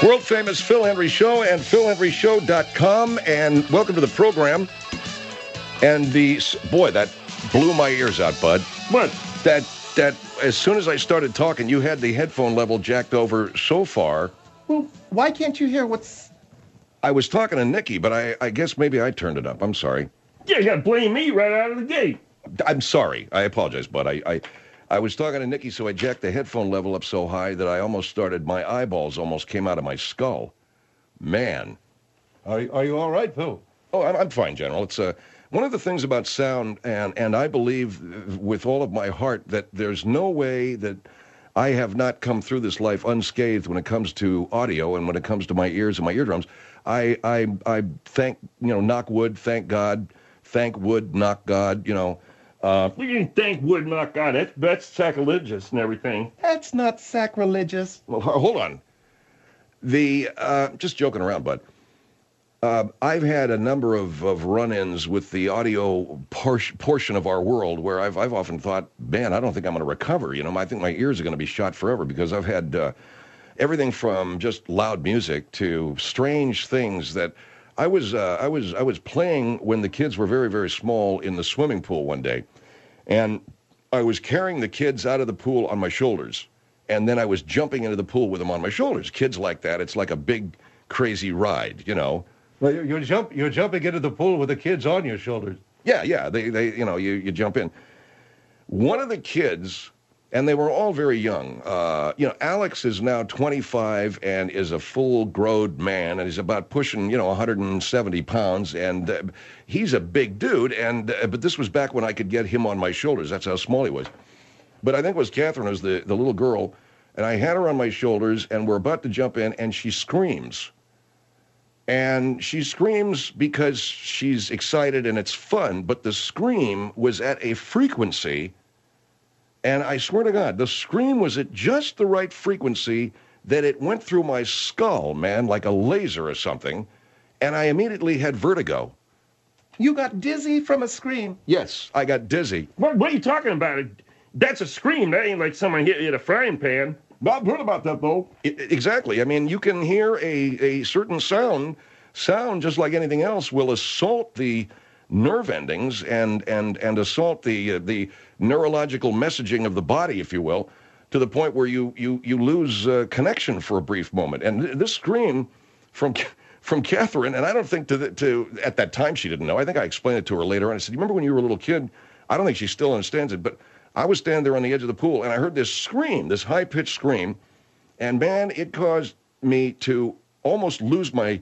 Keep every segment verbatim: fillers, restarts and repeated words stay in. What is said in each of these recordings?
World famous Phil Hendrie Show and phil hendrie show dot com, and welcome to the program. And the boy, that blew my ears out, bud. What? That that as soon as I started talking, you had the headphone level jacked over so far. Well, why can't you hear what's... I was talking to Nikki, but I, I guess maybe I turned it up. I'm sorry. Yeah, you gotta blame me right out of the gate. I'm sorry. I apologize, bud. I, I, I was talking to Nikki, so I jacked the headphone level up so high that I almost started, my eyeballs almost came out of my skull. Man. Are, are you all right, Phil? Oh, I'm, I'm fine, General. It's uh, one of the things about sound, and, and I believe with all of my heart that there's no way that I have not come through this life unscathed when it comes to audio and when it comes to my ears and my eardrums. I, I, I thank, you know, knock wood, thank God, thank wood, knock God, you know. Uh, We didn't thank wood, knock God. That's, that's sacrilegious and everything. That's not sacrilegious. well, ho- hold on. The, uh, just joking around, bud. Uh, I've had a number of, of run-ins with the audio por- portion of our world where I've, I've often thought, man, I don't think I'm going to recover. You know, I think my ears are going to be shot forever because I've had uh, everything from just loud music to strange things that I was, uh, I was, I was playing when the kids were very, very small in the swimming pool one day. And I was carrying the kids out of the pool on my shoulders. And then I was jumping into the pool with them on my shoulders. Kids like that, it's like a big, crazy ride, you know. Well, you, you jump, you're jumping into the pool with the kids on your shoulders. Yeah, yeah, they, they, you know, you, you jump in. One of the kids, and they were all very young. Uh, you know, Alex is now twenty-five and is a full-grown man, and he's about pushing, you know, one hundred seventy pounds, and uh, he's a big dude. And uh, but this was back when I could get him on my shoulders. That's how small he was. But I think it was Catherine, was the the little girl, and I had her on my shoulders, and we're about to jump in, and she screams. And she screams because she's excited and it's fun, but the scream was at a frequency, and I swear to God, the scream was at just the right frequency that it went through my skull, man, like a laser or something, and I immediately had vertigo. You got dizzy from a scream. Yes, I got dizzy. What, what are you talking about? That's a scream. That ain't like someone hit you in a frying pan. I've heard about that, though. I- exactly. I mean, you can hear a, a certain sound, sound just like anything else, will assault the nerve endings and, and, and assault the, uh, the neurological messaging of the body, if you will, to the point where you, you, you lose uh, connection for a brief moment. And th- this scream from from Catherine, and I don't think to, the, to at that time she didn't know. I think I explained it to her later on. I said, you remember when you were a little kid? I don't think she still understands it, but I was standing there on the edge of the pool, and I heard this scream, this high-pitched scream, and, man, it caused me to almost lose my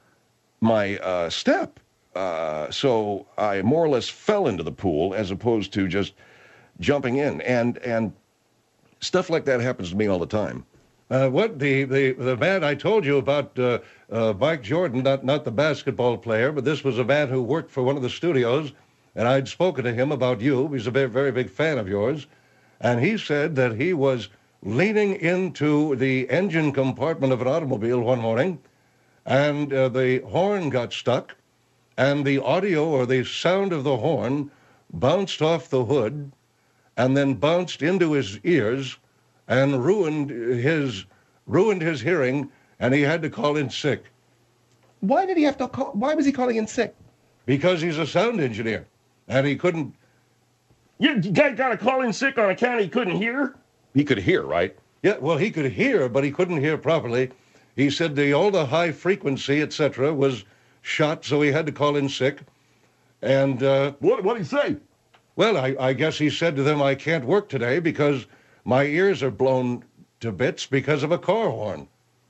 my uh, step. Uh, so I more or less fell into the pool as opposed to just jumping in. And and stuff like that happens to me all the time. Uh, what the, the the man I told you about, uh, uh, Mike Jordan, not not the basketball player, but this was a man who worked for one of the studios, and I'd spoken to him about you. He's a very, very big fan of yours, and he said that he was leaning into the engine compartment of an automobile one morning, and uh, the horn got stuck, and the audio or the sound of the horn bounced off the hood and then bounced into his ears and ruined his ruined his hearing, and he had to call in sick. Why did he have to call? Why was he calling in sick? Because he's a sound engineer, and he couldn't... You got, got to call in sick on account he couldn't hear? He could hear, right? Yeah, well, he could hear, but he couldn't hear properly. He said the all the high frequency, et cetera, was shot, so he had to call in sick. And, uh, What what did he say? well, I, I guess he said to them, I can't work today because my ears are blown to bits because of a car horn.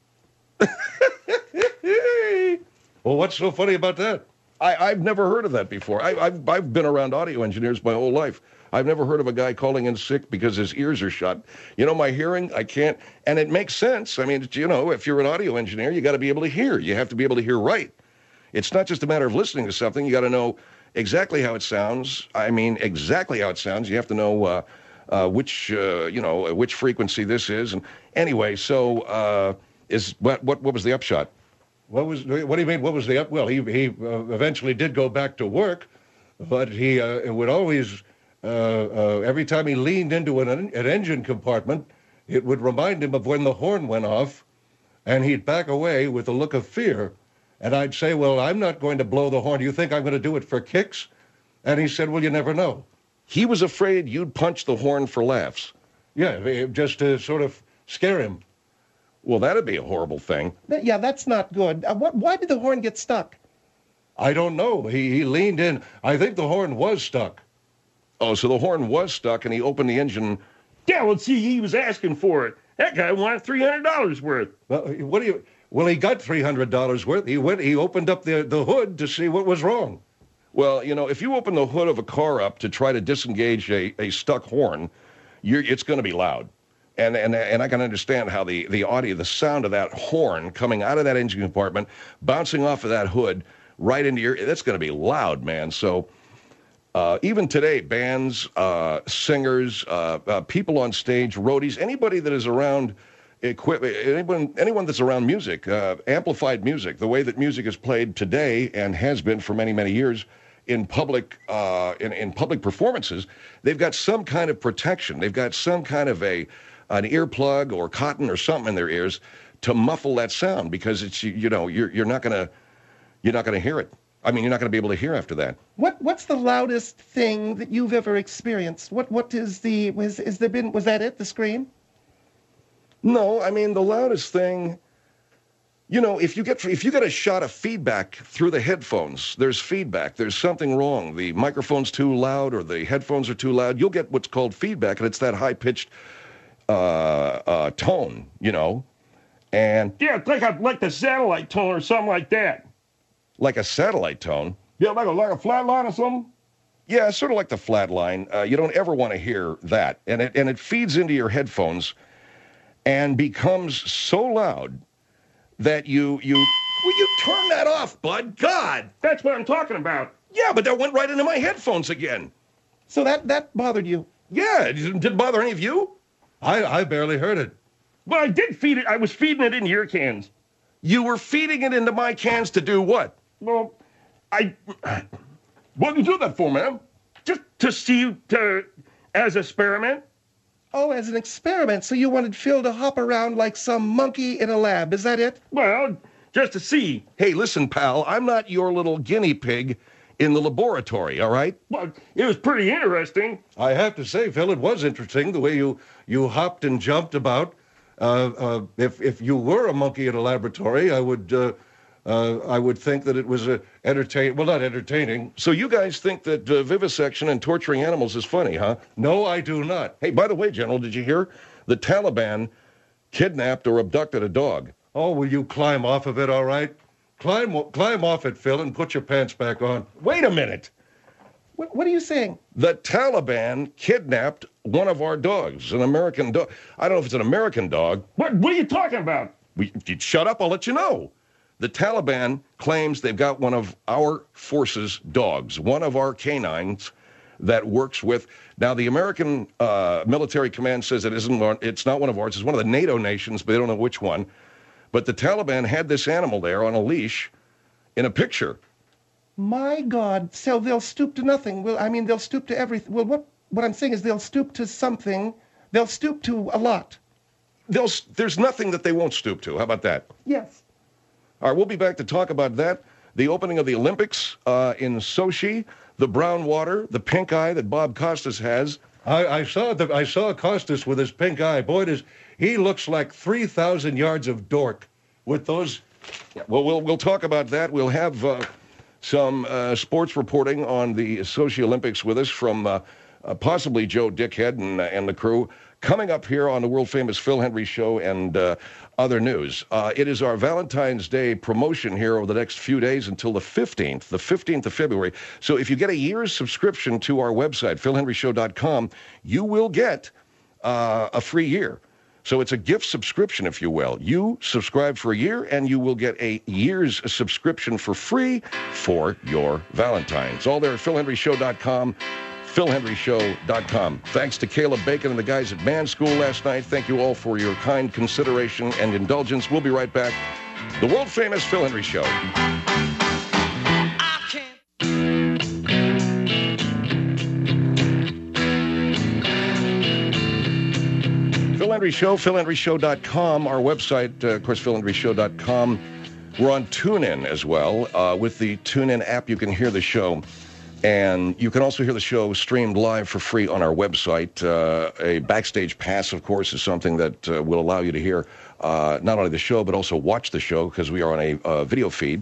Well, what's so funny about that? I, I've never heard of that before. I, I've, I've been around audio engineers my whole life. I've never heard of a guy calling in sick because his ears are shut. You know, my hearing, I can't, and it makes sense. I mean, it's, you know, if you're an audio engineer, you got to be able to hear. You have to be able to hear right. It's not just a matter of listening to something. You got to know exactly how it sounds. I mean, exactly how it sounds. You have to know uh, uh, which, uh, you know, which frequency this is. And anyway, so uh, is what, what what was the upshot? What was? What do you mean? What was the up? Well, he he uh, eventually did go back to work, but he uh, would always, uh, uh, every time he leaned into an, an engine compartment, it would remind him of when the horn went off, and he'd back away with a look of fear. And I'd say, well, I'm not going to blow the horn. Do you think I'm going to do it for kicks? And he said, well, you never know. He was afraid you'd punch the horn for laughs. Yeah, just to sort of scare him. Well, that'd be a horrible thing. Th- Yeah, that's not good. Uh, what, why did the horn get stuck? I don't know. He, he leaned in. I think the horn was stuck. Oh, so the horn was stuck, and he opened the engine. Yeah, well, see, he was asking for it. That guy wanted three hundred dollars worth. Well, what do you... Well, he got three hundred dollars worth. He went. He opened up the, the hood to see what was wrong. Well, you know, if you open the hood of a car up to try to disengage a, a stuck horn, you're, it's going to be loud. And, and and I can understand how the, the audio, the sound of that horn coming out of that engine compartment, bouncing off of that hood right into your, that's going to be loud, man. So uh, even today, bands, uh, singers, uh, uh, people on stage, roadies, anybody that is around equipment, anyone, anyone that's around music, uh, amplified music, the way that music is played today and has been for many, many years in public, uh, in, in public performances, they've got some kind of protection. They've got some kind of a, an earplug or cotton or something in their ears to muffle that sound, because it's, you, you know, you're, you're not going to, you're not going to hear it. I mean, you're not going to be able to hear after that. What What's the loudest thing that you've ever experienced? What What is the was is there been was that it? The scream? No, I mean, the loudest thing, you know, if you get if you get a shot of feedback through the headphones, there's feedback. There's something wrong. The microphone's too loud or the headphones are too loud. You'll get what's called feedback, and it's that high-pitched uh, uh, tone, you know. And Yeah, it's like a, like the satellite tone or something like that. like a satellite tone. Yeah, like a, like a flat line or something. Yeah, sort of like the flat line. Uh, you don't ever want to hear that. And it, and it feeds into your headphones and becomes so loud that you, you, will you turn that off, bud? God. That's what I'm talking about. Yeah, but that went right into my headphones again. So that that bothered you? Yeah, it didn't didn't bother any of you? I, I barely heard it. Well, I did feed it. I was feeding it into your cans. You were feeding it into my cans to do what? Well, I What did you do that for, man? just to see to as experiment. Oh, as an experiment. So you wanted Phil to hop around like some monkey in a lab. Is that it? Well, just to see. Hey, listen, pal, I'm not your little guinea pig in the laboratory, all right? Well, it was pretty interesting. I have to say, Phil, it was interesting the way you, you hopped and jumped about. Uh, uh, if if you were a monkey in a laboratory, I would uh, uh, I would think that it was uh, entertain. Well, not entertaining. So you guys think that uh, vivisection and torturing animals is funny, huh? No, I do not. Hey, by the way, General, did you hear? The Taliban kidnapped or abducted a dog. Oh, will you climb off of it? All right, climb climb off it, Phil, and put your pants back on. Wait a minute. What, what are you saying? The Taliban kidnapped one of our dogs, an American dog. I don't know if it's an American dog. What What are you talking about? We, if you'd shut up, I'll let you know. The Taliban claims they've got one of our forces' dogs, one of our canines that works with. Now, the American uh, military command says it isn't. one- It's not one of ours. It's one of the NATO nations, but they don't know which one. But the Taliban had this animal there on a leash in a picture. My God. So they'll stoop to nothing. Well, I mean, they'll stoop to everything. Well, what what I'm saying is they'll stoop to something. They'll stoop to a lot. They'll, s- there's nothing that they won't stoop to. How about that? Yes. All right, we'll be back to talk about that. The opening of the Olympics uh, in Sochi, the brown water, the pink eye that Bob Costas has. I, I saw the I saw Costas with his pink eye. Boy, does he looks like three thousand yards of dork with those. Well, we'll we'll talk about that. We'll have uh, some uh, sports reporting on the Sochi Olympics with us from uh, uh, possibly Joe Dickhead and, uh, and the crew coming up here on the world-famous Phil Hendry Show and uh, other news. Uh, it is our Valentine's Day promotion here over the next few days until the fifteenth, the fifteenth of February. So if you get a year's subscription to our website, phil henry show dot com, you will get uh, a free year. So it's a gift subscription, if you will. You subscribe for a year, and you will get a year's subscription for free for your Valentine's. All there at phil henry show dot com, phil henry show dot com. Thanks to Caleb Bacon and the guys at Man School last night. Thank you all for your kind consideration and indulgence. We'll be right back. The world-famous Phil Hendry Show. Phil Landry Show, phil landry show dot com. Our website, uh, of course, phil landry show dot com. We're on TuneIn as well. Uh, with the TuneIn app, you can hear the show. And you can also hear the show streamed live for free on our website. Uh, a backstage pass, of course, is something that uh, will allow you to hear uh, not only the show, but also watch the show because we are on a uh, video feed.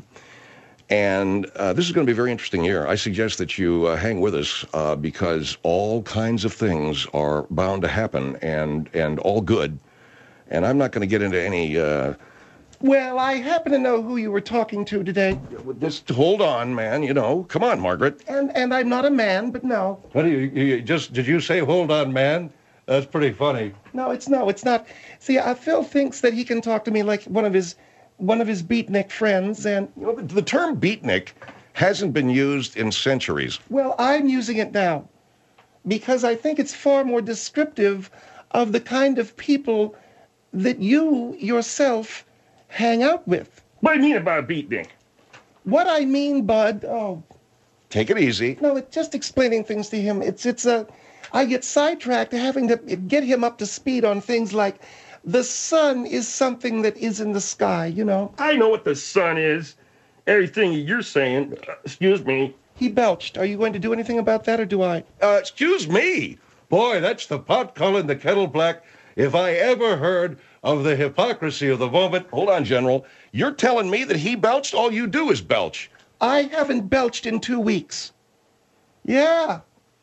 And uh, this is going to be a very interesting year. I suggest that you uh, hang with us uh, because all kinds of things are bound to happen and, and all good. And I'm not going to get into any... Uh, Well, I happen to know who you were talking to today. Just hold on, man. You know, come on, Margaret. And and I'm not a man, but no. What do you, you just, did you say, hold on, man? That's pretty funny. No, it's no, it's not. See, uh, Phil thinks that he can talk to me like one of his one of his beatnik friends, and... You know, the, the term beatnik hasn't been used in centuries. Well, I'm using it now because I think it's far more descriptive of the kind of people that you yourself hang out with. What do you mean about a beatnik? What I mean, Bud, oh, Take it easy. no, it's just explaining things to him. It's, it's a, I get sidetracked having to get him up to speed on things like the sun is something that is in the sky, you know. I know what the sun is. Everything you're saying, uh, excuse me. He belched. Are you going to do anything about that, or do I? Uh, excuse me. Boy, that's the pot calling the kettle black. If I ever heard of the hypocrisy of the moment. Hold on, General. You're telling me that he belched? All you do is belch. I haven't belched in two weeks. Yeah.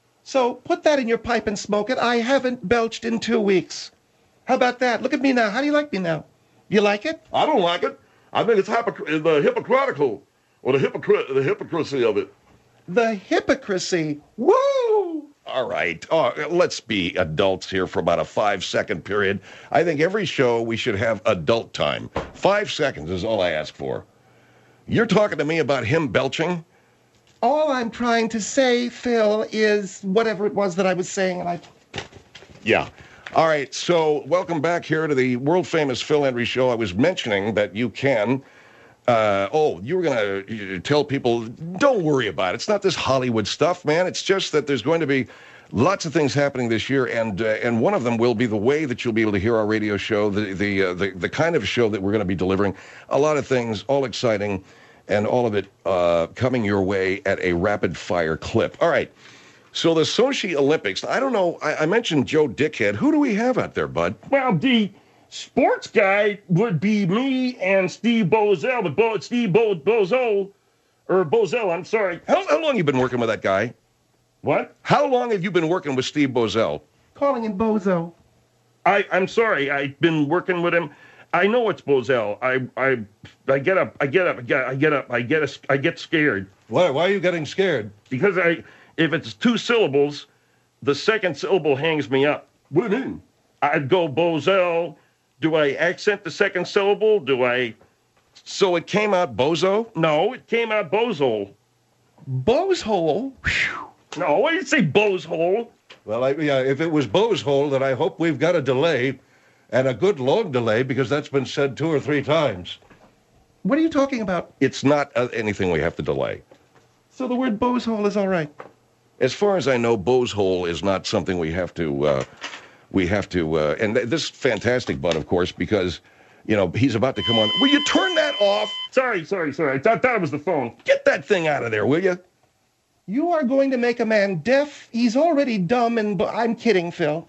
So put that in your pipe and smoke it. I haven't belched in two weeks. How about that? Look at me now. How do you like me now? You like it? I don't like it. I think it's hypocr- the hypocritical, or the hypocrite, the hypocrisy of it. The hypocrisy. Woo! All right. Oh, let's be adults here for about a five-second period. I think every show we should have adult time. Five seconds is all I ask for. You're talking to me about him belching? All I'm trying to say, Phil, is whatever it was that I was saying, and I... Yeah. All right, so welcome back here to the world-famous Phil Landry Show. I was mentioning that you can... Uh, oh, you were going to tell people, don't worry about it. It's not this Hollywood stuff, man. It's just that there's going to be lots of things happening this year, and uh, and one of them will be the way that you'll be able to hear our radio show, the the, uh, the, the kind of show that we're going to be delivering. A lot of things, all exciting, and all of it uh, coming your way at a rapid-fire clip. All right, so the Sochi Olympics, I don't know, I, I mentioned Joe Dickhead. Who do we have out there, bud? Well, the sports guy would be me and Steve Bozell, but Bo- Steve Bo- Bozo, or Bozell, I'm sorry. How, how long have you been working with that guy? What? How long have you been working with Steve Bozell? Calling him Bozo. I, I'm sorry. I've been working with him. I know it's Bozell. I, I, I get up. I get up. I get, I get up. I get. A, I get scared Why, why are you getting scared? because I, if it's two syllables, the second syllable hangs me up. What do you mean? I'd go Bozell. Do I accent the second syllable? Do I? So it came out Bozo? No, it came out Bozole. Bozhole? No, I didn't say Bozhole. Well, I, yeah, if it was Bo's hole, then I hope we've got a delay, and a good long delay, because that's been said two or three times. What are you talking about? It's not uh, anything we have to delay. So the word Bozhole is all right. As far as I know, Bo's hole is not something we have to, uh, we have to, uh, and th- this is fantastic, Bud, of course, because, you know, he's about to come on. Will you turn that off? Sorry, sorry, sorry. I thought that was the phone. Get that thing out of there, will you? You are going to make a man deaf. He's already dumb, and bu- I'm kidding, Phil.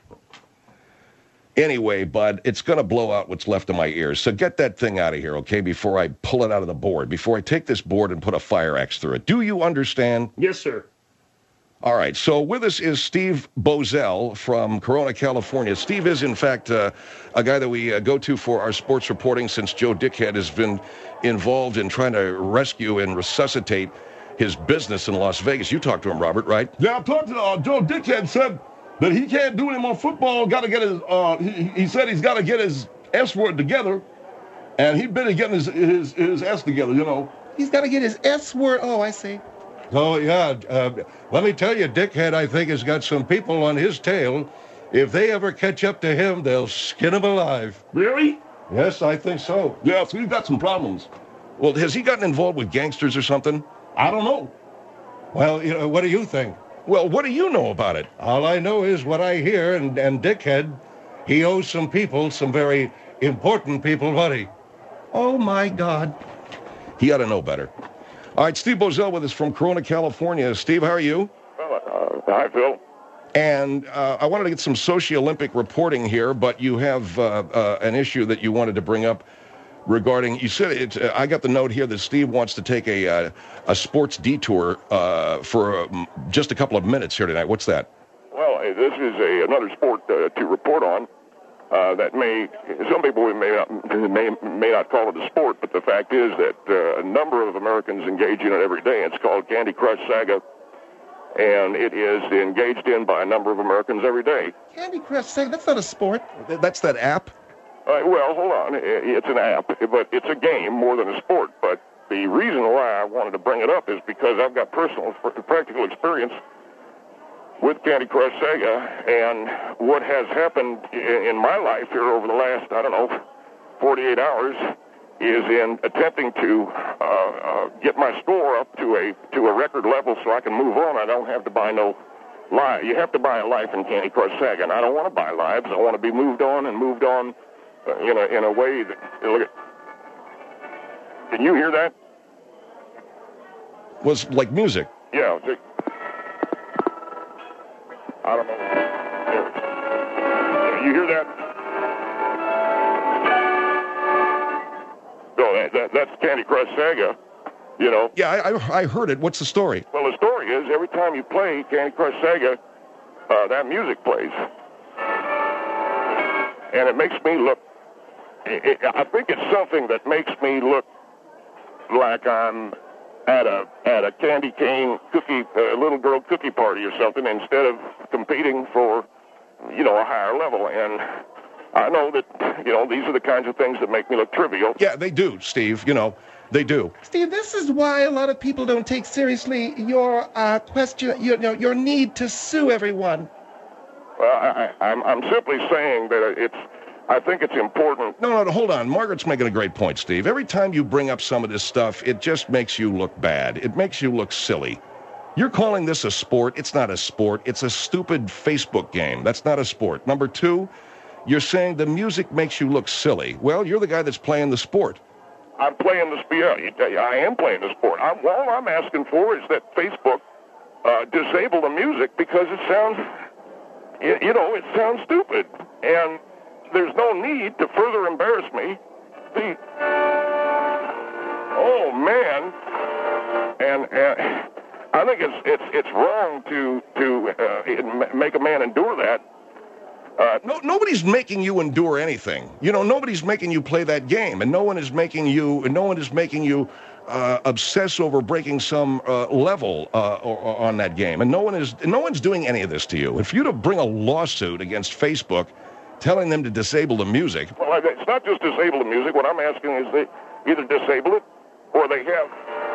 Anyway, Bud, it's going to blow out what's left of my ears. So get that thing out of here, okay, before I pull it out of the board, before I take this board and put a fire axe through it. Do you understand? Yes, sir. All right, so with us is Steve Bozell from Corona, California. Steve is, in fact, uh, a guy that we uh, go to for our sports reporting since Joe Dickhead has been involved in trying to rescue and resuscitate his business in Las Vegas. You talked to him, Robert, right? Yeah, I talked to uh, Joe Dickhead, said that he can't do any more football. Got to get his, uh, he, he said he's got to get his S word together, and he'd been getting his, his, his S together, you know. He's got to get his S word. Oh, I see. Oh, yeah, uh, let me tell you, Dickhead, I think, has got some people on his tail. If they ever catch up to him, they'll skin him alive. Really? Yes, I think so. Yeah, so he's got some problems. Well, has he gotten involved with gangsters or something? I don't know. Well, you know, what do you think? Well, what do you know about it? All I know is what I hear, and, and Dickhead, he owes some people, some very important people, money. Oh, my God. He ought to know better. All right, Steve Boesel with us from Corona, California. Steve, how are you? Uh, hi, Phil. And uh, I wanted to get some Sochi-Olympic reporting here, but you have uh, uh, an issue that you wanted to bring up regarding, you said, it's, uh, I got the note here that Steve wants to take a uh, a sports detour uh, for uh, just a couple of minutes here tonight. What's that? Well, uh, this is a, another sport uh, to report on uh, that may, some people may not, may, may not call it a sport, but the fact is that uh, a number of Americans engage in it every day. It's called Candy Crush Saga, and it is engaged in by a number of Americans every day. Candy Crush Saga, that's not a sport. That's that app? Uh, well, hold on. It's an app, but it's a game more than a sport. But the reason why I wanted to bring it up is because I've got personal, practical experience with Candy Crush Saga, and what has happened in my life here over the last, I don't know, forty-eight hours is in attempting to uh, uh, get my score up to a to a record level so I can move on. I don't have to buy no life. You have to buy a life in Candy Crush Saga, and I don't want to buy lives. I want to be moved on and moved on uh, in a in a way that, look at, can you hear that? Was like music. Yeah. See, I don't know. There. You hear that? No, that, that, that's Candy Crush Saga, you know. Yeah, I, I, I heard it. What's the story? Well, the story is every time you play Candy Crush Saga, uh, that music plays. And it makes me look, it, it, I think it's something that makes me look like I'm at a at a candy cane cookie, uh, little girl cookie party or something, instead of competing for, you know, a higher level. And I know that, you know, these are the kinds of things that make me look trivial. Yeah, they do, Steve. You know, they do. Steve, this is why a lot of people don't take seriously your uh, question, your, your your need to sue everyone. Well, I, I, I'm I'm simply saying that it's. I think it's important. No, no, hold on. Margaret's making a great point, Steve. Every time you bring up some of this stuff, it just makes you look bad. It makes you look silly. You're calling this a sport. It's not a sport. It's a stupid Facebook game. That's not a sport. Number two, you're saying the music makes you look silly. Well, you're the guy that's playing the sport. I'm playing the sport. Yeah, I am playing the sport. I'm, all I'm asking for is that Facebook uh, disable the music because it sounds, you, you know, it sounds stupid. And there's no need to further embarrass me. The, oh man, and, and I think it's it's it's wrong to to uh, make a man endure that. Uh, no, nobody's making you endure anything. You know, nobody's making you play that game, and no one is making you. No one is making you uh, obsess over breaking some uh, level uh, or, or on that game, and no one is. No one's doing any of this to you. If you to bring a lawsuit against Facebook, telling them to disable the music. Well, it's not just disable the music. What I'm asking is they either disable it or they have,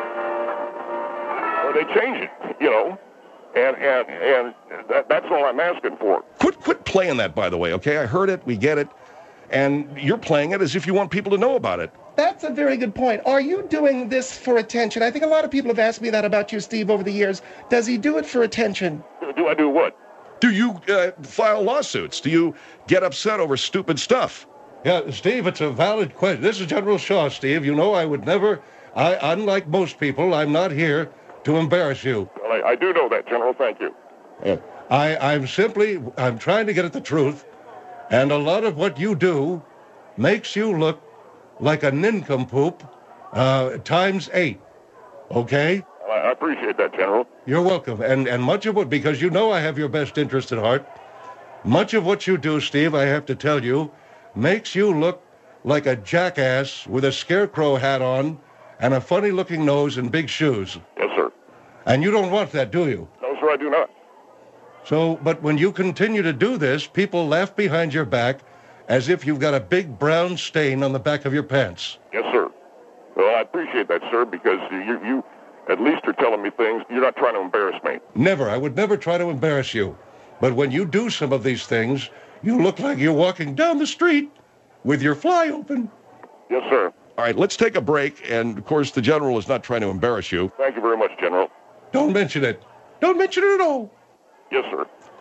or they change it, you know, and and and that, that's all I'm asking for. Quit quit playing that, by the way, okay? I heard it, we get it, and you're playing it as if you want people to know about it. That's a very good point. Are you doing this for attention? I think a lot of people have asked me that about you, Steve, over the years. Does he do it for attention? Do I do what? Do you uh, file lawsuits? Do you get upset over stupid stuff? Yeah, Steve, it's a valid question. This is General Shaw, Steve. You know I would never, I, unlike most people, I'm not here to embarrass you. Well, I, I do know that, General. Thank you. Yeah. I, I'm simply, I'm trying to get at the truth, and a lot of what you do makes you look like a nincompoop uh, times eight, okay? I appreciate that, General. You're welcome. And and much of what, because you know I have your best interest at heart, much of what you do, Steve, I have to tell you, makes you look like a jackass with a scarecrow hat on and a funny-looking nose and big shoes. Yes, sir. And you don't want that, do you? No, sir, I do not. So, but when you continue to do this, people laugh behind your back as if you've got a big brown stain on the back of your pants. Yes, sir. Well, I appreciate that, sir, because you you... at least you're telling me things. You're not trying to embarrass me. Never. I would never try to embarrass you. But when you do some of these things, you look like you're walking down the street with your fly open. Yes, sir. All right, let's take a break. And, of course, the General is not trying to embarrass you. Thank you very much, General. Don't mention it. Don't mention it at all. Yes, sir.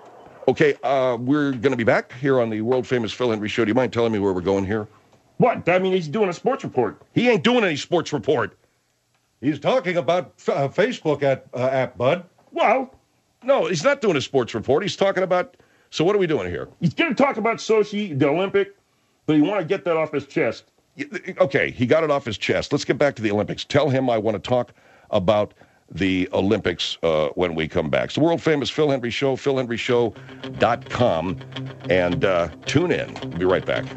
Okay, uh, we're going to be back here on the world-famous Phil Hendry Show. Do you mind telling me where we're going here? What? I mean, he's doing a sports report. He ain't doing any sports report. He's talking about uh, Facebook app, uh, app, Bud. Well, No, he's not doing a sports report. He's talking about... So what are we doing here? he's going to talk about Sochi, the Olympic, but he want to get that off his chest. Y- Okay, he got it off his chest. Let's get back to the Olympics. Tell him I want to talk about the Olympics uh, when we come back. It's the world-famous Phil Hendry Show, phil hendry show dot com, and uh, tune in. We'll be right back.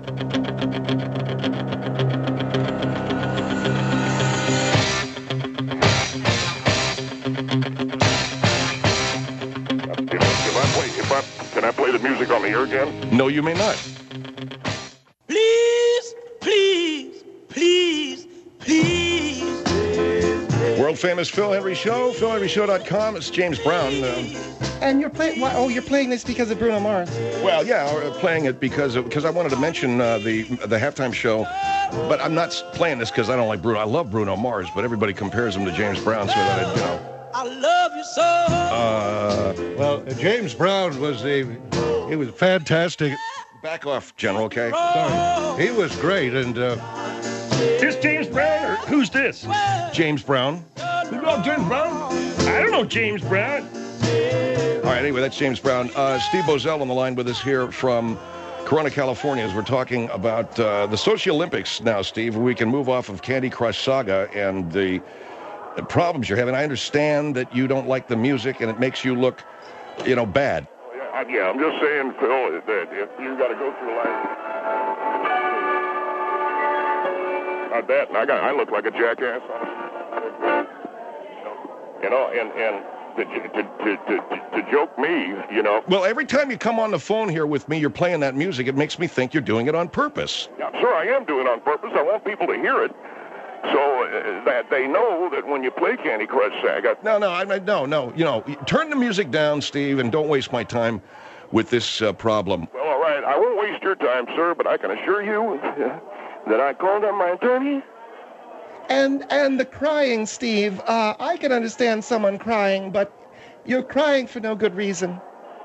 If, if I play, if I, can I play the music on the air again? No, you may not. Please, please, please, please. World-famous Phil Hendry Show, phil hendry show dot com. It's James Brown. Um, And you're playing. Oh, you're playing this because of Bruno Mars. Well, yeah, we're playing it because of, because I wanted to mention uh, the the halftime show, but I'm not s- playing this because I don't like Bruno. I love Bruno Mars, but everybody compares him to James Brown, so that I, you know. I love you so. Uh, Well, uh, James Brown was a, he was fantastic. back off, General. Okay. Sorry. He was great, and uh, This James Brown, or who's this? James Brown. You know James Brown? I don't know James Brown. All right. Anyway, that's James Brown. Uh, Steve Bozell on the line with us here from Corona, California, as we're talking about uh, the Sochi Olympics now, Steve. We can move off of Candy Crush Saga and the, the problems you're having. I understand that you don't like the music and it makes you look, you know, bad. Yeah, I- yeah, I'm just saying, Phil, that if you got to go through life, not that, and I got, I look like a jackass. You know, and and to to to to, to joke me, you know. Well, every time you come on the phone here with me, you're playing that music. It makes me think you're doing it on purpose. Yeah, sure, I am doing it on purpose. I want people to hear it, so uh, that they know that when you play Candy Crush Saga, No, no, I I- no, no. You know, turn the music down, Steve, and don't waste my time with this uh, problem. well, all right, I won't waste your time, sir, but I can assure you that I called on my attorney. And and the crying, Steve. Uh, I can understand someone crying, but you're crying for no good reason.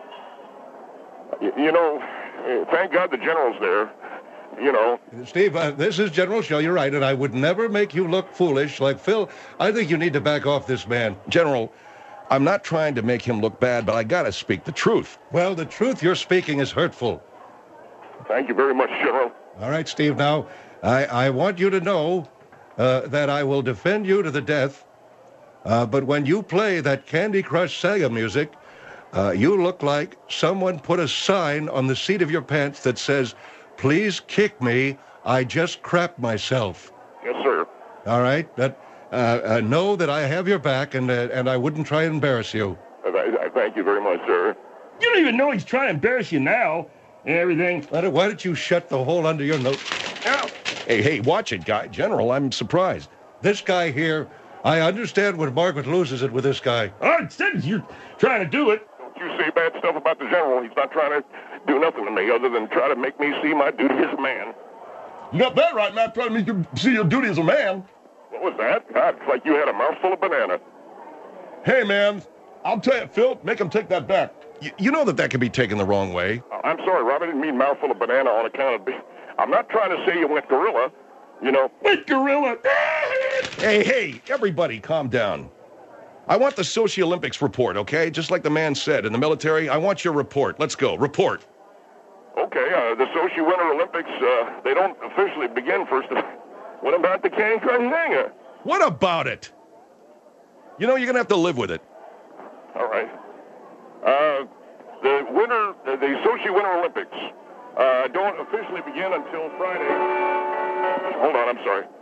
You, you know, uh, thank God the general's there. You know, Steve, uh, this is General Show. You're right, and I would never make you look foolish like Phil. I think you need to back off this man. General, I'm not trying to make him look bad, but I got to speak the truth. Well, the truth you're speaking is hurtful. thank you very much, General. All right, Steve, now, I, I want you to know uh, that I will defend you to the death, uh, but when you play that Candy Crush Saga music, uh, you look like someone put a sign on the seat of your pants that says, "Please kick me, I just crapped myself." Yes, sir. All right? That, uh, uh, know that I have your back, and, uh, and I wouldn't try and embarrass you. I, I thank you very much, sir. You don't even know he's trying to embarrass you now and everything. Why don't, why don't you shut the hole under your nose? Ow. Hey, hey, watch it, guy. General, I'm surprised. This guy here, I understand when Margaret loses it with this guy. Oh, it says you're trying to do it. Don't you say bad stuff about the general. He's not trying to do nothing to me other than try to make me see my duty as a man. You got that right, not trying to make you see your duty as a man. What was that? God, it's like you had a mouthful of banana. Hey, man, I'll tell you, Phil, make him take that back. You, you know that that can be taken the wrong way. Uh, I'm sorry, Rob. I didn't mean mouthful of banana on account of... Be- I'm not trying to say you went gorilla. You know, Wait, gorilla. Hey, hey, everybody, calm down. I want the Sochi Olympics report, okay? Just like the man said in the military, I want your report. Let's go. Report. okay, uh, the Sochi Winter Olympics, uh, they don't officially begin first. Of- what about the Candy Crush Saga? What about it? You know, you're going to have to live with it. All right. Uh, the winter, uh, the Sochi Winter Olympics uh, don't officially begin until Friday. Hold on, I'm sorry.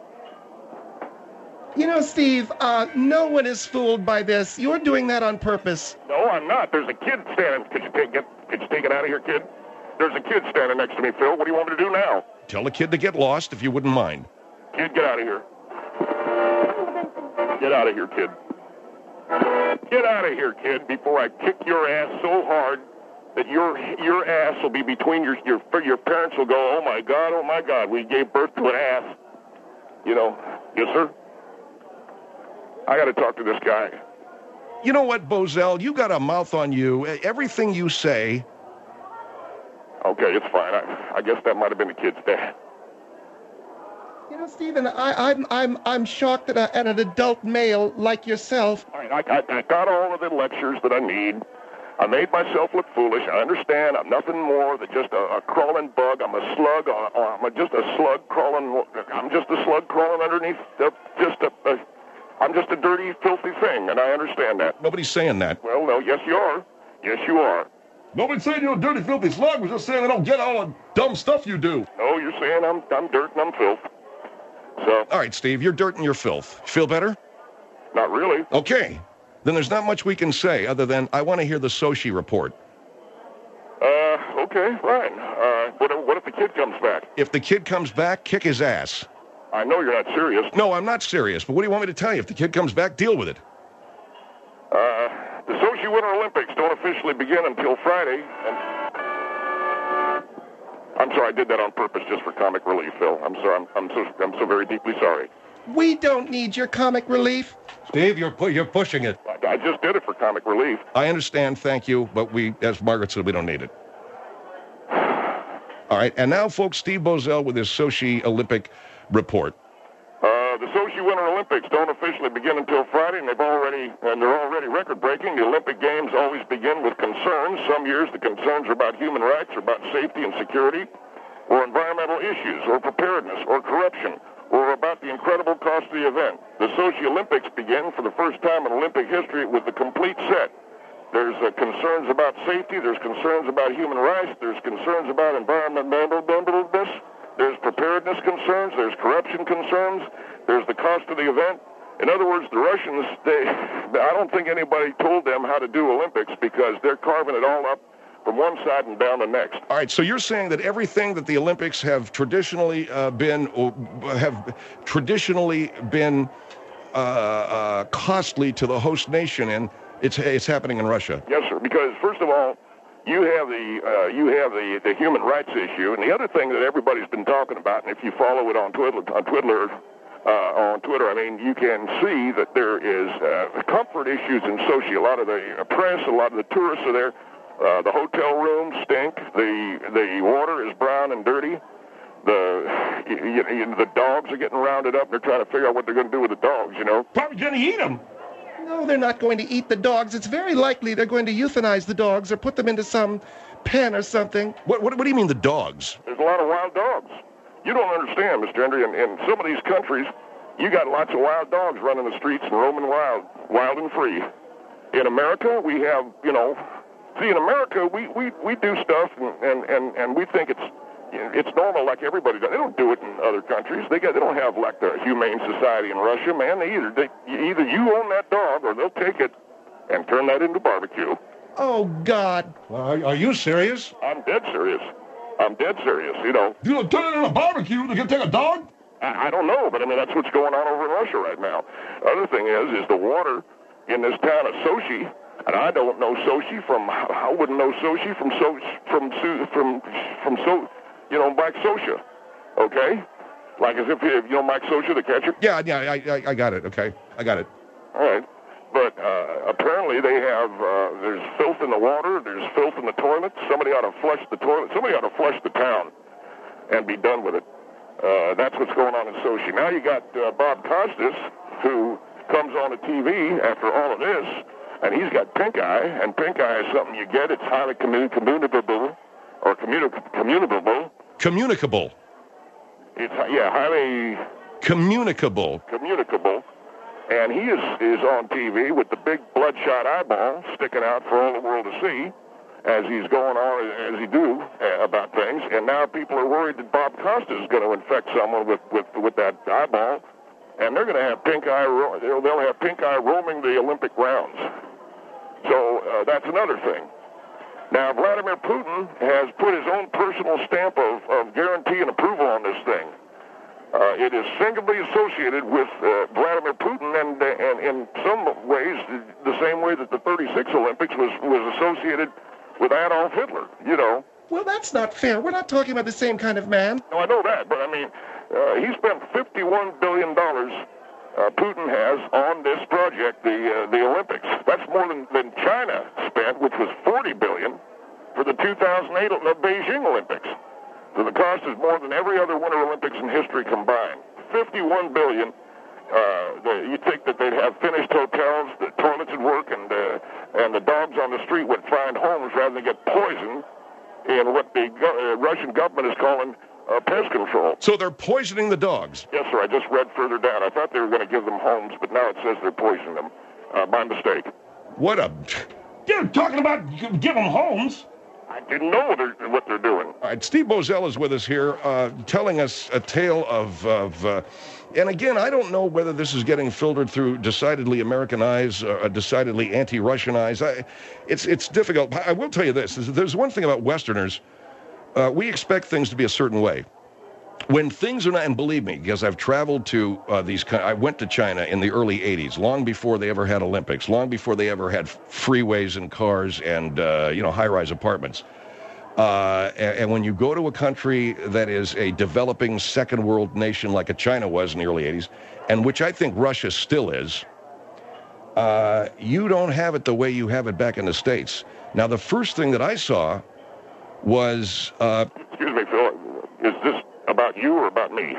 You know, Steve, uh, no one is fooled by this. You're doing that on purpose. No, I'm not. There's a kid standing. Could you take get? Could you take it out of here, kid? There's a kid standing next to me, Phil. What do you want me to do now? Tell the kid to get lost if you wouldn't mind. Kid, get out of here. Get out of here, kid. Get out of here, kid, before I kick your ass so hard that your your ass will be between your your your parents will go, oh my God, oh my God, we gave birth to an ass. You know, yes, sir. I got to talk to this guy. You know what, Bozell? You got a mouth on you. Everything you say Okay, it's fine. I, I guess that might have been the kid's dad. You know, Stephen, I, I'm I'm I'm shocked that, a, at an adult male like yourself. All right, I, I, I got all of the lectures that I need. I made myself look foolish. I understand. I'm nothing more than just a, a crawling bug. I'm a slug. Or, or I'm a, just a slug crawling. I'm just a slug crawling underneath. The, just a, a. I'm just a dirty, filthy thing, and I understand that. Nobody's saying that. Well, no. Yes, you are. Yes, you are. Nobody's saying you're a dirty, filthy slug. We're just saying they don't get all the dumb stuff you do. No, you're saying I'm I'm dirt and I'm filth. So. All right, Steve, you're dirt and you're filth. Feel better? Not really. Okay. Then there's not much we can say other than I want to hear the Sochi report. Uh, okay, fine. Uh, what, if- what if the kid comes back? If the kid comes back, kick his ass. I know you're not serious. No, I'm not serious, but what do you want me to tell you? If the kid comes back, deal with it. Uh, the Sochi Winter Olympics don't officially begin until Friday, and I'm sorry, I did that on purpose just for comic relief, Phil. I'm sorry. I'm, I'm so I'm so very deeply sorry. We don't need your comic relief. Steve, you're pu- you're pushing it. I, I just did it for comic relief. I understand, thank you, but we, as Margaret said, we don't need it. All right, and now, folks, Steve Bozell with his Sochi Olympic report. Uh, the Sochi Winter Olympics don't officially begin until Friday, and they've already and they're already record-breaking. The Olympic Games always begin with concerns. Some years the concerns are about human rights, or about safety and security, or environmental issues, or preparedness, or corruption, or about the incredible cost of the event. The Sochi Olympics begin for the first time in Olympic history with the complete set. There's uh, concerns about safety. There's concerns about human rights. There's concerns about environmentalness. There's preparedness concerns. There's corruption concerns. There's the cost of the event. In other words, the Russians, they, I don't think anybody told them how to do Olympics because they're carving it all up from one side and down the next. All right, so you're saying that everything that the Olympics have traditionally uh, been, uh, have traditionally been uh, uh, costly to the host nation, and it's it's happening in Russia. Yes, sir. Because first of all, you have the uh, you have the, the human rights issue, and the other thing that everybody's been talking about, and if you follow it on Twitter, on Twitter, uh, on Twitter, I mean, you can see that there is uh, comfort issues in Sochi. A lot of the press, a lot of the tourists are there. Uh, the hotel rooms stink. The the water is brown and dirty. The you, you, the dogs are getting rounded up. They're trying to figure out what they're going to do with the dogs. You know, Probably gonna eat them. No, they're not going to eat the dogs. It's very likely they're going to euthanize the dogs or put them into some pen or something. What what, what do you mean the dogs? there's a lot of wild dogs. You don't understand, Mister Hendry. In, in some of these countries, you got lots of wild dogs running the streets and roaming wild, wild and free. In America, we have, you know, see, in America, we, we, we do stuff and, and, and, and we think it's it's normal like everybody does. They don't do it in other countries. They got, they don't have like the Humane Society in Russia, man. They either they, either you own that dog or they'll take it and turn that into barbecue. Oh, God. Well, are, are you serious? I'm dead serious. I'm dead serious, you know. You know, turn it into a barbecue. They're gonna take a dog. I, I don't know, but I mean, that's what's going on over in Russia right now. Other thing is, is the water in this town of Sochi, and I don't know Sochi from, I wouldn't know Sochi from so from from from from so, you know, Mike Scioscia, okay? Like as if you, you know Mike Scioscia, the catcher. Yeah, yeah, I, I, I got it. Okay, I got it. All right, but uh, apparently they have uh, there's filth in the water, there's filth in the toilets. Somebody ought to flush the toilet. Somebody ought to flush the town and be done with it. Uh, that's what's going on in Sochi. Now you got uh, Bob Costas, who comes on the T V after all of this, and he's got pink eye, and pink eye is something you get. It's highly commun- communicable, or communi- communicable. Communicable. It's, yeah, highly Communicable. communicable. And he is, is on T V with the big bloodshot eyeball sticking out for all the world to see as he's going on, as he do, uh, about things. And now people are worried that Bob Costas is going to infect someone with, with, with that eyeball. And they're going to have pink eye, ro- they'll, they'll have pink eye roaming the Olympic grounds. So uh, that's another thing. Now, Vladimir Putin has put his own personal stamp of, of guarantee and approval on this thing. Uh, it is singularly associated with uh, Vladimir Putin, and, uh, and in some ways, the same way that the thirty-six Olympics was, was associated with Adolf Hitler, you know. Well, that's not fair. We're not talking about the same kind of man. No, I know that, but I mean, uh, he spent fifty-one billion dollars, uh, Putin has, on this project, the uh, the Olympics. That's more than, than China spent, which was forty billion dollars. for the two thousand eight Beijing Olympics. So the cost is more than every other Winter Olympics in history combined. fifty-one billion dollars. Uh, the, you'd think that they'd have finished hotels, the toilets would work, and, uh, and the dogs on the street would find homes rather than get poisoned in what the go- uh, Russian government is calling uh, pest control. So they're poisoning the dogs. Yes, sir. I just read further down. I thought they were going to give them homes, but now it says they're poisoning them uh, by mistake. What a... You're talking about g- give them homes. I didn't know they're, what they're doing. All right, Steve Bozell is with us here, uh, telling us a tale of, of uh, and again, I don't know whether this is getting filtered through decidedly American eyes, uh, decidedly anti-Russian eyes. I, it's it's difficult. I will tell you this: there's one thing about Westerners, uh, we expect things to be a certain way. When things are not, and believe me, because I've traveled to uh, these, I went to China in the early eighties, long before they ever had Olympics, long before they ever had freeways and cars and, uh, you know, high-rise apartments. Uh, and, and when you go to a country that is a developing second world nation like a China was in the early eighties, and which I think Russia still is, uh, you don't have it the way you have it back in the States. Now, the first thing that I saw was... Uh, Excuse me, Phil. Is this about you or about me?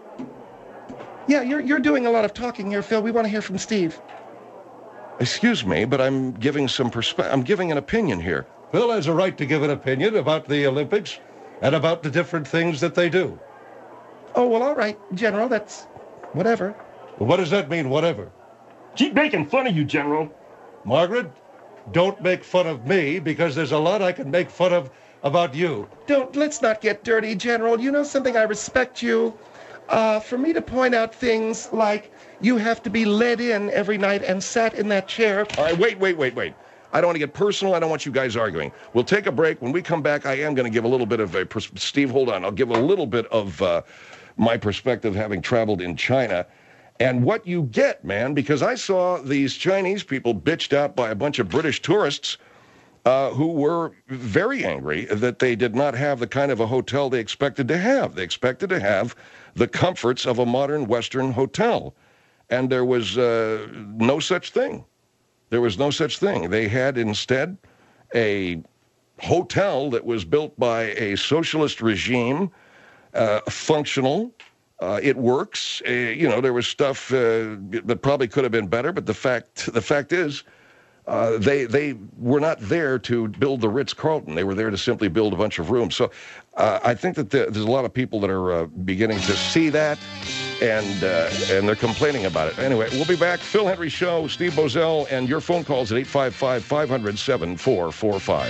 Yeah, you're you're doing a lot of talking here, Phil. We want to hear from Steve. Excuse me, but I'm giving some perspe- I'm giving an opinion here. Phil has a right to give an opinion about the Olympics and about the different things that they do. Oh, well, all right, General. That's whatever. Well, what does that mean, whatever? Keep making fun of you, General. Margaret, don't make fun of me, because there's a lot I can make fun of about you. Don't, let's not get dirty, General. You know something, I respect you. Uh, for me to point out things like you have to be led in every night and sat in that chair. All right, wait, wait, wait, wait. I don't want to get personal. I don't want you guys arguing. We'll take a break. When we come back, I am going to give a little bit of a... Pers- Steve, hold on. I'll give a little bit of uh, my perspective having traveled in China. And what you get, man, because I saw these Chinese people bitched out by a bunch of British tourists uh, who were very angry that they did not have the kind of a hotel they expected to have. They expected to have the comforts of a modern Western hotel. And there was uh, no such thing. There was no such thing. They had instead a hotel that was built by a socialist regime, uh, functional. Uh, it works. Uh, you know, there was stuff uh, that probably could have been better, but the fact the fact is, uh, they they were not there to build the Ritz-Carlton. They were there to simply build a bunch of rooms. So uh, I think that the, there's a lot of people that are uh, beginning to see that, and uh, and they're complaining about it. Anyway, we'll be back. Phil Hendrie Show, Steve Bozell, and your phone calls at eight five five, five hundred, seven four four five.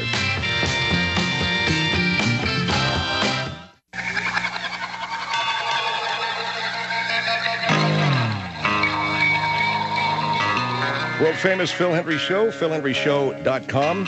World-famous Phil Hendrie Show, phil hendrie show dot com,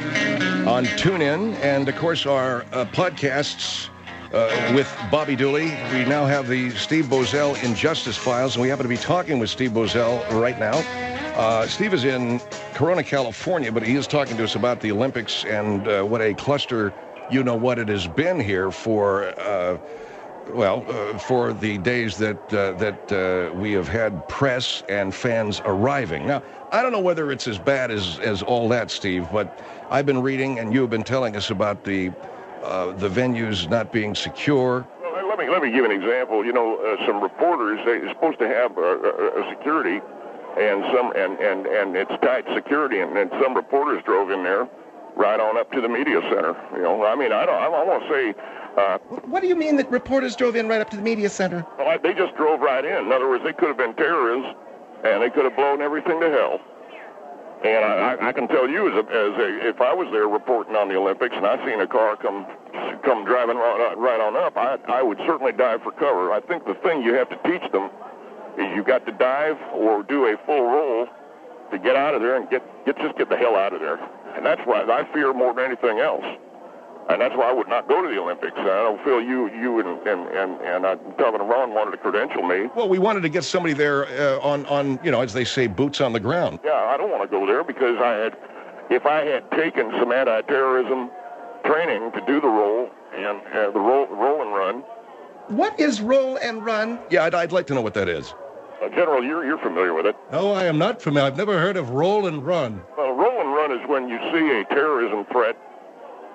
on TuneIn, and, of course, our uh, podcasts uh, with Bobby Dooley. We now have the Steve Bozell Injustice Files, and we happen to be talking with Steve Bozell right now. Uh, Steve is in Corona, California, but he is talking to us about the Olympics and uh, what a cluster, you know what it has been here for... Uh, Well, uh, for the days that uh, that uh, we have had press and fans arriving. Now, I don't know whether it's as bad as, as all that, Steve, but I've been reading, and you have been telling us about the uh, the venues not being secure. Well, let me let me give an example. You know, uh, some reporters, they're supposed to have a, a, a security, and some and, and, and it's tight security, and, and some reporters drove in there right on up to the media center. You know, I mean, I don't, I, I want to say. Uh, What do you mean that reporters drove in right up to the media center? well, they just drove right in. In other words, they could have been terrorists, and they could have blown everything to hell. And I, I can tell you, as, a, as a, if I was there reporting on the Olympics and I seen a car come come driving right, right on up, I, I would certainly dive for cover. I think the thing you have to teach them is you got to dive or do a full roll to get out of there and get, get just get the hell out of there. And that's why I fear more than anything else. And that's why I would not go to the Olympics. I don't feel you, you, and and and, and I'm talking to Ron wanted to credential me. Well, we wanted to get somebody there uh, on on you know, as they say, boots on the ground. Yeah, I don't want to go there because I had, if I had taken some anti-terrorism training to do the roll and uh, the roll, roll and run. What is roll and run? Yeah, I'd, I'd like to know what that is. Uh, General, you're you're familiar with it. No, I am not familiar. I've never heard of roll and run. Well, roll and run is when you see a terrorism threat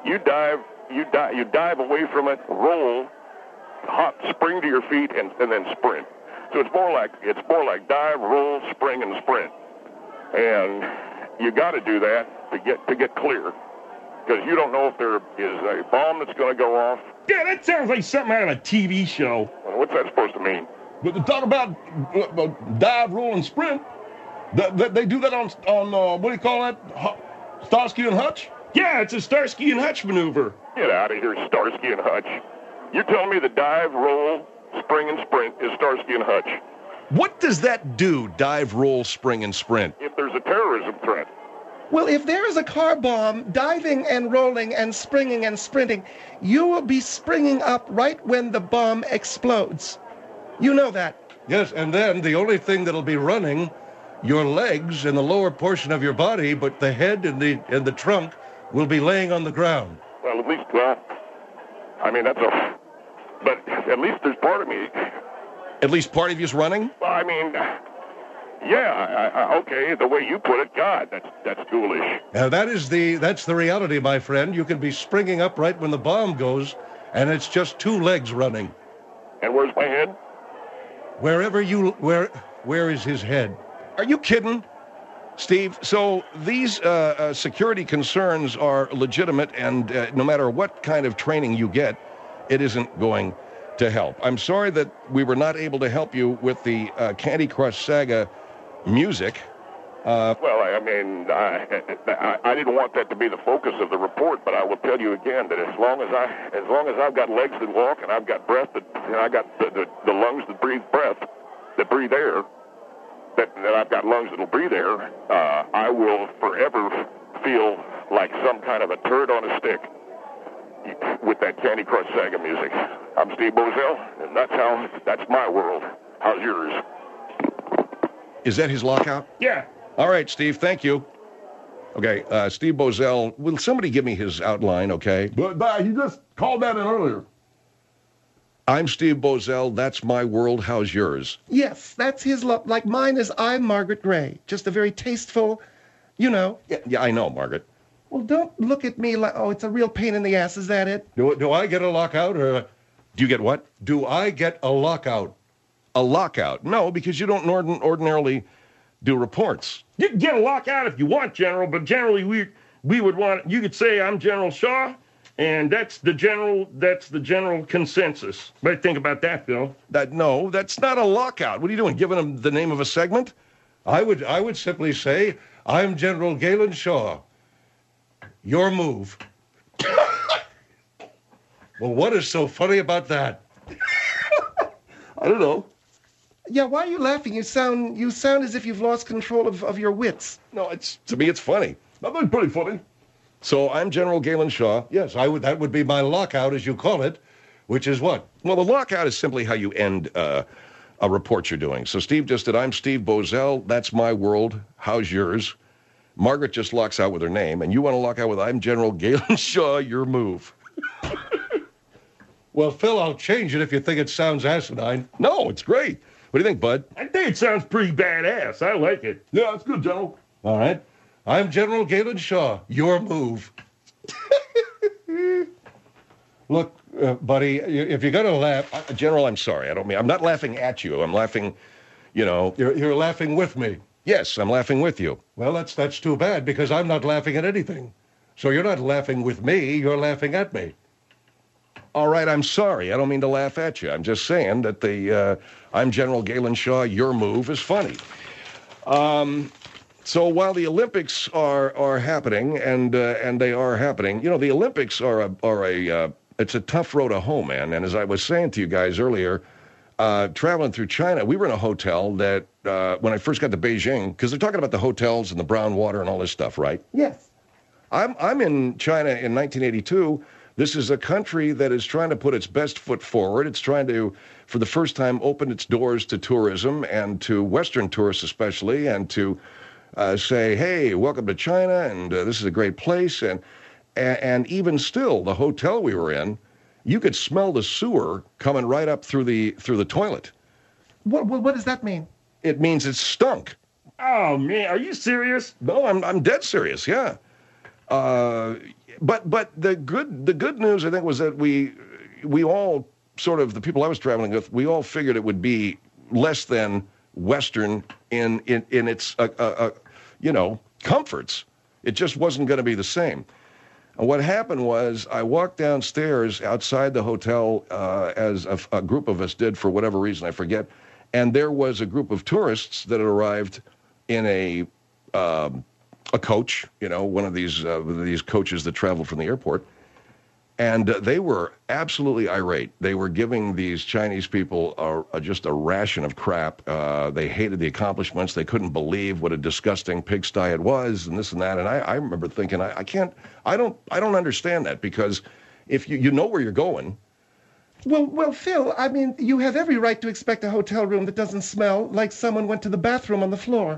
You dive, you dive, you dive away from it, roll, hop, spring to your feet, and, and then sprint. So it's more like it's more like dive, roll, spring, and sprint. And you got to do that to get to get clear, because you don't know if there is a bomb that's going to go off. Yeah, that sounds like something out of a T V show. Well, what's that supposed to mean? But to talk about uh, uh, dive, roll, and sprint, that, that they do that on on uh, what do you call that? Hu- Starsky and Hutch? Yeah, it's a Starsky and Hutch maneuver. Get out of here, Starsky and Hutch. You're telling me the dive, roll, spring, and sprint is Starsky and Hutch? What does that do? Dive, roll, spring, and sprint. If there's a terrorism threat. Well, if there is a car bomb, diving and rolling and springing and sprinting, you will be springing up right when the bomb explodes. You know that. Yes, and then the only thing that'll be running, your legs and the lower portion of your body, but the head and the and the trunk will be laying on the ground. Well, at least, well, I mean, that's a, but at least there's part of me. At least part of you's running? Well, I mean, yeah, I, I, okay, the way you put it, God, that's that's foolish. Now that is the that's the reality, my friend. You can be springing up right when the bomb goes, and it's just two legs running. And where's my head? Wherever you where where is his head? Are you kidding, Steve? So these uh, uh, security concerns are legitimate, and uh, no matter what kind of training you get, it isn't going to help. I'm sorry that we were not able to help you with the uh, Candy Crush Saga music. Uh, Well, I mean, I, I I didn't want that to be the focus of the report, but I will tell you again that as long as I as long as I've got legs that walk and I've got breath that and I got the, the, the lungs that breathe breath that breathe air, that, that I've got lungs that'll breathe air, uh, I will forever feel like some kind of a turd on a stick with that Candy Crush Saga music. I'm Steve Bozell, and that's how that's my world. How's yours? is that his lockout? Yeah. All right, Steve, thank you. Okay, uh, Steve Bozell, will somebody give me his outline, okay? But, but he just called that in earlier. I'm Steve Bozell, that's my world, how's yours? Yes, that's his lo- like mine is I'm Margaret Gray. Just a very tasteful, you know. Yeah, yeah, I know, Margaret. Well, don't look at me like, oh, it's a real pain in the ass. Is that it? Do do I get a lockout or Do you get what? do I get a lockout? A lockout. No, because you don't ordin- ordinarily do reports. You can get a lockout if you want, General, but generally we we would want, you could say I'm General Shaw, and that's the general that's the general consensus. What do you think about that, Bill? That no, that's not a lockout. What are you doing? Giving him the name of a segment? I would I would simply say I'm General Galen Shaw. Your move. Well, what is so funny about that? I don't know. Yeah, why are you laughing? You sound you sound as if you've lost control of, of your wits. No, it's to me it's funny. That's pretty funny. So I'm General Galen Shaw. Yes, I would. That would be my lockout, as you call it, which is what? Well, the lockout is simply how you end uh, a report you're doing. So Steve just did, I'm Steve Bozell, that's my world, how's yours? Margaret just locks out with her name, and you want to lock out with, I'm General Galen Shaw, your move. Well, Phil, I'll change it if you think it sounds asinine. No, it's great. What do you think, Bud? I think it sounds pretty badass. I like it. Yeah, it's good, General. All right. I'm General Galen Shaw. Your move. Look, uh, buddy, if you're going to laugh... Uh, General, I'm sorry. I don't mean... I'm not laughing at you. I'm laughing, you know... You're, you're laughing with me. Yes, I'm laughing with you. Well, that's that's too bad, because I'm not laughing at anything. So you're not laughing with me, you're laughing at me. All right, I'm sorry. I don't mean to laugh at you. I'm just saying that the uh, I'm General Galen Shaw, your move is funny. Um, so while the Olympics are are happening, and uh, and they are happening, you know, the Olympics are a are a uh, it's a tough road to hoe, man. And as I was saying to you guys earlier, uh, traveling through China, we were in a hotel that uh, when I first got to Beijing, because they're talking about the hotels and the brown water and all this stuff, right? Yes. I'm I'm in China in nineteen eighty-two. This is a country that is trying to put its best foot forward. It's trying to, for the first time, open its doors to tourism and to Western tourists especially, and to uh, say, hey, welcome to China, and uh, this is a great place. And, and and even still, the hotel we were in, you could smell the sewer coming right up through the through the toilet. What what, what does that mean? It means it stunk. Oh, man, are you serious? No, I'm I'm dead serious, yeah. Uh, but but the good the good news I think was that we we all sort of the people I was traveling with we all figured it would be less than Western in in in its uh, uh, uh, you know comforts. It just wasn't going to be the same. And what happened was I walked downstairs outside the hotel uh, as a, a group of us did for whatever reason I forget, and there was a group of tourists that had arrived in a um, a coach, you know, one of these uh, these coaches that travel from the airport, and uh, they were absolutely irate. They were giving these Chinese people a, a, just a ration of crap. Uh, they hated the accomplishments. They couldn't believe what a disgusting pigsty it was, and this and that. And I, I remember thinking, I, I can't, I don't, I don't understand that because if you you know where you're going. Well, well, Phil, I mean, you have every right to expect a hotel room that doesn't smell like someone went to the bathroom on the floor.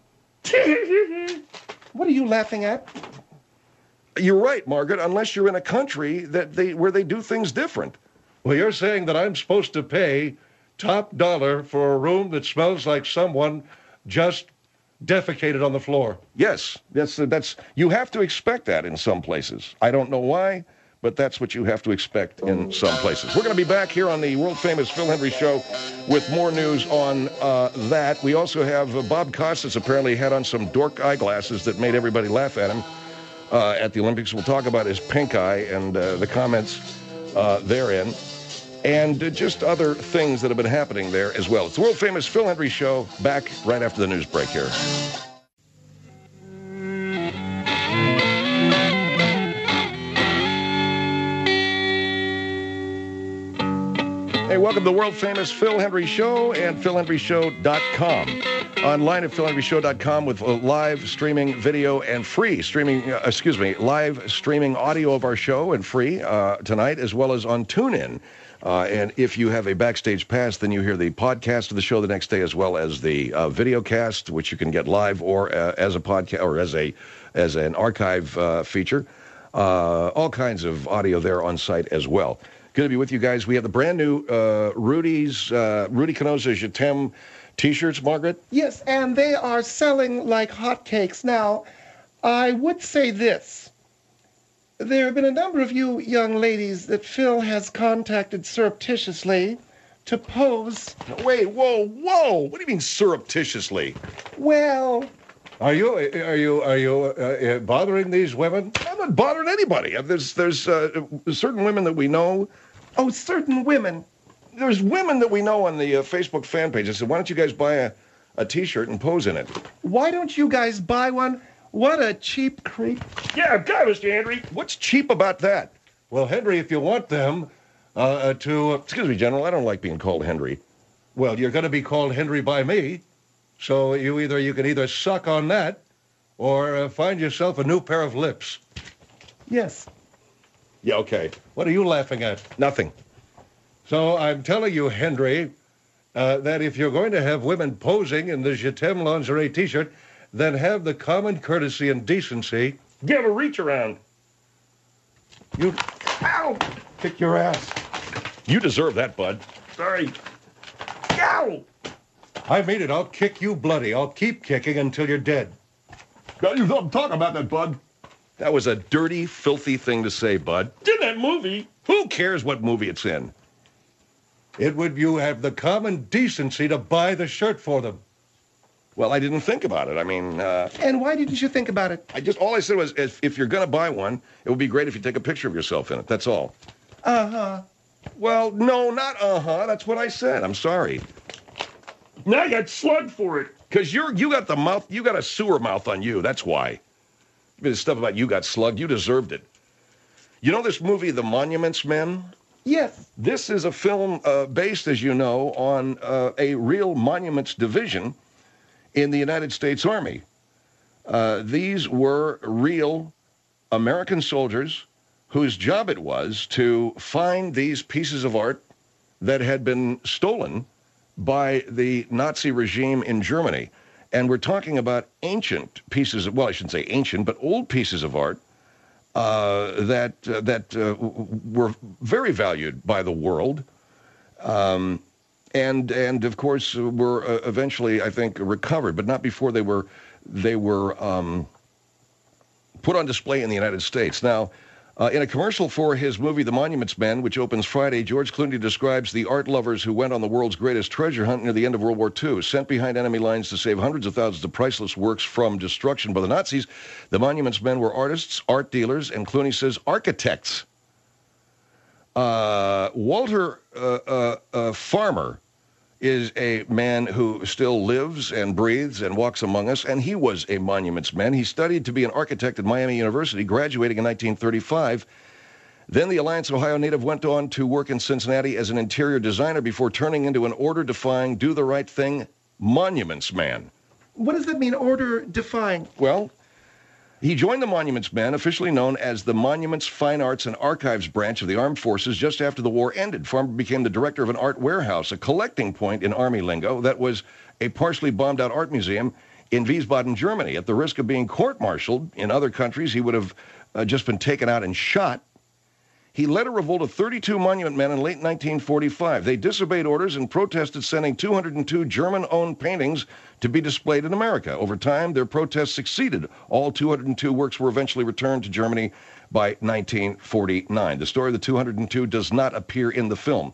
What are you laughing at? You're right, Margaret, unless you're in a country that they where they do things different. Well, you're saying that I'm supposed to pay top dollar for a room that smells like someone just defecated on the floor. Yes, that's that's you have to expect that in some places. I don't know why, but that's what you have to expect in some places. We're going to be back here on the world-famous Phil Hendry Show with more news on uh, that. We also have uh, Bob Costas apparently had on some dork eyeglasses that made everybody laugh at him. Uh, at the Olympics. We'll talk about his pink eye and uh, the comments uh, therein, and uh, just other things that have been happening there as well. It's the world-famous Phil Hendry Show, back right after the news break here. Hey, welcome to the world-famous Phil Hendry Show and phil hendry show dot com. Online at phil hendry show dot com with uh, live streaming video and free streaming, uh, excuse me, live streaming audio of our show and free uh, tonight, as well as on TuneIn. Uh, and if you have a Backstage Pass, then you hear the podcast of the show the next day, as well as the uh, video cast, which you can get live or uh, as a podcast or as a as an archive uh, feature. Uh, all kinds of audio there on site as well. Good to be with you guys. We have the brand new uh, Rudy's uh, Rudy Canosa Je T'aime T-shirts, Margaret? Yes, and they are selling like hotcakes. Now, I would say this. There have been a number of you young ladies that Phil has contacted surreptitiously to pose. Wait, whoa, whoa! What do you mean surreptitiously? Well, Are you are you are you uh, uh, bothering these women? I'm not bothering anybody. There's there's uh, certain women that we know. oh, certain women. There's women that we know on the uh, Facebook fan page. I said, why don't you guys buy a, a T-shirt and pose in it? Why don't you guys buy one? What a cheap creep. Yeah, got Mister Henry. What's cheap about that? Well, Henry, if you want them uh, uh, to, uh, Excuse me, General. I don't like being called Henry. well, you're going to be called Henry by me. So you either you can either suck on that, or uh, find yourself a new pair of lips. Yes. Yeah, okay. What are you laughing at? Nothing. So I'm telling you, Henry, uh, that if you're going to have women posing in the Je T'aime lingerie T-shirt, then have the common courtesy and decency. Give a reach around. You, Ow! kick your ass. You deserve that, bud. Sorry. Ow! I mean it. I'll kick you bloody. I'll keep kicking until you're dead. I'm talking about that, bud. That was a dirty, filthy thing to say, bud. Did that movie? Who cares what movie it's in? It would you have the common decency to buy the shirt for them. Well, I didn't think about it. I mean, uh, And why didn't you think about it? I just all I said was, if, if you're going to buy one, it would be great if you take a picture of yourself in it. That's all. Uh-huh. Well, no, not uh-huh. That's what I said. I'm sorry. Now I got slugged for it. Because you're you got the mouth, you got a sewer mouth on you. That's why. This stuff about you got slugged, you deserved it. You know this movie, The Monuments Men? Yes. This is a film uh, based, as you know, on uh, a real monuments division in the United States Army. Uh, these were real American soldiers whose job it was to find these pieces of art that had been stolen by the Nazi regime in Germany. And we're talking about ancient pieces of, well, I shouldn't say ancient, but old pieces of art uh, that uh, that uh, were very valued by the world. Um, and, and of course, were uh, eventually, I think, recovered, but not before they were, they were um, put on display in the United States. Now, uh, in a commercial for his movie The Monuments Men, which opens Friday, George Clooney describes the art lovers who went on the world's greatest treasure hunt near the end of World War Two. Sent behind enemy lines to save hundreds of thousands of priceless works from destruction by the Nazis, the Monuments Men were artists, art dealers, and Clooney says architects. Uh, Walter uh, uh, uh, Farmer is a man who still lives and breathes and walks among us, and he was a Monuments Man. He studied to be an architect at Miami University, graduating in nineteen thirty-five. Then the Alliance, Ohio native went on to work in Cincinnati as an interior designer before turning into an order-defying, do-the-right-thing Monuments Man. What does that mean, order-defying? Well, he joined the Monuments Men, officially known as the Monuments, Fine Arts, and Archives branch of the Armed Forces just after the war ended. Farmer became the director of an art warehouse, a collecting point in Army lingo, that was a partially bombed-out art museum in Wiesbaden, Germany. At the risk of being court-martialed in other countries, he would have uh, just been taken out and shot. He led a revolt of thirty-two monument men in late nineteen forty-five. They disobeyed orders and protested sending two hundred two German-owned paintings to be displayed in America. Over time, their protests succeeded. All two hundred two works were eventually returned to Germany by nineteen forty-nine. The story of the two hundred two does not appear in the film.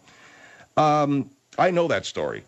Um, I know that story.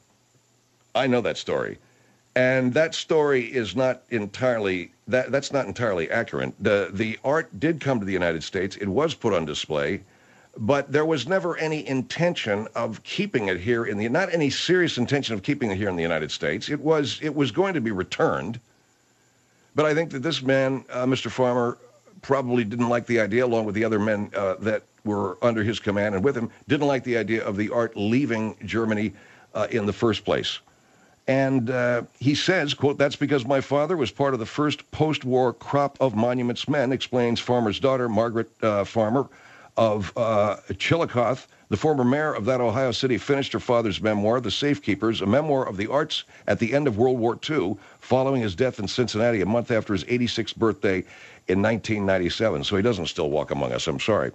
I know that story. And that story is not entirely, that, that's not entirely accurate. The, the art did come to the United States. It was put on display, but there was never any intention of keeping it here in the, not any serious intention of keeping it here in the United States. It was, it was going to be returned. But I think that this man, uh, Mister Farmer, probably didn't like the idea, along with the other men uh, that were under his command and with him, didn't like the idea of the art leaving Germany uh, in the first place. And uh, he says, quote, "That's because my father was part of the first post-war crop of Monuments Men," explains Farmer's daughter, Margaret uh, Farmer of uh, Chillicothe. The former mayor of that Ohio city finished her father's memoir, The Safekeepers, a memoir of the arts at the end of World War Two, following his death in Cincinnati a month after his eighty-sixth birthday in nineteen ninety-seven. So he doesn't still walk among us, I'm sorry.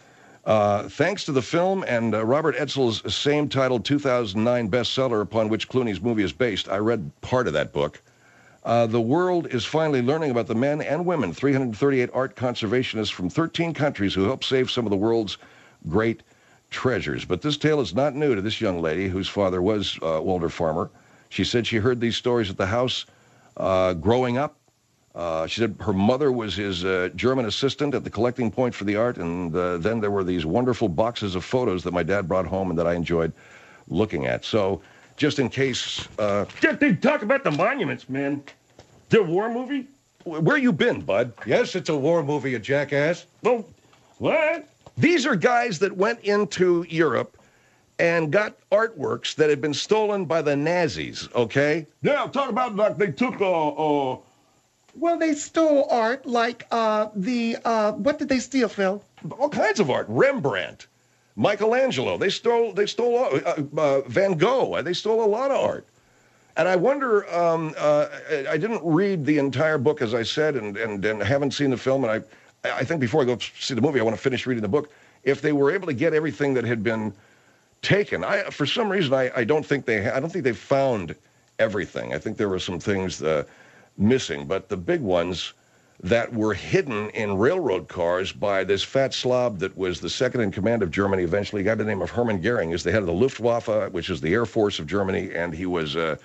Uh, thanks to the film and uh, Robert Edsel's same-titled two thousand nine bestseller upon which Clooney's movie is based, I read part of that book, uh, the world is finally learning about the men and women, three hundred thirty-eight art conservationists from thirteen countries who helped save some of the world's great treasures. But this tale is not new to this young lady whose father was uh, Walter Farmer. She said she heard these stories at the house uh, growing up. Uh, she said her mother was his uh, German assistant at the collecting point for the art, and uh, then there were these wonderful boxes of photos that my dad brought home and that I enjoyed looking at. So, just in case... Uh, Just to talk about the Monuments, man. The war movie? where you been, bud? Yes, it's a war movie, you jackass. Well, what? These are guys that went into Europe and got artworks that had been stolen by the Nazis, okay? Yeah, talk about like they took, uh, uh... Well, they stole art like uh, the, uh, what did they steal, Phil? All kinds of art. Rembrandt, Michelangelo. They stole, they stole uh, uh, Van Gogh. They stole a lot of art. And I wonder, um, uh, I didn't read the entire book, as I said, and, and, and haven't seen the film, and I, I think before I go see the movie, I want to finish reading the book. If they were able to get everything that had been taken, I, for some reason, I, I don't think they, I don't think they found everything. I think there were some things uh, missing, but the big ones that were hidden in railroad cars by this fat slob that was the second in command of Germany, eventually, a guy by the name of Hermann Goering, is the head of the Luftwaffe, which is the Air Force of Germany, and he was uh,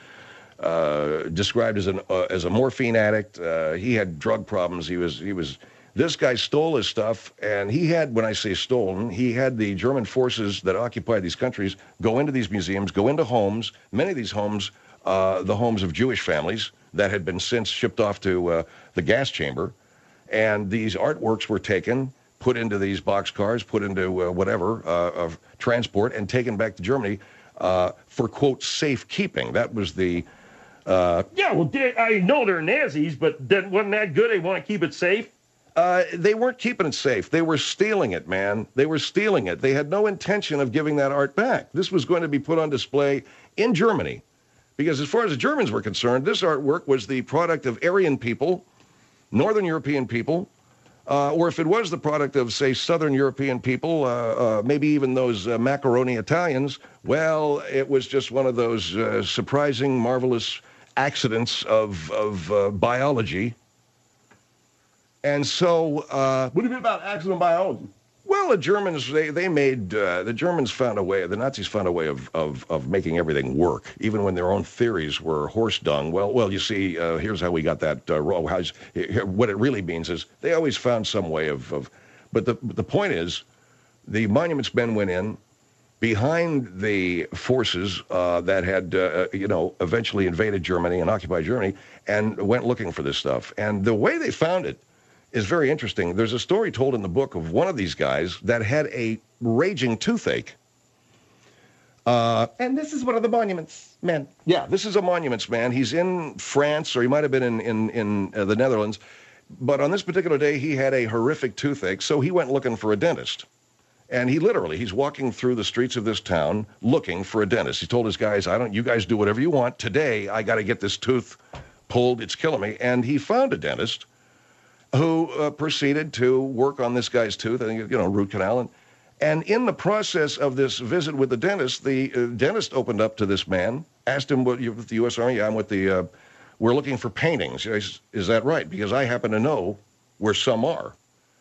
uh, described as an uh, as a morphine addict. Uh, he had drug problems. He was he was. This guy stole his stuff, and he had, when I say stolen, he had the German forces that occupied these countries go into these museums, go into homes. Many of these homes, uh, the homes of Jewish families that had been since shipped off to uh, the gas chamber, and these artworks were taken, put into these boxcars, put into uh, whatever uh, of transport, and taken back to Germany uh, for quote safekeeping. That was the. Uh, yeah, well, they, I know they're Nazis, but that wasn't that good. They want to keep it safe. Uh, they weren't keeping it safe. They were stealing it, man. They were stealing it. They had no intention of giving that art back. This was going to be put on display in Germany, because as far as the Germans were concerned, this artwork was the product of Aryan people, Northern European people, uh, or if it was the product of, say, Southern European people, uh, uh, maybe even those uh, macaroni Italians, well, it was just one of those uh, surprising, marvelous accidents of, of uh, biology And so, uh, What do you mean about accident biology? well, the Germans, they, they made, uh, the Germans found a way, the Nazis found a way of, of, of making everything work, even when their own theories were horse dung. Well, well, you see, uh, here's how we got that uh, wrong. How's, here, what it really means is they always found some way of, of but the, the point is, the Monuments Men went in behind the forces uh, that had, uh, you know, eventually invaded Germany and occupied Germany and went looking for this stuff. And the way they found it is very interesting. There's a story told in the book of one of these guys that had a raging toothache. Uh, And this is one of the monuments men. yeah, this is a Monuments Man. He's in France, or he might have been in, in, in uh, the Netherlands. But on this particular day, he had a horrific toothache, so he went looking for a dentist. And he literally, he's walking through the streets of this town looking for a dentist. He told his guys, I don't, you guys do whatever you want. Today, I got to get this tooth pulled. It's killing me. And he found a dentist who uh, proceeded to work on this guy's tooth, I think, you know, root canal. And, and in the process of this visit with the dentist, the uh, dentist opened up to this man, asked him, what, you with the U S Army? Yeah, I'm with the, uh, we're looking for paintings. Is, is that right? Because I happen to know where some are.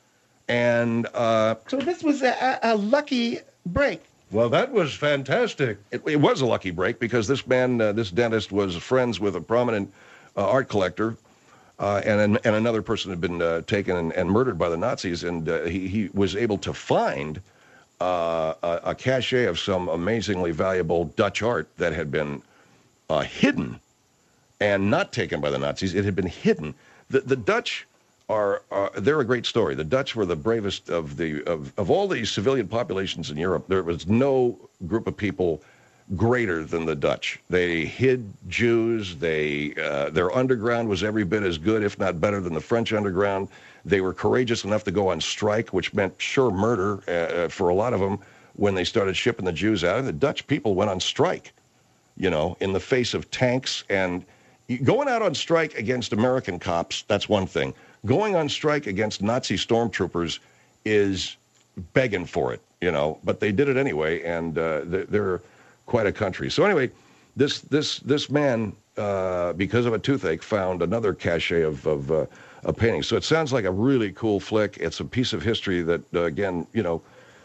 And uh, So this was a, a, a lucky break. Well, that was fantastic. it, it was a lucky break because this man, uh, this dentist, was friends with a prominent uh, art collector, uh, and and another person had been uh, taken and, and murdered by the Nazis, and uh, he he was able to find uh, a, a cache of some amazingly valuable Dutch art that had been uh, hidden and not taken by the Nazis. It had been hidden. The the Dutch are, are they're a great story. The Dutch were the bravest of the of, of all the civilian populations in Europe. There was no group of people greater than the Dutch. They hid Jews. They uh, their underground was every bit as good, if not better, than the French underground. They were courageous enough to go on strike, which meant sure murder uh, for a lot of them when they started shipping the Jews out. The Dutch people went on strike, you know, in the face of tanks. And going out on strike against American cops, that's one thing. Going on strike against Nazi stormtroopers is begging for it, you know, but they did it anyway, and uh, they're quite a country. So anyway, this this this man, uh, because of a toothache, found another cache of of, uh, of paintings. So it sounds like a really cool flick. It's a piece of history that, uh, again, you know,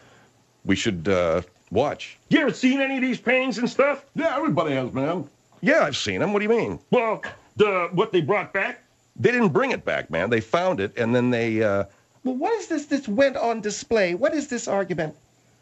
we should uh, watch. You ever seen any of these paintings and stuff? Yeah, everybody has, man. Yeah, I've seen them. What do you mean? Well, the what they brought back? They didn't bring it back, man. They found it, and then they... Uh, Well, what is this? This went on display. What is this argument?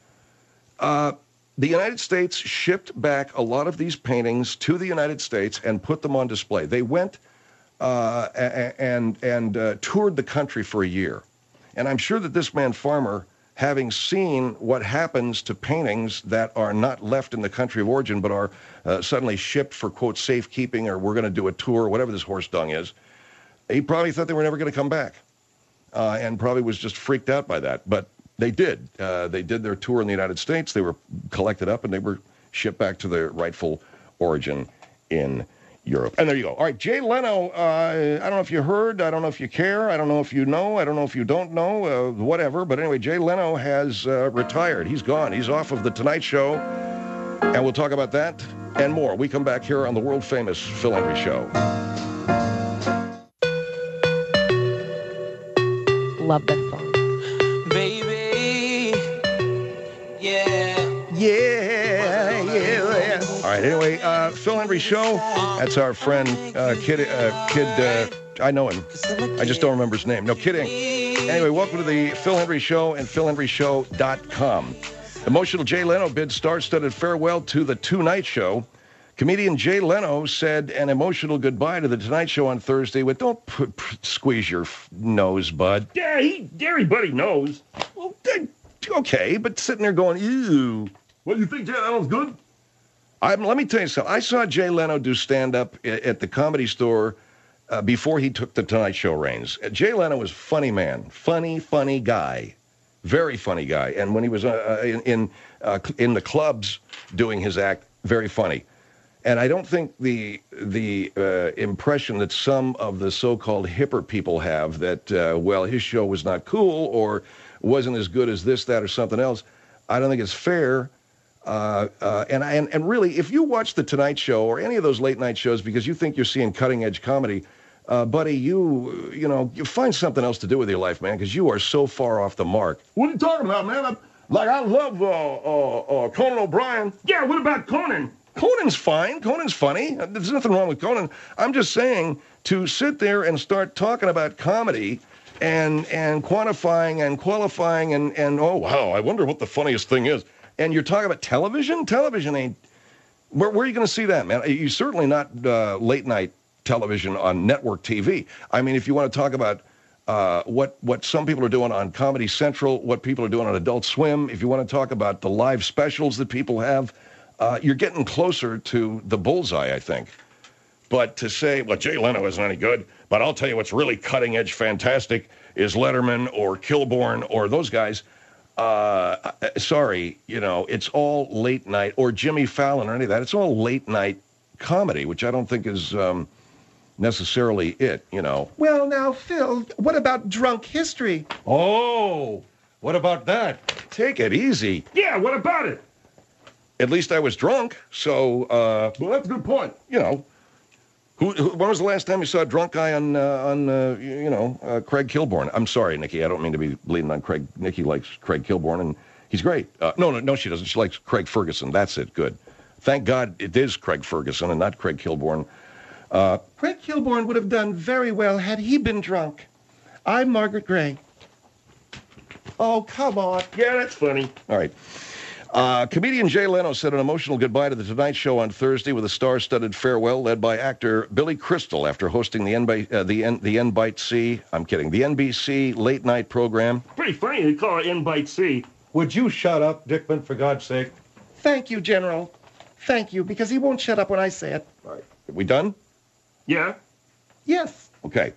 Uh, the United States shipped back a lot of these paintings to the United States and put them on display. They went uh, and and uh, toured the country for a year. And I'm sure that this man Farmer, having seen what happens to paintings that are not left in the country of origin but are uh, suddenly shipped for, quote, safekeeping, or we're going to do a tour, whatever this horse dung is, he probably thought they were never going to come back. Uh, and probably was just freaked out by that. But they did. Uh, they did their tour in the United States. They were collected up, and they were shipped back to their rightful origin in Europe. And there you go. All right, Jay Leno, uh, I don't know if you heard. I don't know if you care. I don't know if you know. I don't know if you don't know. Uh, whatever. But anyway, Jay Leno has uh, retired. He's gone. He's off of The Tonight Show. And we'll talk about that and more. We come back here on the world-famous Phil Henry Show. Love that song. Baby, yeah. Yeah, yeah, yeah. All right, anyway, uh, Phil Henry Show. That's our friend, uh, Kid, uh, Kid, uh, I know him. I just don't remember his name. No, kidding. Anyway, welcome to the Phil Henry Show and phil henry show dot com. Emotional Jay Leno bids star-studded farewell to The Tonight Show. Comedian Jay Leno said an emotional goodbye to The Tonight Show on Thursday with, don't p- p- squeeze your f- nose, bud. Yeah, he, everybody knows. Well, okay, but sitting there going, ew. What, you think Jay Leno's good? I'm, let me tell you something. I saw Jay Leno do stand-up at the Comedy Store uh, before he took the Tonight Show reins. Uh, Jay Leno was a funny man. Funny, funny guy. Very funny guy. And when he was uh, in in, uh, in the clubs doing his act, very funny. And I don't think the the uh, impression that some of the so-called hipper people have that, uh, well, his show was not cool or wasn't as good as this, that, or something else, I don't think it's fair. Uh, uh, and, and and really, if you watch The Tonight Show or any of those late-night shows because you think you're seeing cutting-edge comedy, uh, buddy, you, you know, you find something else to do with your life, man, because you are so far off the mark. What are you talking about, man? I'm, like, I love uh, uh, uh, Conan O'Brien. Yeah, what about Conan? Conan's fine. Conan's funny. There's nothing wrong with Conan. I'm just saying to sit there and start talking about comedy and and quantifying and qualifying and, and oh, wow, I wonder what the funniest thing is. And you're talking about television? Television ain't... Where, where are you going to see that, man? You're certainly not uh, late-night television on network T V. I mean, if you want to talk about uh, what, what some people are doing on Comedy Central, what people are doing on Adult Swim, if you want to talk about the live specials that people have, uh, you're getting closer to the bullseye, I think. But to say, well, Jay Leno isn't any good, but I'll tell you what's really cutting-edge fantastic is Letterman or Kilborn or those guys. Uh, sorry, you know, it's all late night, or Jimmy Fallon or any of that. It's all late night comedy, which I don't think is um, necessarily it, you know. Well, now, Phil, what about Drunk History? Oh, what about that? Take it easy. Yeah, what about it? At least I was drunk, so, uh, Well, that's a good point. you know. Who, who, when was the last time you saw a drunk guy on, uh, on uh, you, you know, uh, Craig Kilborn? I'm sorry, Nikki. I don't mean to be bleeding on Craig. Nikki likes Craig Kilborn, and he's great. Uh, no, no, no, she doesn't. She likes Craig Ferguson. That's it. Good. Thank God it is Craig Ferguson and not Craig Kilborn. Uh, Craig Kilborn would have done very well had he been drunk. I'm Margaret Gray. Oh, come on. Yeah, that's funny. all right. Uh, comedian Jay Leno said an emotional goodbye to The Tonight Show on Thursday with a star-studded farewell led by actor Billy Crystal after hosting the N B, uh, the N, the N B C, I'm kidding, the N B C late-night program. Pretty funny they call it Invite C. Would you shut up, Dickman, for God's sake? Thank you, General. Thank you, because he won't shut up when I say it. All right. Are we done? Yeah? Yes. Okay.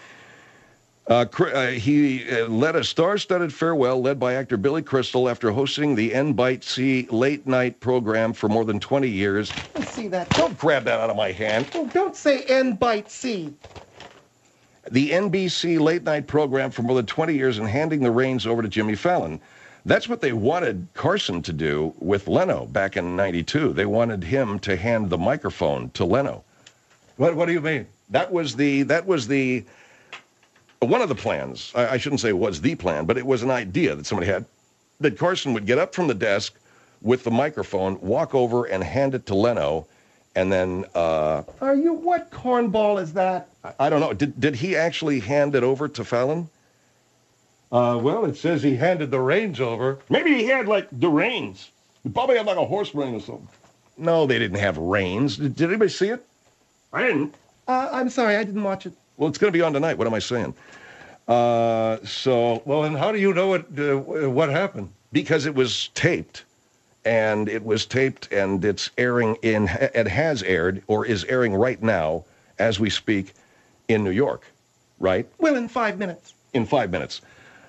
Uh, cr- uh, he uh, led a star-studded farewell led by actor Billy Crystal after hosting the N B C late-night program for more than twenty years. Let's see that. Don't grab that out of my hand. Oh, don't say N bite C. The N B C late-night program for more than twenty years and handing the reins over to Jimmy Fallon. That's what they wanted Carson to do with Leno back in ninety-two. They wanted him to hand the microphone to Leno. What, what do you mean? That was the, that was the, one of the plans. I, I shouldn't say it was the plan, but it was an idea that somebody had, that Carson would get up from the desk with the microphone, walk over and hand it to Leno, and then, uh, Are you, what cornball is that? I, I don't know, did, did he actually hand it over to Fallon? Uh, well, it says he handed the reins over. Maybe he had, like, the reins. He probably had, like, a horse rein or something. No, they didn't have reins. Did, did anybody see it? I didn't. Uh, I'm sorry, I didn't watch it. Well, it's going to be on tonight. What am I saying? Uh, so, Well, and how do you know what, uh, what happened? because it was taped, and it was taped, and it's airing in, it has aired, or is airing right now, as we speak, in New York, right? Well, in five minutes. In five minutes.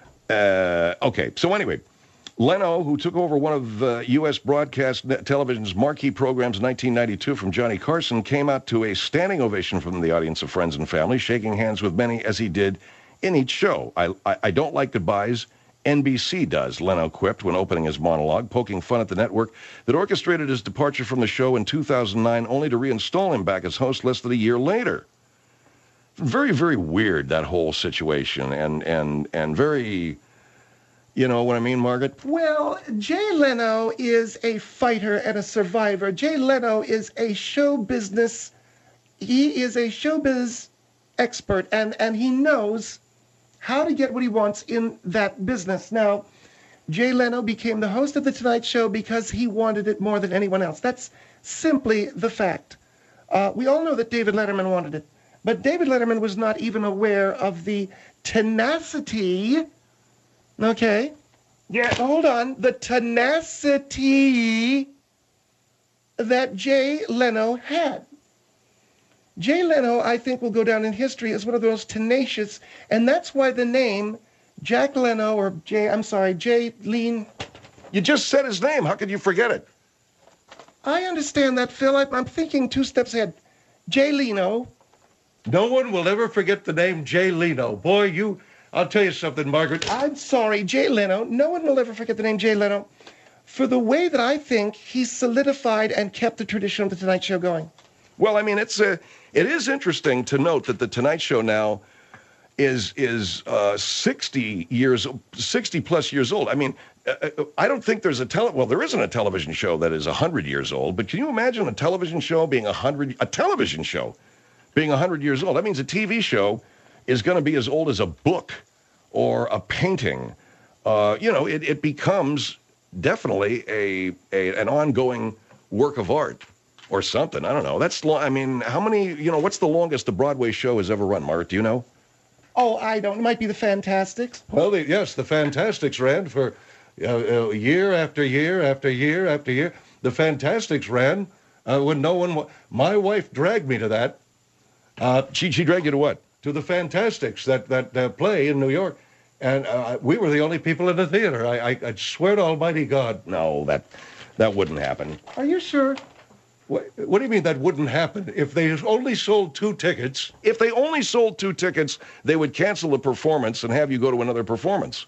Uh, okay, so anyway, Leno, who took over one of uh, U S broadcast net television's marquee programs in nineteen ninety-two from Johnny Carson, came out to a standing ovation from the audience of friends and family, shaking hands with many as he did in each show. I, I, I don't like goodbyes. N B C does, Leno quipped when opening his monologue, poking fun at the network that orchestrated his departure from the show in two thousand nine, only to reinstall him back as host less than a year later. Very, very weird, that whole situation, and and and very, you know what I mean, Margaret? Well, Jay Leno is a fighter and a survivor. Jay Leno is a show business, he is a showbiz expert, and, and he knows how to get what he wants in that business. Now, Jay Leno became the host of The Tonight Show because he wanted it more than anyone else. That's simply the fact. Uh, we all know that David Letterman wanted it, but David Letterman was not even aware of the tenacity, okay? Yeah. Hold on. The tenacity that Jay Leno had. Jay Leno, I think, will go down in history as one of the most tenacious, and that's why the name Jack Leno, or Jay, I'm sorry, Jay Lean. You just said his name. How could you forget it? I understand that, Phil. I, I'm thinking two steps ahead. Jay Leno. No one will ever forget the name Jay Leno. Boy, you... I'll tell you something, Margaret. I'm sorry, Jay Leno. No one will ever forget the name Jay Leno for the way that I think he solidified and kept the tradition of The Tonight Show going. Well, I mean, it's a, it is interesting to note that the Tonight Show now is is uh, sixty years, sixty plus years old. I mean, uh, I don't think there's a tele. Well, there isn't a television show that is a hundred years old. But can you imagine a television show being a hundred? A television show being a hundred years old? That means a T V show is going to be as old as a book or a painting. Uh, you know, it, it becomes definitely a, a an ongoing work of art. Or something. I don't know. That's, lo- I mean, how many, you know, what's the longest a Broadway show has ever run, Mart? Do you know? Oh, I don't. It might be the Fantastics. Well, the, yes, the Fantastics ran for uh, uh, year after year after year after year. The Fantastics ran uh, when no one, wa- my wife dragged me to that. Uh, She, she dragged you to what? to the Fantastics, that, that uh, play in New York. And uh, we were the only people in the theater. I, I, I swear to Almighty God. No, that that wouldn't happen. Are you sure? What, what do you mean that wouldn't happen? If they only sold two tickets, If they only sold two tickets, they would cancel the performance and have you go to another performance.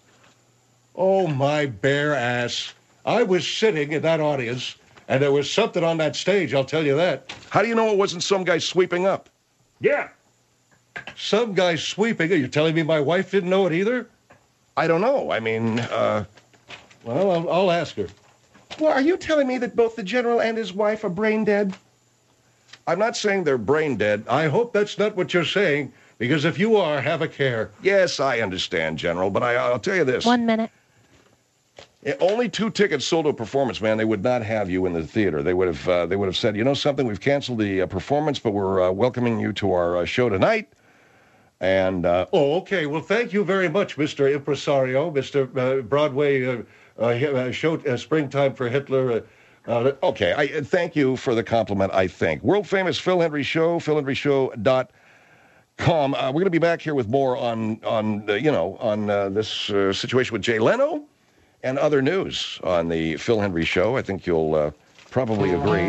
oh, my bare ass. I was sitting in that audience, and there was something on that stage, I'll tell you that. How do you know it wasn't some guy sweeping up? Yeah. Some guy sweeping. Are you telling me my wife didn't know it either? I don't know. I mean, uh, Well, I'll, I'll ask her. Well, are you telling me that both the general and his wife are brain dead? I'm not saying they're brain dead. I hope that's not what you're saying, because if you are, have a care. Yes, I understand, General, but I, I'll tell you this. One minute. Eh, Only two tickets sold to a performance, man. They would not have you in the theater. They would have. Uh, they would have said, you know something, we've canceled the uh, performance, but we're uh, welcoming you to our uh, show tonight. And uh, Oh, okay. Well, thank you very much, Mister Impresario, Mister Uh, Broadway uh, uh, hi- uh, show, uh, Springtime for Hitler. Uh, uh, okay, I uh, thank you for the compliment. I think world famous Phil Hendry Show, phil hendry show dot com. Uh, we're going to be back here with more on on uh, you know on uh, this uh, situation with Jay Leno and other news on the Phil Hendry Show. I think you'll uh, probably agree.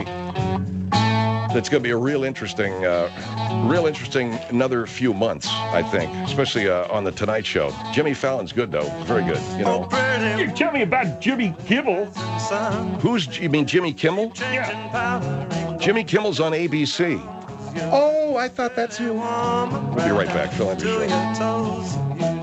It's going to be a real interesting, uh, real interesting another few months, I think, especially uh, on the Tonight Show. Jimmy Fallon's good, though. Very good, you know. You tell me about Jimmy Kimmel. Who's, you mean Jimmy Kimmel? Yeah. Jimmy Kimmel's on A B C. Oh, I thought that's who. We'll be right back. Phil Hendry Show.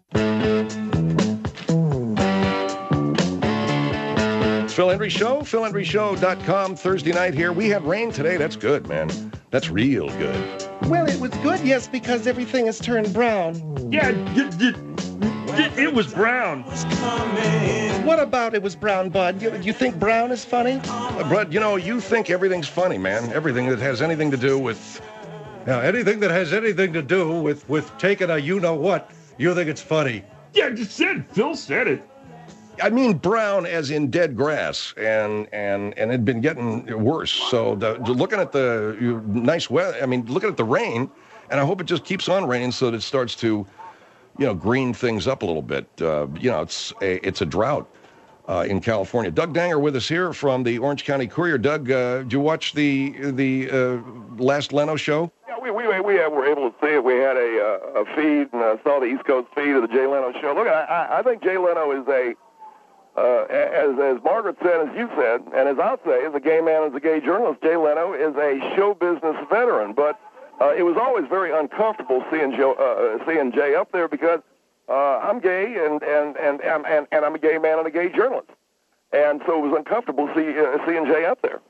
Phil Hendry Show, phil hendry show dot com, Thursday night here. We had rain today. That's good, man. That's real good. Well, it was good, yes, because everything has turned brown. Yeah, d- d- d- it was brown. What about it was brown, Bud? You, you think brown is funny? Uh, Brad, you know, you think everything's funny, man. Everything that has anything to do with... now, anything that has anything to do with, with taking a you-know-what, you think it's funny. Yeah, I just said, Phil said it. I mean brown as in dead grass, and and and it'd been getting worse. So the, the- looking at the you- nice weather, I mean, looking at the rain, and I hope it just keeps on raining so that it starts to, you know, green things up a little bit. Uh, you know, it's a it's a drought uh, in California. Doug Danger with us here from the Orange County Courier. Doug, uh, did you watch the the uh, last Leno show? Yeah, we we we were able to see it. We had a uh, a feed and uh, saw the East Coast feed of the Jay Leno show. Look, I I I think Jay Leno is a uh, as as Margaret said, as you said, and as I'll say, as a gay man, as a gay journalist, Jay Leno is a show business veteran. But uh, it was always very uncomfortable seeing Joe, uh, seeing Jay up there because uh, I'm gay and and, and and and and I'm a gay man and a gay journalist, and so it was uncomfortable see, uh, seeing Jay up there.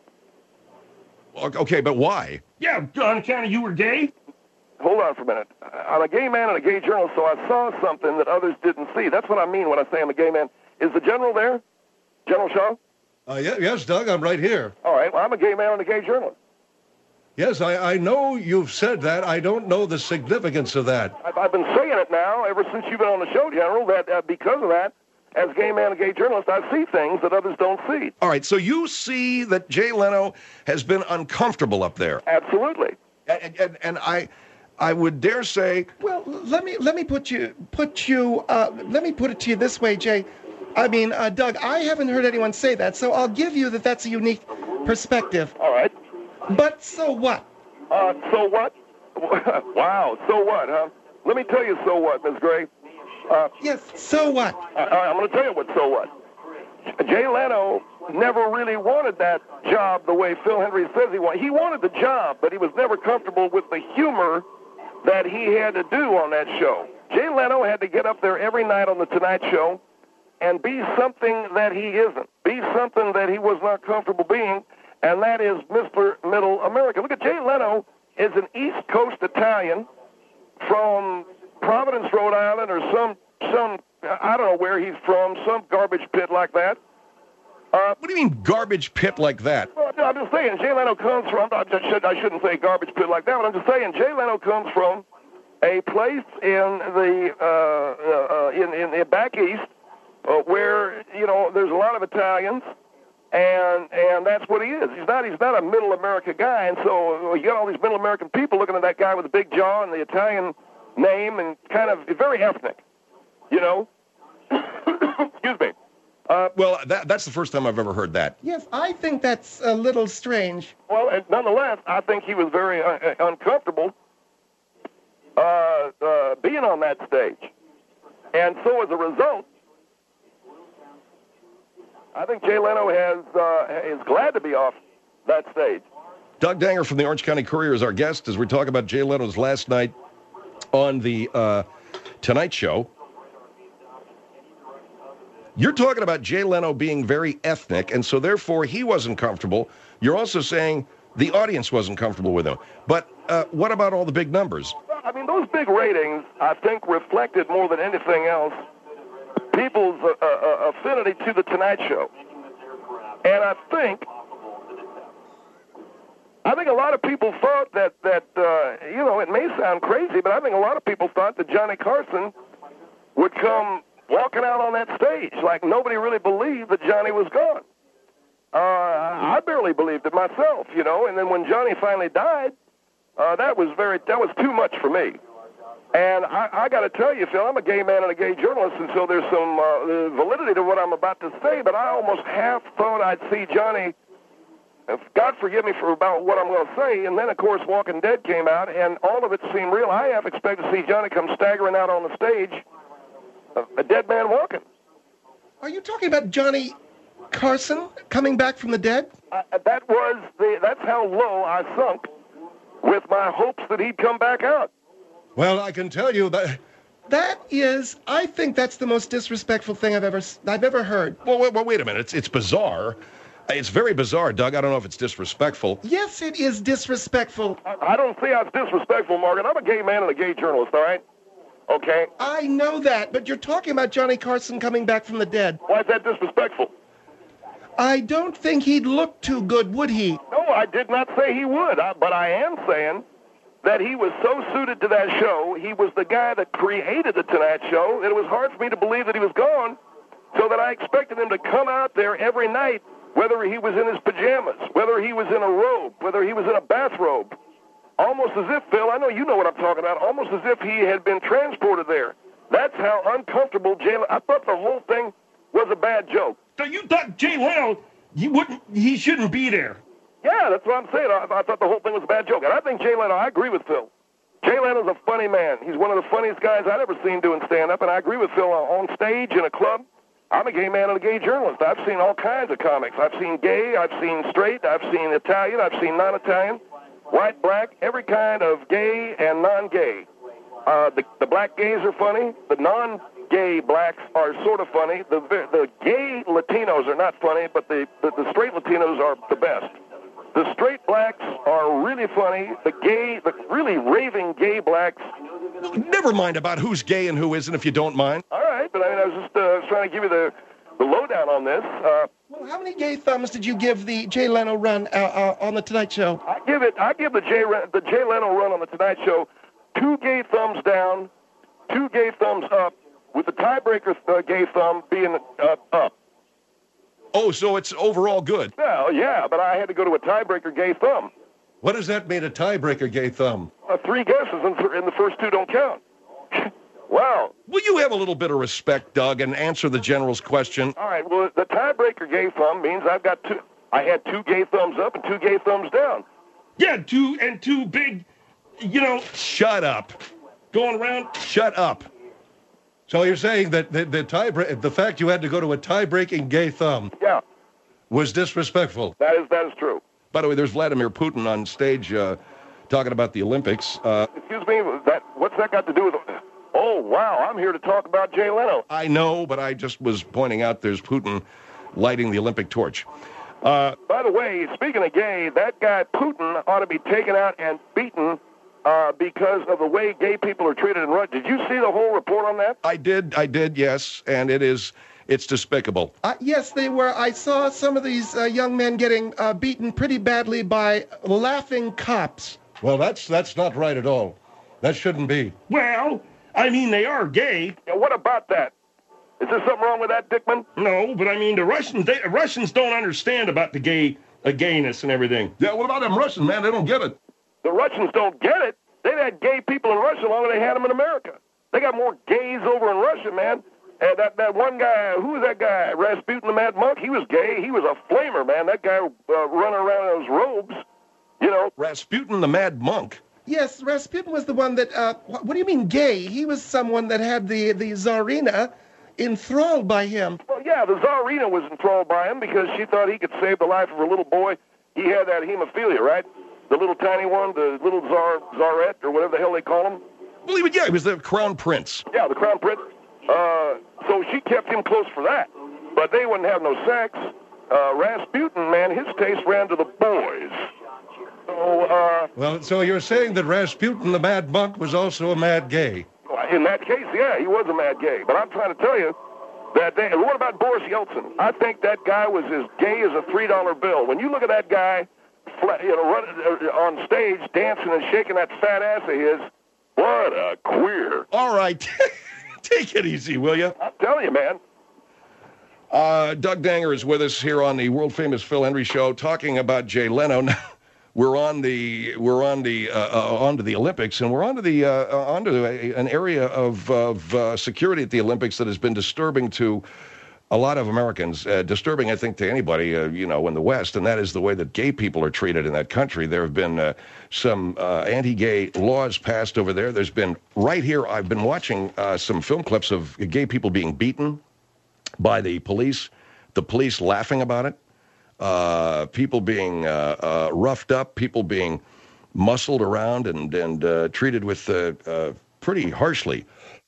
Okay, but why? Yeah, on account of you were gay? Hold on for a minute. I'm a gay man and a gay journalist, so I saw something that others didn't see. That's what I mean when I say I'm a gay man. Is the general there? General Shaw? Uh, yeah, yes, Doug, I'm right here. All right, well, I'm a gay man and a gay journalist. Yes, I, I know you've said that. I don't know the significance of that. I've, I've been saying it now ever since you've been on the show, General, that uh, because of that, as gay man and gay journalist, I see things that others don't see. All right, so you see that Jay Leno has been uncomfortable up there. Absolutely. And, and, and I, I would dare say, Well, let me let me put you put you uh, let me put it to you this way, Jay. I mean, uh, Doug, I haven't heard anyone say that, so I'll give you that that's a unique perspective. All right. But so what? Uh, so what? Wow, so what, huh? Let me tell you so what, Miss Gray. Uh, Yes, so what? I, I'm going to tell you what so what. Jay Leno never really wanted that job the way Phil Hendrie says he wanted. He wanted the job, but he was never comfortable with the humor that he had to do on that show. Jay Leno had to get up there every night on The Tonight Show and be something that he isn't, be something that he was not comfortable being, and that is Mister Middle America. Look at Jay Leno is an East Coast Italian from Providence, Rhode Island, or some, some I don't know where he's from, some garbage pit like that. Uh, What do you mean garbage pit like that? well, I'm just saying, Jay Leno comes from, I, just should, I shouldn't say garbage pit like that, but I'm just saying, Jay Leno comes from a place in the, uh, uh, in, in the back east uh, where, you know, there's a lot of Italians, and and that's what he is. He's not he's not a middle America guy, and so you got all these middle American people looking at that guy with the big jaw and the Italian name, and kind of very ethnic, you know? Excuse me. Uh, well, that, that's the first time I've ever heard that. Yes, I think that's a little strange. Well, and nonetheless, I think he was very uh, uncomfortable uh, uh, being on that stage. And so as a result, I think Jay Leno has uh, is glad to be off that stage. Doug Danger from the Orange County Courier is our guest as we talk about Jay Leno's last night on the uh, Tonight Show. You're talking about Jay Leno being very ethnic, and so therefore he wasn't comfortable. You're also saying the audience wasn't comfortable with him. But uh, what about all the big numbers? Well, I mean, those big ratings, I think, reflected more than anything else people's uh, uh, affinity to the Tonight Show. And I think, I think a lot of people thought that, that uh, you know, it may sound crazy, but I think a lot of people thought that Johnny Carson would come walking out on that stage. Like nobody really believed that Johnny was gone. Uh, I barely believed it myself, you know. And then when Johnny finally died, uh, that was very that was too much for me. And I, I got to tell you, Phil, I'm a gay man and a gay journalist, and so there's some uh, validity to what I'm about to say. But I almost half thought I'd see Johnny. God forgive me for about what I'm going to say. And then, of course, Walking Dead came out, and all of it seemed real. I half expected to see Johnny come staggering out on the stage, a dead man walking. Are you talking about Johnny Carson coming back from the dead? Uh, that was the. That's how low I sunk with my hopes that he'd come back out. Well, I can tell you that. That is, I think that's the most disrespectful thing I've ever I've ever heard. Well, wait, well, wait a minute. It's it's bizarre. It's very bizarre, Doug. I don't know if it's disrespectful. Yes, it is disrespectful. I, I don't see how it's disrespectful, Morgan. I'm a gay man and a gay journalist, all right? Okay? I know that, but you're talking about Johnny Carson coming back from the dead. Why is that disrespectful? I don't think he'd look too good, would he? No, I did not say he would, I, but I am saying that he was so suited to that show, he was the guy that created the Tonight Show, that it was hard for me to believe that he was gone, so that I expected him to come out there every night, whether he was in his pajamas, whether he was in a robe, whether he was in a bathrobe, almost as if, Phil, I know you know what I'm talking about, almost as if he had been transported there. That's how uncomfortable Jay Leno, I thought the whole thing was a bad joke. So you thought Jay Leno, he wouldn't, he shouldn't be there? Yeah, that's what I'm saying. I, I thought the whole thing was a bad joke. And I think Jay Leno, I agree with Phil. Jay Leno's a funny man. He's one of the funniest guys I've ever seen doing stand-up, and I agree with Phil on stage in a club. I'm a gay man and a gay journalist. I've seen all kinds of comics. I've seen gay, I've seen straight, I've seen Italian, I've seen non-Italian, white, black, every kind of gay and non-gay. Uh, the, the black gays are funny. The non-gay blacks are sort of funny. The, the gay Latinos are not funny, but the, the, the straight Latinos are the best. The straight blacks are really funny. The gay, the really raving gay blacks. Never mind about who's gay and who isn't, if you don't mind. All right, but I mean, I was just uh, trying to give you the, the lowdown on this. Uh, Well, how many gay thumbs did you give the Jay Leno run uh, uh, on the Tonight Show? I give it. I give the Jay the Jay Leno run on the Tonight Show two gay thumbs down, two gay thumbs up, with the tiebreaker uh, gay thumb being uh, up. Oh, so it's overall good. Well, yeah, but I had to go to a tiebreaker gay thumb. What does that mean, a tiebreaker gay thumb? Uh, three guesses, and, th- and the first two don't count. Wow. Will you have a little bit of respect, Doug, and answer the general's question? All right, well, the tiebreaker gay thumb means I've got two. I had two gay thumbs up and two gay thumbs down. Yeah, two and two big, you know, Shut up. going around. Shut up. So you're saying that the, the tie the fact you had to go to a tie-breaking gay thumb. Yeah. was disrespectful. That is that is true. By the way, there's Vladimir Putin on stage uh, talking about the Olympics. Uh, Excuse me, that what's that got to do with? Oh wow, I'm here to talk about Jay Leno. I know, but I just was pointing out there's Putin lighting the Olympic torch. Uh, By the way, speaking of gay, that guy Putin ought to be taken out and beaten uh, because of the way gay people are treated in Russia. Did you see the whole report on that? I did, I did, yes, and it is, it's despicable. Uh, yes, they were. I saw some of these uh, young men getting uh, beaten pretty badly by laughing cops. Well, that's that's not right at all. That shouldn't be. Well, I mean, they are gay. Yeah, what about that? Is there something wrong with that, Dickman? No, but I mean, the Russians, they, Russians don't understand about the gay, uh, gayness and everything. Yeah, what about them Russians, man? They don't get it. The Russians don't get it. They've had gay people in Russia longer than they had them in America. They got more gays over in Russia, man. And that, that one guy, who was that guy? Rasputin the Mad Monk? He was gay. He was a flamer, man. That guy uh, running around in those robes, you know. Rasputin the Mad Monk. Yes, Rasputin was the one that, uh, wh- what do you mean gay? He was someone that had the, the Tsarina enthralled by him. Well, yeah, the Tsarina was enthralled by him because she thought he could save the life of her little boy. He had that hemophilia, right? The little tiny one, the little czar, czarette, or whatever the hell they call him. Well, he was, yeah, he was the crown prince. Yeah, the crown prince. Uh, so she kept him close for that. But they wouldn't have no sex. Uh, Rasputin, man, his taste ran to the boys. So, uh... Well, so you're saying that Rasputin the Mad Monk was also a mad gay? In that case, yeah, he was a mad gay. But I'm trying to tell you that they... What about Boris Yeltsin? I think that guy was as gay as a three dollar bill. When you look at that guy, you know, run, uh, on stage, dancing and shaking that fat ass of his, what a queer. All right. Take it easy, will you? I'm telling you, man. Uh, Doug Danger is with us here on the world-famous Phil Hendrie Show, talking about Jay Leno. Now, we're on the we're on the uh, uh, onto the Olympics, and we're onto the uh, uh, onto a, an area of of uh, security at the Olympics that has been disturbing to a lot of Americans, uh, disturbing, I think, to anybody, uh, you know, in the West, and that is the way that gay people are treated in that country. There have been uh, some uh, anti-gay laws passed over there. There's been, right here, I've been watching uh, some film clips of gay people being beaten by the police, the police laughing about it, uh, people being uh, uh, roughed up, people being muscled around and, and uh, treated with uh, uh, pretty harshly.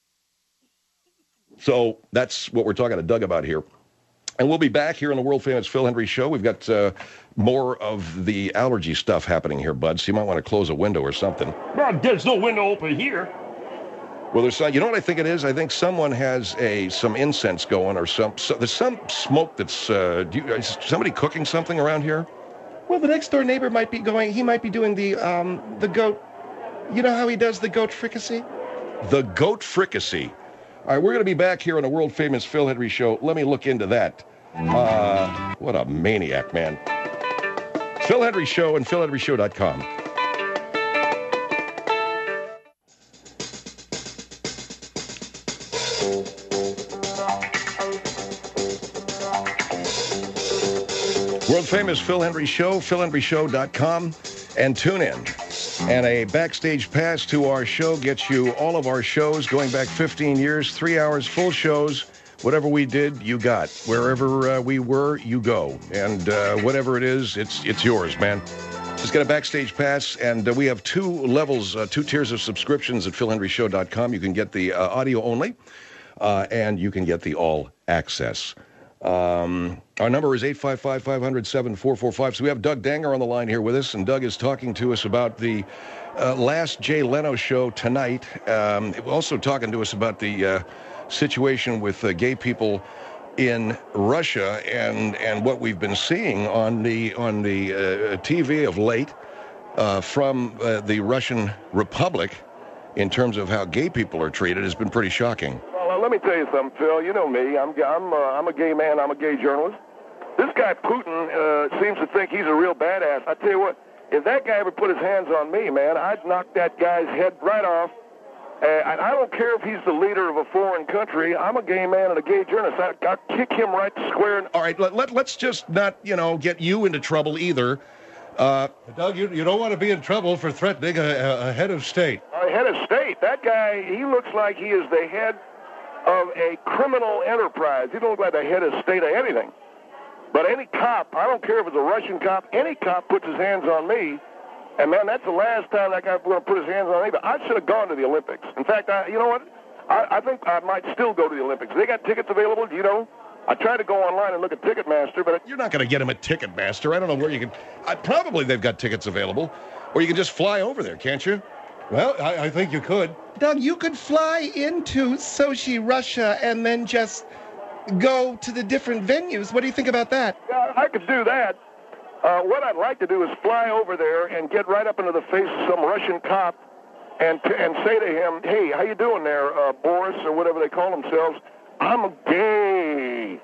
So that's what we're talking to Doug about here. And we'll be back here on the world-famous Phil Hendrie Show. We've got uh, more of the allergy stuff happening here, Bud, so you might want to close a window or something. Well, there's no window open here. Well, there's some, you know what I think it is? I think someone has a some incense going or some, so, there's some smoke that's, uh, do you, is somebody cooking something around here? Well, the next door neighbor might be going, he might be doing the, um, the goat, you know how he does the goat fricassee? The goat fricassee. All right, we're going to be back here on the world-famous Phil Hendrie Show. Let me look into that. Uh, what a maniac, man. Phil Hendrie Show and phil hendrie show dot com. World-famous Phil Hendrie Show, phil hendrie show dot com, and tune in. And a backstage pass to our show gets you all of our shows going back fifteen years, three hours, full shows. Whatever we did, you got. Wherever uh, we were, you go. And uh, whatever it is, it's it's yours, man. Just get a backstage pass, and uh, we have two levels, uh, two tiers of subscriptions at phil hendrie show dot com. You can get the uh, audio only, uh, and you can get the all access. Um, our number is eight five five, five hundred, seven four four five. So we have Doug Danger on the line here with us, and Doug is talking to us about the uh, last Jay Leno show tonight. Um, also talking to us about the uh, situation with uh, gay people in Russia and and what we've been seeing on the on the uh, T V of late uh, from uh, the Russian Republic in terms of how gay people are treated has been pretty shocking. Let me tell you something, Phil. You know me. I'm I'm uh, I'm a gay man. I'm a gay journalist. This guy Putin uh, seems to think he's a real badass. I tell you what, if that guy ever put his hands on me, man, I'd knock that guy's head right off. Uh, and I don't care if he's the leader of a foreign country. I'm a gay man and a gay journalist. I, I'll kick him right square. In- All right, let, let, let's just not, you know, get you into trouble either. Uh, Doug, you, you don't want to be in trouble for threatening a, a head of state. A head of state? That guy, he looks like he is the head of a criminal enterprise. He don't look like the head of state of anything. But any cop, I don't care if it's a Russian cop, any cop puts his hands on me, and, man, that's the last time that guy's going to put his hands on me. But I should have gone to the Olympics. In fact, I, you know what? I, I think I might still go to the Olympics. They got tickets available, do you know? I tried to go online and look at Ticketmaster, but... It, You're not going to get them at Ticketmaster. I don't know where you can... I, probably they've got tickets available. Or you can just fly over there, can't you? Well, I, I think you could. Doug, you could fly into Sochi, Russia, and then just go to the different venues. What do you think about that? Yeah, I could do that. Uh, what I'd like to do is fly over there and get right up into the face of some Russian cop and and say to him, hey, how you doing there, uh, Boris, or whatever they call themselves? I'm gay.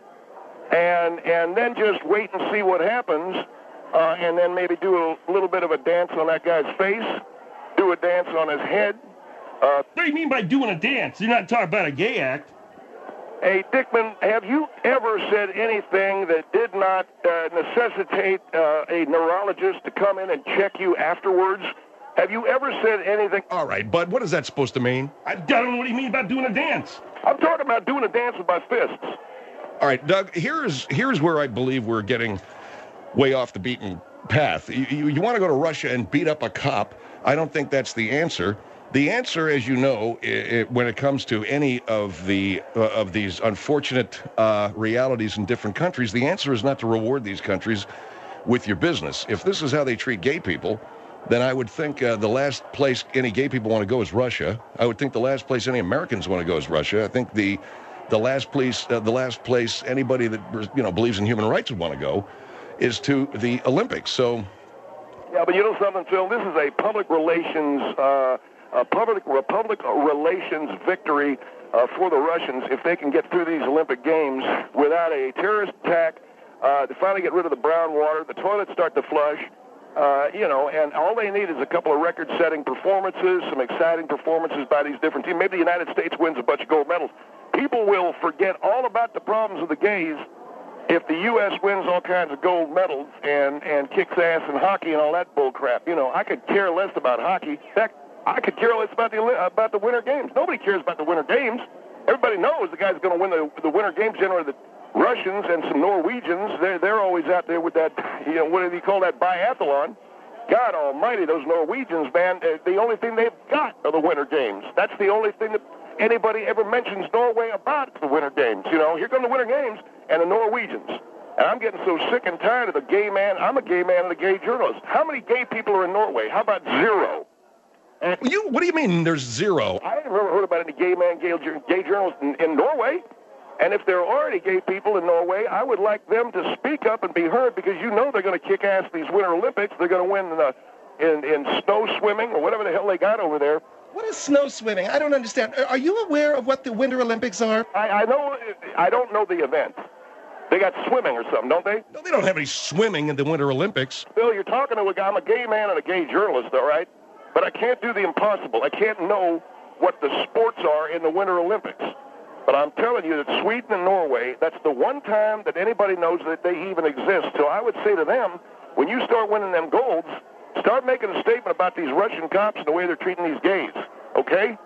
And and then just wait and see what happens, uh, and then maybe do a little bit of a dance on that guy's face, do a dance on his head. Uh, What do you mean by doing a dance? You're not talking about a gay act. Hey, Dickman, have you ever said anything that did not uh, necessitate uh, a neurologist to come in and check you afterwards? Have you ever said anything? All right, Bud, what is that supposed to mean? I don't know what you mean about doing a dance. I'm talking about doing a dance with my fists. All right, Doug, here's here's where I believe we're getting way off the beaten path. You, you, you want to go to Russia and beat up a cop. I don't think that's the answer. The answer, as you know, I I when it comes to any of the uh, of these unfortunate uh, realities in different countries, the answer is not to reward these countries with your business. If this is how they treat gay people, then I would think uh, the last place any gay people want to go is Russia. I would think the last place any Americans want to go is Russia. I think the the last place uh, the last place anybody that you know believes in human rights would want to go is to the Olympics. So, yeah, but you know something, Phil? This is a public relations. Uh, A public, public relations victory uh, for the Russians if they can get through these Olympic Games without a terrorist attack, uh, to finally get rid of the brown water, the toilets start to flush, uh, you know, and all they need is a couple of record-setting performances, some exciting performances by these different teams. Maybe the United States wins a bunch of gold medals. People will forget all about the problems of the gays if the U S wins all kinds of gold medals and, and kicks ass in hockey and all that bull crap. You know, I could care less about hockey. In fact, I could care less about the about the Winter Games. Nobody cares about the Winter Games. Everybody knows the guy's going to win the the Winter Games. Generally, the Russians and some Norwegians, they're they're always out there with that. You know, what do you call that, biathlon? God Almighty, those Norwegians, man. The only thing they've got are the Winter Games. That's the only thing that anybody ever mentions Norway about the Winter Games. You know, here come the Winter Games and the Norwegians. And I'm getting so sick and tired of the gay man. I'm a gay man and a gay journalist. How many gay people are in Norway? How about zero? And you, what do you mean there's zero? I haven't ever heard about any gay man, gay, gay journalists in, in Norway. And if there are any gay people in Norway, I would like them to speak up and be heard, because you know they're going to kick ass these Winter Olympics. They're going to win in, the, in, in snow swimming or whatever the hell they got over there. What is snow swimming? I don't understand. Are you aware of what the Winter Olympics are? I, I know. I don't know the event. They got swimming or something, don't they? No, they don't have any swimming in the Winter Olympics. Bill, you're talking to a guy. I'm a gay man and a gay journalist, all right? But I can't do the impossible. I can't know what the sports are in the Winter Olympics. But I'm telling you that Sweden and Norway, that's the one time that anybody knows that they even exist. So I would say to them, when you start winning them golds, start making a statement about these Russian cops and the way they're treating these gays, okay?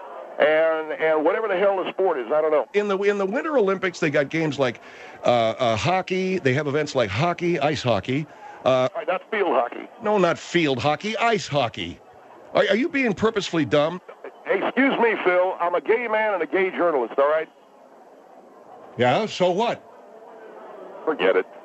And and whatever the hell the sport is, I don't know. In the in the Winter Olympics, they got games like uh, uh, hockey. They have events like hockey, ice hockey. Uh, All right, that's field hockey. No, not field hockey, ice hockey. Are, are you being purposefully dumb? Hey, excuse me, Phil. I'm a gay man and a gay journalist, all right? Yeah, so what? Forget it.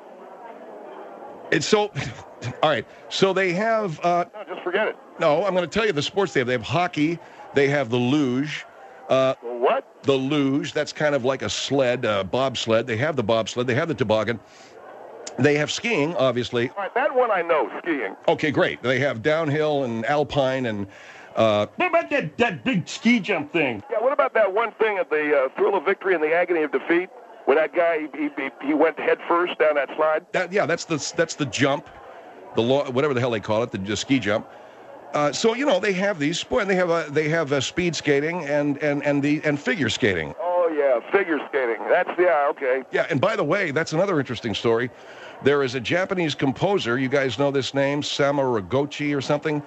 It's so... All right, so they have... Uh, No, just forget it. no, I'm going to tell you the sports they have. They have hockey. They have the luge. Uh, What? the luge, that's kind of like a sled, uh, bobsled. They have the bobsled. They have the toboggan. They have skiing, obviously. All right, that one I know, skiing. Okay, great. They have downhill and alpine and... Uh, What about that, that big ski jump thing? Yeah, what about that one thing at the uh, thrill of victory and the agony of defeat, when that guy, he, he, he went head first down that slide? that, yeah, that's the that's the jump, the law, whatever the hell they call it, the, the ski jump. Uh, so you know they have these sport. They have a, they have uh speed skating and and and the and figure skating. Oh, yeah, figure skating. That's, yeah, okay. Yeah, and by the way, that's another interesting story. There is a Japanese composer. You guys know this name, Samuragochi or something.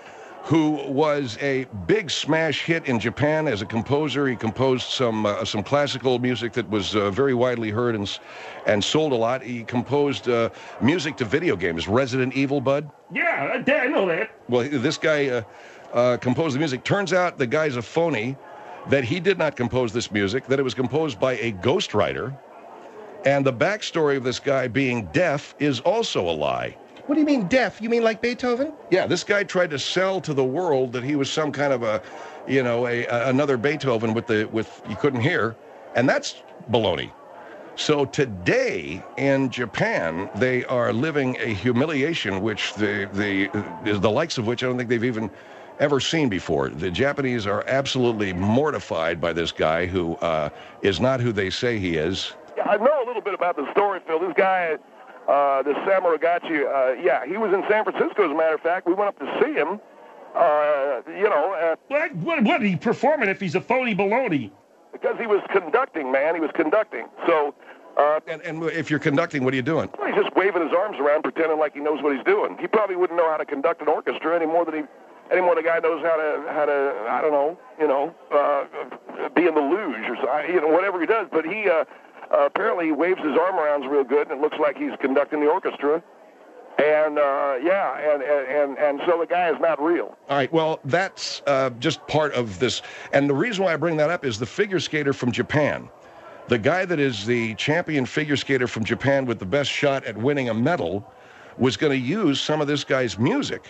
who was a big smash hit in Japan as a composer. He composed some uh, some classical music that was uh, very widely heard and and sold a lot. He composed uh, music to video games. Resident Evil, Bud? Yeah, I, I know that. Well, this guy uh, uh, composed the music. Turns out the guy's a phony, that he did not compose this music, that it was composed by a ghostwriter. And the backstory of this guy being deaf is also a lie. What do you mean deaf? You mean like Beethoven? Yeah, this guy tried to sell to the world that he was some kind of a, you know, a, a another Beethoven with the with you couldn't hear, and that's baloney. So today in Japan, they are living a humiliation which the the is the likes of which I don't think they've even ever seen before. The Japanese are absolutely mortified by this guy who uh, is not who they say he is. Yeah, I know a little bit about the story, Phil. This guy, uh, the Samuragachi, uh, yeah, he was in San Francisco, as a matter of fact. We went up to see him. Uh, you know. Uh, what, what, what are he performing if he's a phony baloney? Because he was conducting, man. He was conducting. So. Uh, and, and if you're conducting, what are you doing? Well, he's just waving his arms around, pretending like he knows what he's doing. He probably wouldn't know how to conduct an orchestra any more than he, any more the guy knows how to, how to, I don't know, you know, uh, be in the luge or something, you know, whatever he does. But he. Uh, Uh, apparently he waves his arm around real good, and it looks like he's conducting the orchestra. And, uh, yeah, and, and, and so the guy is not real. All right, well, that's uh, just part of this. And the reason why I bring that up is the figure skater from Japan. The guy that is the champion figure skater from Japan with the best shot at winning a medal was going to use some of this guy's music.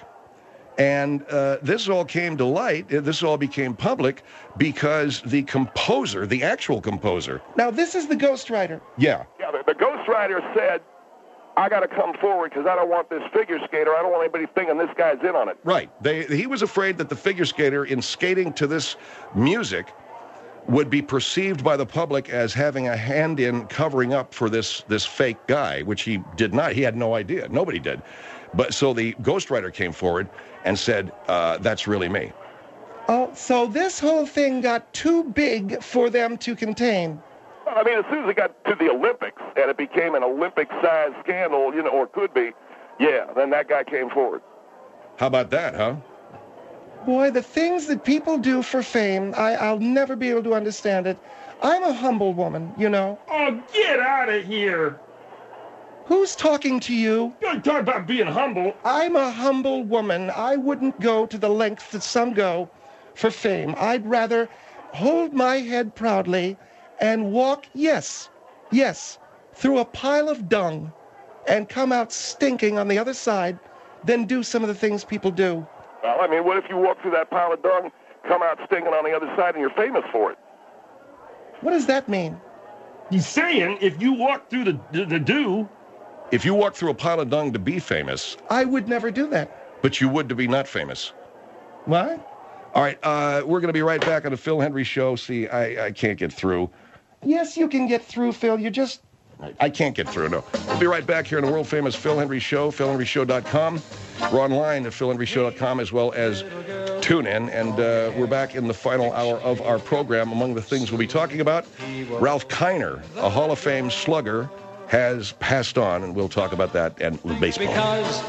And uh, this all came to light, this all became public because the composer, the actual composer. Now, this is the ghostwriter. Yeah. Yeah, the, the ghostwriter said, I got to come forward because I don't want this figure skater, I don't want anybody thinking this guy's in on it. Right. They, he was afraid that the figure skater, in skating to this music, would be perceived by the public as having a hand in covering up for this, this fake guy, which he did not. He had no idea. Nobody did. But so the ghostwriter came forward and said, uh, that's really me. Oh, so this whole thing got too big for them to contain. Well, I mean, as soon as it got to the Olympics and it became an Olympic-sized scandal, you know, or could be, yeah, then that guy came forward. How about that, huh? Boy, the things that people do for fame, I, I'll never be able to understand it. I'm a humble woman, you know. Oh, get out of here. Who's talking to you? You're talking about being humble. I'm a humble woman. I wouldn't go to the lengths that some go for fame. I'd rather hold my head proudly and walk, yes, yes, through a pile of dung and come out stinking on the other side than do some of the things people do. Well, I mean, what if you walk through that pile of dung, come out stinking on the other side, and you're famous for it? What does that mean? He's saying if you walk through the, the, the dew... If you walk through a pile of dung to be famous... I would never do that. But you would to be not famous. What? All right, uh, we're going to be right back on the Phil Hendrie Show. See, I, I can't get through. Yes, you can get through, Phil. You just... I can't get through, no. We'll be right back here on the world-famous Phil Hendrie Show, phil hendrie show dot com. We're online at phil hendrie show dot com as well as TuneIn. And uh, we're back in the final hour of our program. Among the things we'll be talking about, Ralph Kiner, a Hall of Fame slugger, has passed on, and we'll talk about that and baseball. Because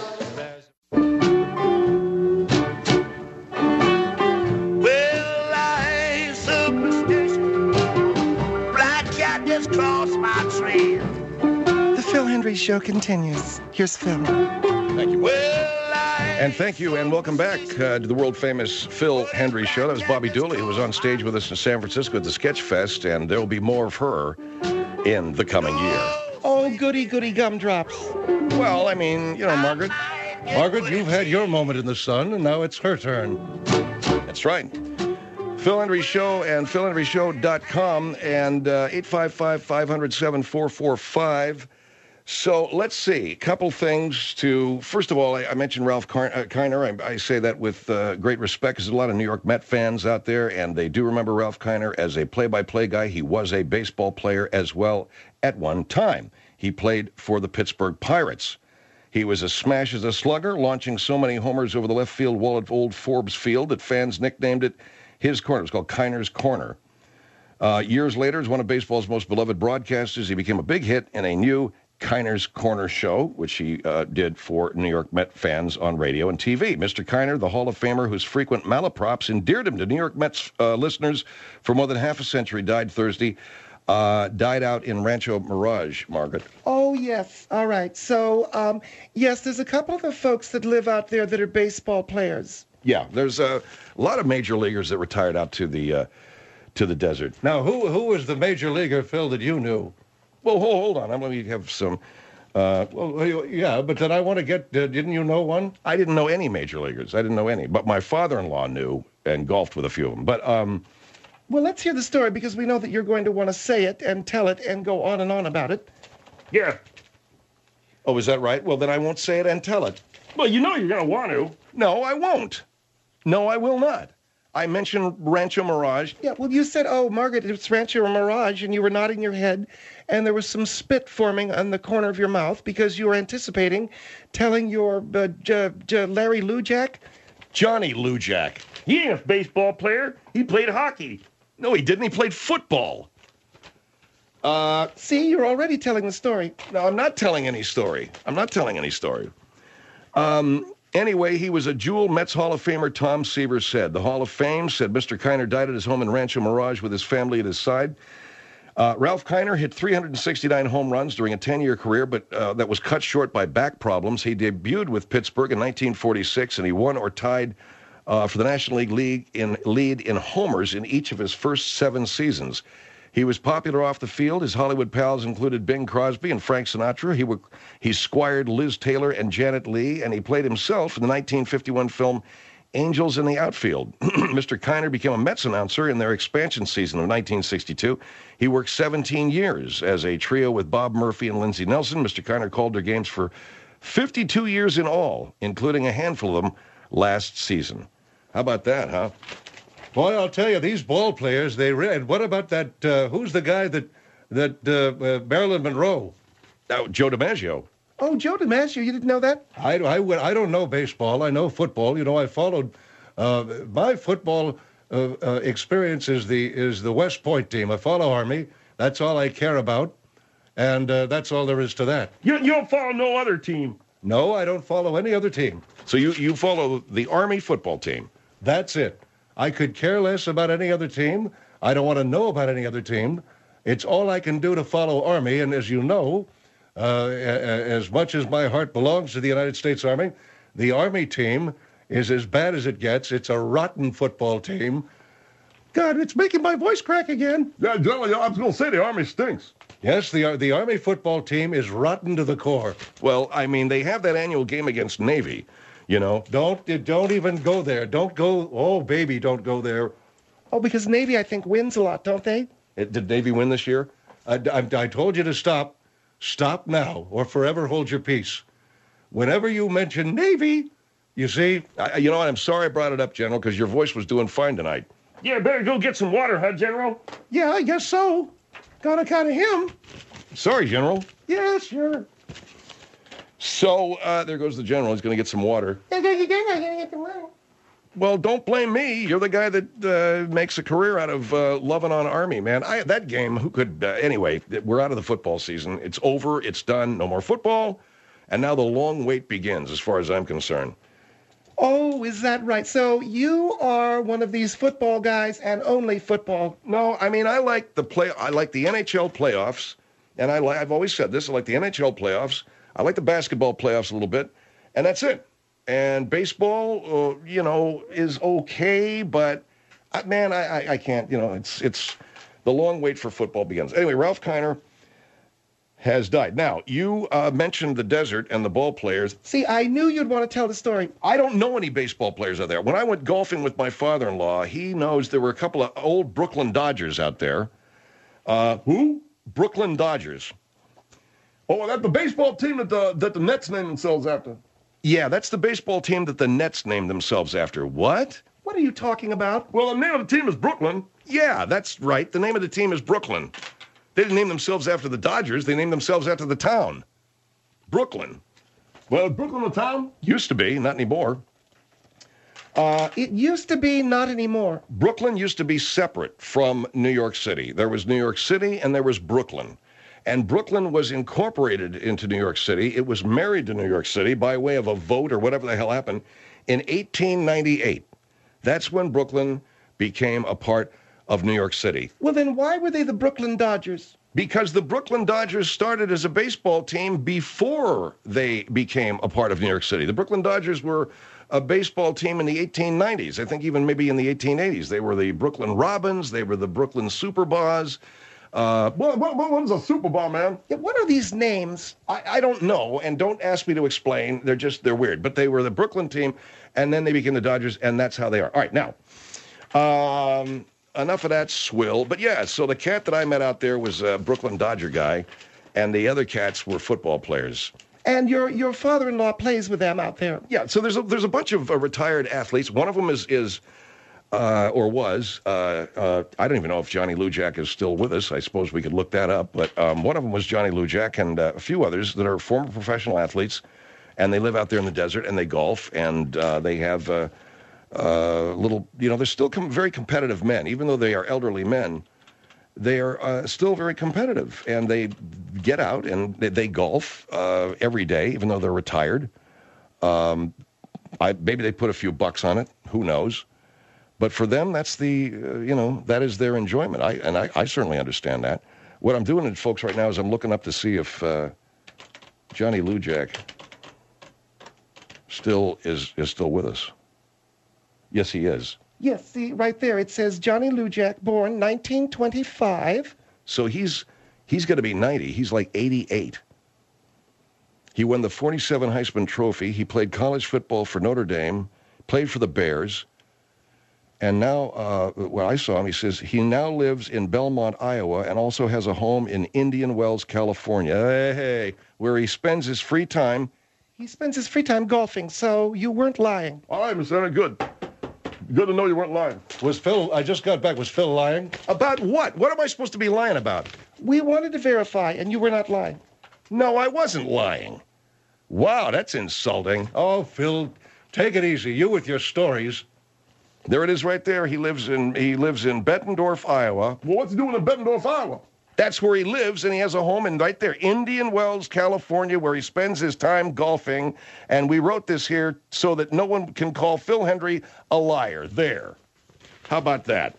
well, I'm superstitious. Black cat just crossed my trail. The Phil Hendrie Show continues. Here's Phil. Thank you. Well, I And thank you, and welcome back uh, to the world-famous Phil Hendrie Show. That was Bobby Dooley, who was on stage with us in San Francisco at the Sketch Fest, and there will be more of her in the coming year. Oh, goody, goody gumdrops. Well, I mean, you know, Margaret. Margaret, you've had your moment in the sun, and now it's her turn. That's right. Phil Hendrie Show and phil hendrie show dot com and uh, eight five five, five hundred, seven four four five. So let's see. A couple things to... First of all, I, I mentioned Ralph Car- uh, Kiner. I, I say that with uh, great respect because there's a lot of New York Met fans out there, and they do remember Ralph Kiner as a play-by-play guy. He was a baseball player as well at one time. He played for the Pittsburgh Pirates. He was a smash as a slugger, launching so many homers over the left field wall at old Forbes Field that fans nicknamed it his corner. It was called Kiner's Corner. Uh, years later, as one of baseball's most beloved broadcasters, he became a big hit in a new Kiner's Corner Show, which he uh, did for New York Met fans on radio and T V. Mister Kiner, the Hall of Famer whose frequent malaprops endeared him to New York Mets uh, listeners for more than half a century, died Thursday. Uh, died out in Rancho Mirage, Margaret. Oh, yes. All right. So, um, yes, there's a couple of the folks that live out there that are baseball players. Yeah, there's a lot of major leaguers that retired out to the uh, to the desert. Now, who who was the major leaguer, Phil, that you knew? Well, hold, hold on. I'm going to have some... Uh, Well, yeah, but then I want to get, uh, didn't you know one? I didn't know any major leaguers. I didn't know any. But my father-in-law knew and golfed with a few of them. But... um. Well, let's hear the story because we know that you're going to want to say it and tell it and go on and on about it. Yeah. Oh, is that right? Well, then I won't say it and tell it. Well, you know you're going to want to. No, I won't. No, I will not. I mentioned Rancho Mirage. Yeah, well, you said, oh, Margaret, it's Rancho Mirage, and you were nodding your head, and there was some spit forming on the corner of your mouth because you were anticipating telling your uh, J- J- Larry Lujak. Johnny Lujak. He ain't a baseball player. He played hockey. No, he didn't. He played football. Uh, see, you're already telling the story. No, I'm not telling any story. I'm not telling any story. Um, anyway, he was a jewel, Mets Hall of Famer, Tom Seaver said. The Hall of Fame said Mister Kiner died at his home in Rancho Mirage with his family at his side. Uh, Ralph Kiner hit three hundred sixty-nine home runs during a ten-year career, but uh, that was cut short by back problems. He debuted with Pittsburgh in nineteen forty-six, and he won or tied uh, for the National League league in lead in homers in each of his first seven seasons. He was popular off the field. His Hollywood pals included Bing Crosby and Frank Sinatra. He, w- he squired Liz Taylor and Janet Leigh, and he played himself in the nineteen fifty-one film Angels in the Outfield. Mister Kiner became a Mets announcer in their expansion season of nineteen sixty-two. He worked seventeen years as a trio with Bob Murphy and Lindsey Nelson. Mister Kiner called their games for fifty-two years in all, including a handful of them last season. How about that, huh? Boy, I'll tell you, these ball players, they read. What about that, uh, who's the guy that, that uh, uh, Marilyn Monroe? Oh, Joe DiMaggio. Oh, Joe DiMaggio, you didn't know that? I, I, would- I don't know baseball. I know football. You know, I followed. Uh, my football uh, uh, experience is the is the West Point team. I follow Army. That's all I care about, and uh, that's all there is to that. You, you don't follow no other team. No, I don't follow any other team. So you, you follow the Army football team. That's it. I could care less about any other team. I don't want to know about any other team. It's all I can do to follow Army, and as you know, uh, as much as my heart belongs to the United States Army, the Army team is as bad as it gets. It's a rotten football team. God, it's making my voice crack again. Yeah, Johnny, I was going to say the Army stinks. Yes, the the Army football team is rotten to the core. Well, I mean, they have that annual game against Navy, you know. Don't don't even go there. Don't go. Oh, baby, don't go there. Oh, because Navy, I think, wins a lot, don't they? It, did Navy win this year? I, I, I told you to stop. Stop now, or forever hold your peace. Whenever you mention Navy, you see. I, you know what? I'm sorry I brought it up, General, because your voice was doing fine tonight. Yeah, better go get some water, huh, General? Yeah, I guess so. Got a kind of him. Sorry, General. Yeah, sure. So uh, there goes the General. He's going to get some water. Well, don't blame me. You're the guy that uh, makes a career out of uh, loving on Army, man. I, that game, who could... Uh, anyway, we're out of the football season. It's over. It's done. No more football. And now the long wait begins, as far as I'm concerned. Oh, is that right? So you are one of these football guys and only football. No, I mean, I like the play. I like the N H L playoffs, and I li- I've always said this. I like the N H L playoffs. I like the basketball playoffs a little bit, and that's it. And baseball, uh, you know, is okay, but uh, man, I, I I can't. You know, it's it's the long wait for football begins. Anyway, Ralph Kiner has died. Now, you uh, mentioned the desert and the ball players. See, I knew you'd want to tell the story. I don't know any baseball players out there. When I went golfing with my father-in-law, he knows there were a couple of old Brooklyn Dodgers out there. Uh, who? Brooklyn Dodgers. Oh, that's the baseball team that the that the Nets named themselves after. Yeah, that's the baseball team that the Nets named themselves after. What? What are you talking about? Well, the name of the team is Brooklyn. Yeah, that's right. The name of the team is Brooklyn. They didn't name themselves after the Dodgers. They named themselves after the town. Brooklyn. Well, Brooklyn, the town? Used to be, not anymore. Uh, it used to be, not anymore. Brooklyn used to be separate from New York City. There was New York City and there was Brooklyn. And Brooklyn was incorporated into New York City. It was married to New York City by way of a vote or whatever the hell happened in eighteen ninety-eight. That's when Brooklyn became a part of New York City. Well, then why were they the Brooklyn Dodgers? Because the Brooklyn Dodgers started as a baseball team before they became a part of New York City. The Brooklyn Dodgers were a baseball team in the eighteen nineties. I think even maybe in the eighteen eighties. They were the Brooklyn Robins. They were the Brooklyn Superbas. Uh, what, what, what is a Superbah, man? Yeah, what are these names? I, I don't know, and don't ask me to explain. They're just, they're weird. But they were the Brooklyn team, and then they became the Dodgers, and that's how they are. All right, now, um, enough of that swill. But yeah, so the cat that I met out there was a Brooklyn Dodger guy, and the other cats were football players. And your your father-in-law plays with them out there. Yeah, so there's a, there's a bunch of uh, retired athletes. One of them is, is uh, or was, uh, uh, I don't even know if Johnny Lujack is still with us. I suppose we could look that up. But um, one of them was Johnny Lujack, and uh, a few others that are former professional athletes, and they live out there in the desert, and they golf, and uh, they have uh, uh, little, you know, they're still com- very competitive men, even though they are elderly men. They are uh, still very competitive, and they get out and they, they golf uh, every day, even though they're retired. Um, I, maybe they put a few bucks on it. Who knows? But for them, that's the, uh, you know, that is their enjoyment. I and I, I certainly understand that. What I'm doing, folks, right now is I'm looking up to see if uh, Johnny Lujack still is is still with us. Yes, he is. Yes, see, right there, it says Johnny Lujack, born nineteen twenty-five. So he's he's going to be ninety. He's like eighty-eight. He won the forty-seven Heisman Trophy. He played college football for Notre Dame, played for the Bears. And now, uh, well, I saw him, he says he now lives in Belmont, Iowa, and also has a home in Indian Wells, California, hey, hey, where he spends his free time. He spends his free time golfing, so you weren't lying. All right, Mister Leonard, good. Good to know you weren't lying. Was Phil, I just got back, was Phil lying? About what? What am I supposed to be lying about? We wanted to verify, and you were not lying. No, I wasn't lying. Wow, that's insulting. Oh, Phil, take it easy. You with your stories. There it is right there. He lives in he lives in Bettendorf, Iowa. Well, what's he doing in Bettendorf, Iowa? That's where he lives, and he has a home in right there, Indian Wells, California, where he spends his time golfing. And we wrote this here so that no one can call Phil Hendrie a liar. There. How about that?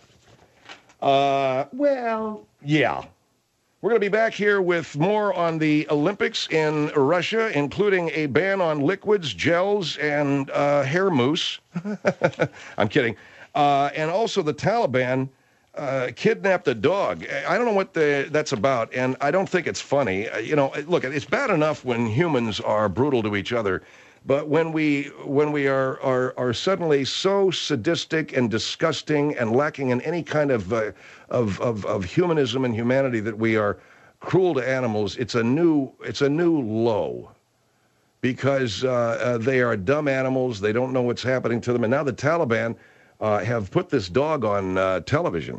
Uh, Well, yeah. We're going to be back here with more on the Olympics in Russia, including a ban on liquids, gels, and uh, hair mousse. I'm kidding. Uh, and also the Taliban uh, kidnapped a dog. I don't know what the, that's about, and I don't think it's funny. Uh, you know, look, it's bad enough when humans are brutal to each other, but when we when we are are, are suddenly so sadistic and disgusting and lacking in any kind of, uh, of of of humanism and humanity that we are cruel to animals, it's a new it's a new low. Because uh, uh, they are dumb animals, they don't know what's happening to them, and now the Taliban uh, have put this dog on uh, television,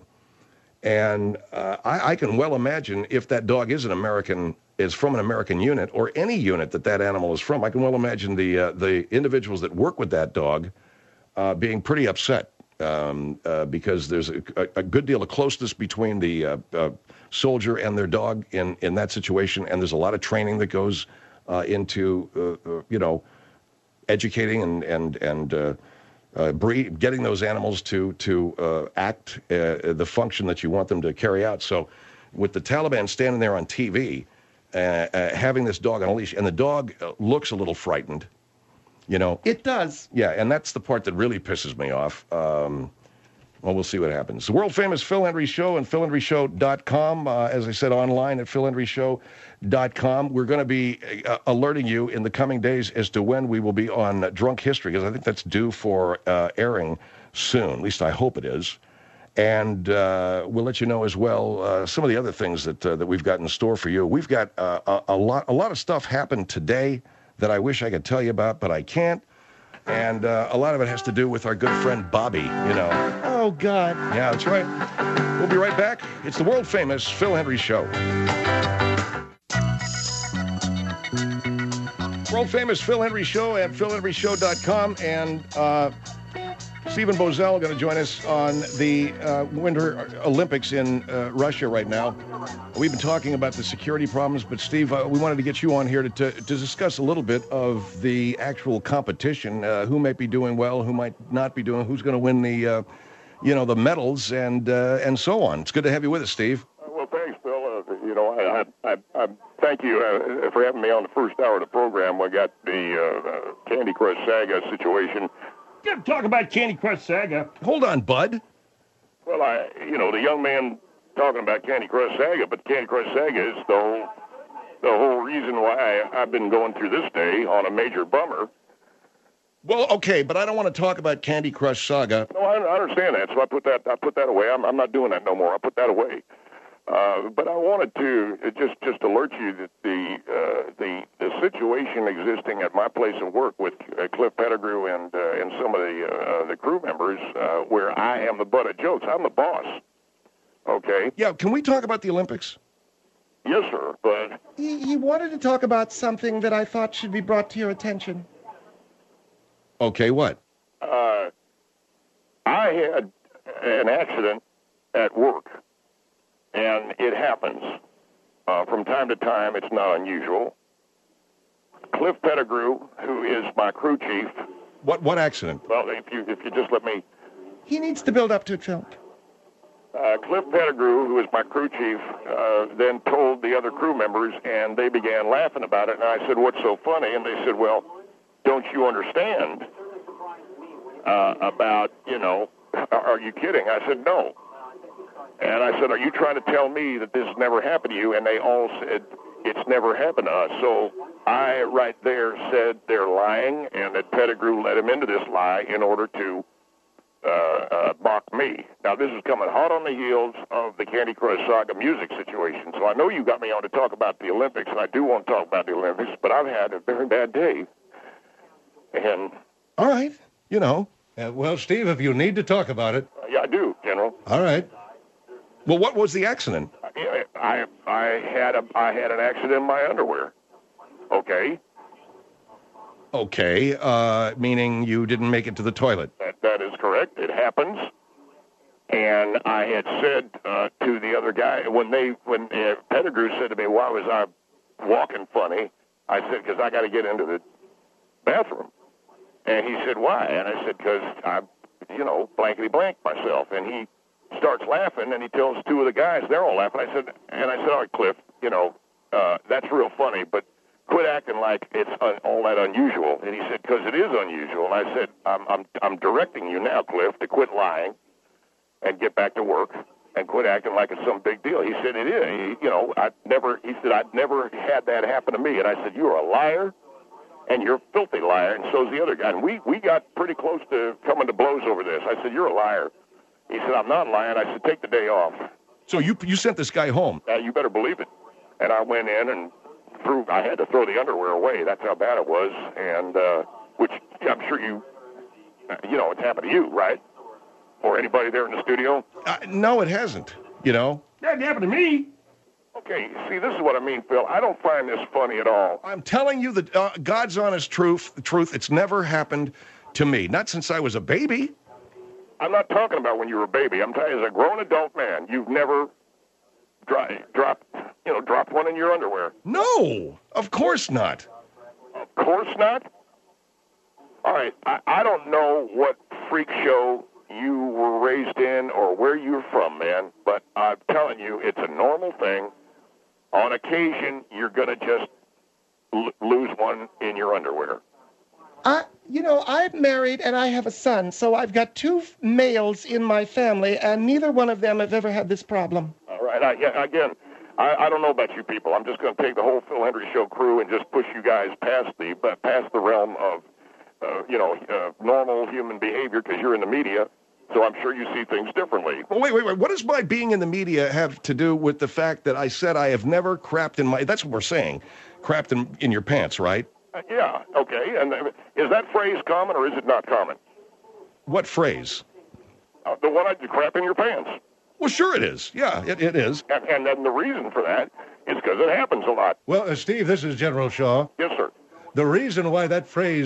and uh, I, I can well imagine if that dog is an American. is from an American unit, or any unit that that animal is from, I can well imagine the uh, the individuals that work with that dog uh, being pretty upset um, uh, because there's a, a good deal of closeness between the uh, uh, soldier and their dog in, in that situation, and there's a lot of training that goes uh, into, uh, uh, you know, educating and, and, and uh, uh, breed, getting those animals to, to uh, act uh, the function that you want them to carry out. So with the Taliban standing there on T V, Uh, uh, having this dog on a leash, and the dog uh, looks a little frightened, you know. it does. Yeah, and that's the part that really pisses me off. Um, well, we'll see what happens. The world-famous Phil Hendrie Show and phil hendrie show dot com. Uh, as I said, online at phil hendrie show dot com. We're going to be uh, alerting you in the coming days as to when we will be on uh, Drunk History, because I think that's due for uh, airing soon. At least I hope it is. And uh, we'll let you know as well uh, some of the other things that uh, that we've got in store for you. We've got uh, a, a lot a lot of stuff happened today that I wish I could tell you about, but I can't. And uh, a lot of it has to do with our good friend Bobby, you know. Oh, God. Yeah, that's right. We'll be right back. It's the world-famous Phil Hendrie Show. World-famous Phil Hendrie Show at phil hendrie show dot com. And... Uh, Stephen Bozell going to join us on the uh, Winter Olympics in uh, Russia right now. We've been talking about the security problems, but Steve, uh, we wanted to get you on here to, to, to discuss a little bit of the actual competition, uh, who might be doing well, who might not be doing, who's going to win the, uh, you know, the medals, and uh, and so on. It's good to have you with us, Steve. Uh, well, thanks, Bill. Uh, you know, I, I, I, I thank you uh, for having me on the first hour of the program. We got the uh, uh, Candy Crush Saga situation. Got to talk about Candy Crush Saga. Hold on, bud. Well, I, you know, the young man talking about Candy Crush Saga, but Candy Crush Saga is the whole, the whole reason why I, I've been going through this day on a major bummer. Well, okay, but I don't want to talk about Candy Crush Saga. No, I, I understand that, so I put that, I put that away. I'm, I'm not doing that no more. I put that away. Uh, but I wanted to just just alert you that the uh, the the situation existing at my place of work with uh, Cliff Pettigrew and uh, and some of the uh, the crew members, uh, where I am the butt of jokes. I'm the boss. Okay. Yeah, can we talk about the Olympics? Yes, sir. But He, he wanted to talk about something that I thought should be brought to your attention. Okay, what? uh, I had an accident at work. And it happens. Uh, from time to time, it's not unusual. Cliff Pettigrew, who is my crew chief. What what accident? Well, if you if you just let me. He needs to build up to it, Phil. Uh, Cliff Pettigrew, who is my crew chief, uh, then told the other crew members, and they began laughing about it. And I said, "What's so funny?" And they said, "Well, don't you understand uh, about, you know, are you kidding?" I said, "No." And I said, "Are you trying to tell me that this never happened to you?" And they all said, "It's never happened to us." So I, right there, said they're lying, and that Pettigrew led him into this lie in order to uh, uh, mock me. Now, this is coming hot on the heels of the Candy Crush Saga music situation. So I know you got me on to talk about the Olympics, and I do want to talk about the Olympics, but I've had a very bad day. And All right, you know. Uh, well, Steve, if you need to talk about it. uh, yeah, I do, General. All right. Well, what was the accident? I, I I had a I had an accident in my underwear. Okay, Okay, uh, meaning you didn't make it to the toilet. that that is correct. It happens. And I had said uh, to the other guy when they when uh, Pettigrew said to me, "Why was I walking funny?" I said, "Because I got to get into the bathroom." And he said, "Why?" And I said, "Because I, you know, blankety blank myself." And he starts laughing, and he tells two of the guys, they're all laughing. I said, and I said, "All right, Cliff, you know, uh, that's real funny, but quit acting like it's un- all that unusual." And he said, "Because it is unusual." And I said, I'm, I'm, I'm directing you now, Cliff, to quit lying and get back to work and quit acting like it's some big deal." He said, "It is. He, you know, I never." He said, "I'd never had that happen to me." And I said, "You're a liar, and you're a filthy liar, and so's the other guy." And we we got pretty close to coming to blows over this. I said, "You're a liar." He said, "I'm not lying." I said, "Take the day off." So you you sent this guy home. Uh, you better believe it. And I went in and threw. I had to throw the underwear away. That's how bad it was. And uh, which I'm sure you, uh, you know, it's happened to you, right? Or anybody there in the studio? Uh, no, it hasn't. You know, That happened to me. Okay. See, this is what I mean, Phil. I don't find this funny at all. I'm telling you the uh, God's honest truth. The truth. It's never happened to me. Not since I was a baby. I'm not talking about when you were a baby. I'm telling you, as a grown adult man, you've never dro- dropped, you know, dropped one in your underwear. No, of course not. Of course not. All right, I, I don't know what freak show you were raised in or where you're from, man, but I'm telling you, it's a normal thing. On occasion, you're going to just l- lose one in your underwear. I, you know, I'm married and I have a son, so I've got two f- males in my family, and neither one of them have ever had this problem. All right, I, yeah, again, I, I don't know about you people. I'm just going to take the whole Phil Hendry Show crew and just push you guys past the but past the realm of, uh, you know, uh, normal human behavior because you're in the media. So I'm sure you see things differently. Well, wait, wait, wait. What does my being in the media have to do with the fact that I said I have never crapped in my? That's what we're saying, crapped in, in your pants, right? Uh, yeah, okay. And uh, is that phrase common or is it not common? What phrase? Uh, the one I crap in your pants. Well, sure it is. Yeah, it, it is. And, and then the reason for that is because it happens a lot. Well, uh, Steve, this is General Shaw. Yes, sir. The reason why that phrase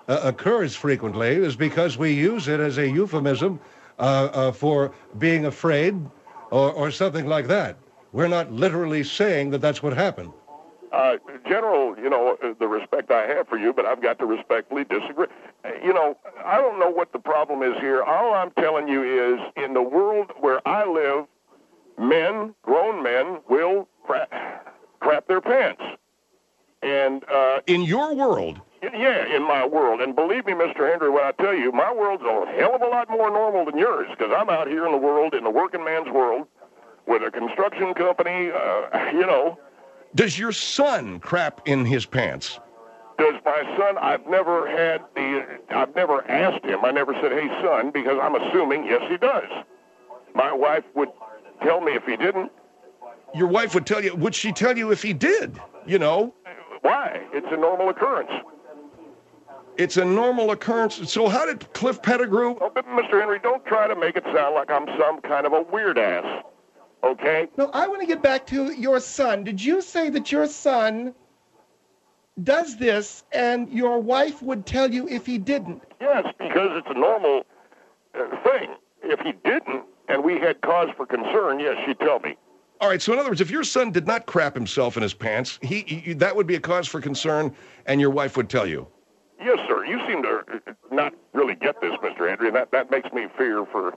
uh, occurs frequently is because we use it as a euphemism uh, uh, for being afraid or, or something like that. We're not literally saying that that's what happened. Uh, General, you know, uh, the respect I have for you, but I've got to respectfully disagree. Uh, you know, I don't know what the problem is here. All I'm telling you is, in the world where I live, men, grown men, will crap, crap their pants. And uh, In your world, yeah, in my world. And believe me, Mister Hendry, when I tell you, my world's a hell of a lot more normal than yours, because I'm out here in the world, in the working man's world, with a construction company, uh, you know. does your son crap in his pants? Does my son, I've never had the, I've never asked him. I never said, hey, son, because I'm assuming, yes, he does. My wife would tell me if he didn't. Your wife would tell you, would she tell you if he did? You know, Why? It's a normal occurrence. it's a normal occurrence. So how did Cliff Pettigrew? Oh, but Mister Henry, don't try to make it sound like I'm some kind of a weird ass, okay? No, I want to get back to your son. Did you say that your son does this and your wife would tell you if he didn't? Yes, because it's a normal uh, thing. If he didn't, and we had cause for concern, yes, she'd tell me. All right, so in other words, if your son did not crap himself in his pants, he, he that would be a cause for concern, and your wife would tell you. Yes, sir. You seem to uh, not really get this, Mister Henry, and that, that makes me fear for...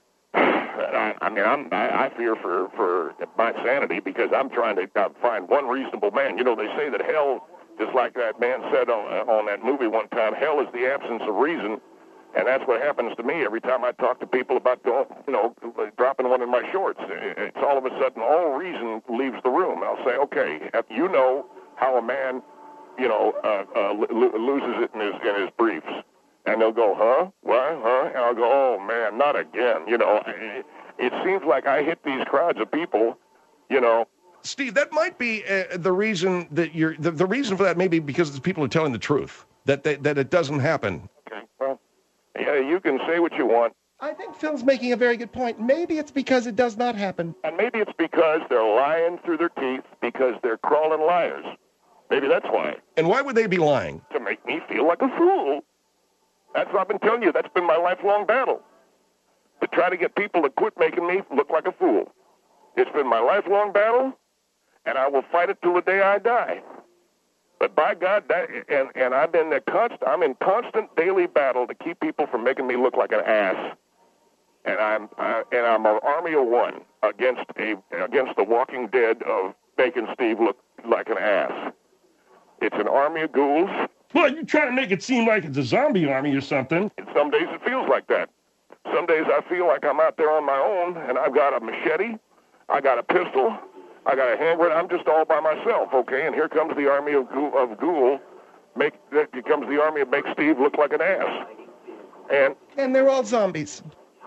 I, I mean, I'm, I, I fear for, for my sanity, because I'm trying to uh, find one reasonable man. You know, they say that hell, just like that man said on, uh, on that movie one time, hell is the absence of reason. And that's what happens to me every time I talk to people about going, you know, dropping one in my shorts. It's all of a sudden all reason leaves the room. I'll say, okay, you know how a man, you know, uh, uh, lo- loses it in his in his briefs, and they'll go, huh, what, huh? And I'll go, oh man, not again. You know, it, it seems like I hit these crowds of people, you know. Steve, that might be uh, the reason that you're. The, the reason for that may be because the people are telling the truth. That they, that it doesn't happen. Okay, well. Yeah, you can say what you want. I think Phil's making a very good point. Maybe it's because it does not happen. And maybe it's because they're lying through their teeth because they're crawling liars. Maybe that's why. And why would they be lying? To make me feel like a fool. That's what I've been telling you. That's been my lifelong battle. To try to get people to quit making me look like a fool. It's been my lifelong battle, and I will fight it till the day I die. But by God, that, and, and I've been a const, I'm in constant daily battle to keep people from making me look like an ass. And I'm uh, and I'm an army of one against a against the Walking Dead of making Steve look like an ass. It's an army of ghouls. Well, you're trying to make it seem like it's a zombie army or something. And some days it feels like that. Some days I feel like I'm out there on my own, and I've got a machete, I got a pistol, I got a hand grenade. I'm just all by myself, okay? And here comes the army of ghoul, of ghoul. Make that comes the army of make Steve look like an ass. And And they're all zombies.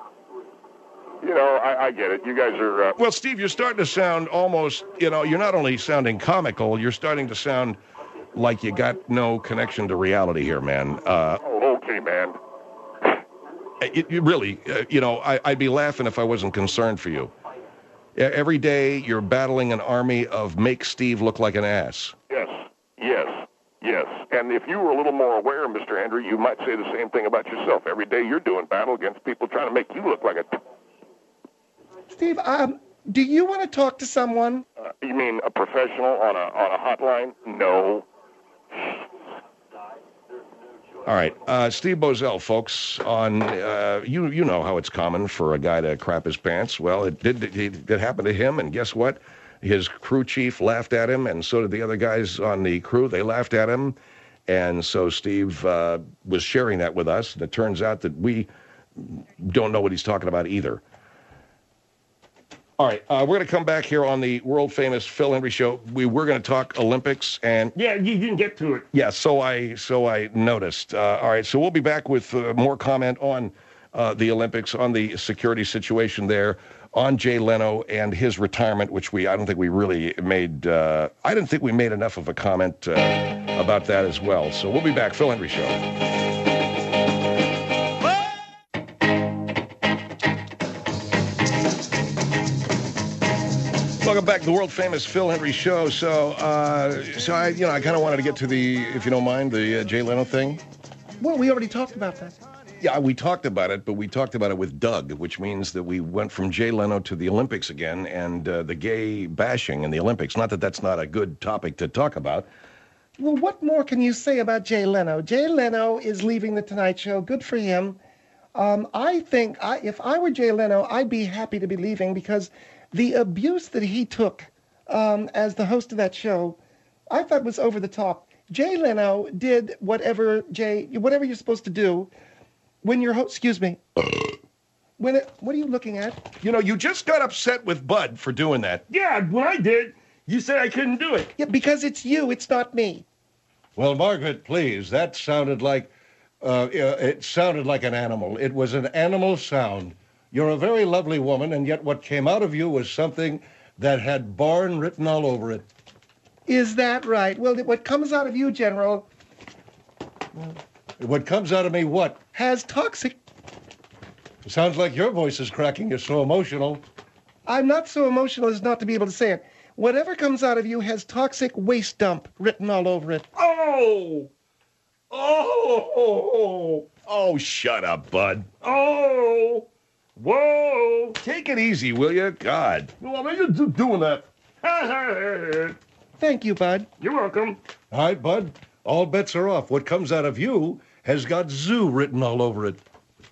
you know, I, I get it. You guys are. Uh, Well, Steve, you're starting to sound almost. You know, you're not only sounding comical, you're starting to sound like you got no connection to reality here, man. Uh, oh, okay, man. it, it really, uh, you know, I, I'd be laughing if I wasn't concerned for you. E- Every day you're battling an army of make Steve look like an ass. Yes, yes, yes. And if you were a little more aware, Mister Andrew, you might say the same thing about yourself. Every day you're doing battle against people trying to make you look like a... T- Steve, um, do you want to talk to someone? uh, you mean a professional on a on a hotline? No. All right, uh, Steve Bozell, folks. On uh, you, you know how it's common for a guy to crap his pants. Well, it did. It did happen to him, and guess what? His crew chief laughed at him, and so did the other guys on the crew. They laughed at him, and so Steve uh, was sharing that with us. And it turns out that we don't know what he's talking about either. All right, uh, we're going to come back here on the world-famous Phil Hendry Show. We were going to talk Olympics, and Yeah, you didn't get to it. yeah, so I so I noticed. Uh, all right, so we'll be back with uh, more comment on uh, the Olympics, on the security situation there, on Jay Leno and his retirement, which we I don't think we really made. Uh, I didn't think we made enough of a comment uh, about that as well. So we'll be back, Phil Hendry Show. Welcome back to the world-famous Phil Hendry Show. So, uh, so I, you know, I kind of wanted to get to the, if you don't mind, the uh, Jay Leno thing. Well, we already talked about that. Yeah, we talked about it, but we talked about it with Doug, which means that we went from Jay Leno to the Olympics again and uh, the gay bashing in the Olympics. Not that that's not a good topic to talk about. Well, what more can you say about Jay Leno? Jay Leno is leaving The Tonight Show. Good for him. Um, I think I, if I were Jay Leno, I'd be happy to be leaving because the abuse that he took um, as the host of that show, I thought was over the top. Jay Leno did whatever Jay, whatever you're supposed to do when you're, ho- excuse me. When it, what are you looking at? You know, you just got upset with Bud for doing that. Yeah, when I did, you said I couldn't do it. Yeah, because it's you, it's not me. Well, Margaret, please, that sounded like, uh, it sounded like an animal. It was an animal sound. You're a very lovely woman, and yet what came out of you was something that had barn written all over it. Is that right? Well, what comes out of you, General, What comes out of me, what? has toxic. Sounds like your voice is cracking. You're so emotional. I'm not so emotional as not to be able to say it. Whatever comes out of you has toxic waste dump written all over it. Oh! Oh! Oh, shut up, Bud. Oh! Whoa! Take it easy, will you? God. Well, I ain't just doing that. Thank you, Bud. You're welcome. All right, Bud, all bets are off. What comes out of you has got zoo written all over it.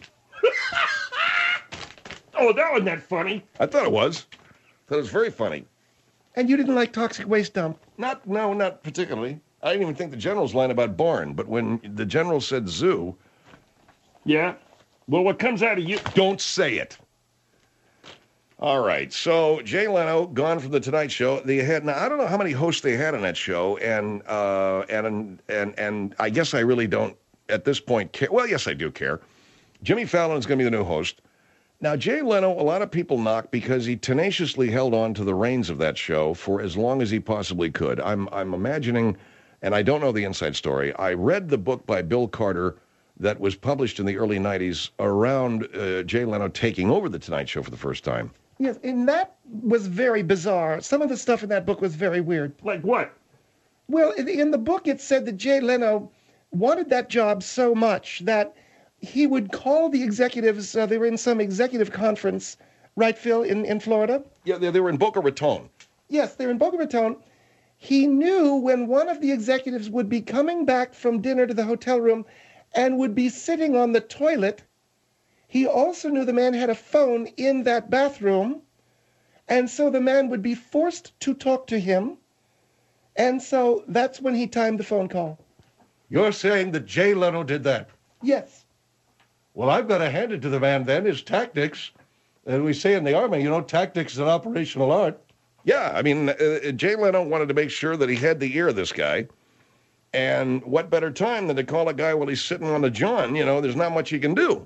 Oh, that wasn't that funny. I thought it was. I thought it was very funny. And you didn't like toxic waste dump. Not, no, not particularly. I didn't even think the General's line about barn, but when the General said zoo, Yeah? Well, what comes out of you... don't say it. All right, so Jay Leno gone from the Tonight Show. They had now I don't know how many hosts they had on that show, and uh, and and and I guess I really don't at this point care. Well, yes, I do care. Jimmy Fallon is going to be the new host. Now, Jay Leno, a lot of people knock because he tenaciously held on to the reins of that show for as long as he possibly could. I'm I'm imagining, and I don't know the inside story. I read the book by Bill Carter that was published in the early nineties around uh, Jay Leno taking over the Tonight Show for the first time. Yes, and that was very bizarre. Some of the stuff in that book was very weird. Like what? Well, in, in the book it said that Jay Leno wanted that job so much that he would call the executives. Uh, they were in some executive conference, right, Phil, in, in Florida? Yeah, they, they were in Boca Raton. Yes, they're in Boca Raton. He knew when one of the executives would be coming back from dinner to the hotel room and would be sitting on the toilet. He also knew the man had a phone in that bathroom, and so the man would be forced to talk to him, and so that's when he timed the phone call. You're saying that Jay Leno did that? Yes. Well, I've got to hand it to the man then, his tactics. As we say in the Army, you know, tactics is an operational art. Yeah, I mean, uh, Jay Leno wanted to make sure that he had the ear of this guy. And what better time than to call a guy while he's sitting on the john? You know, there's not much he can do.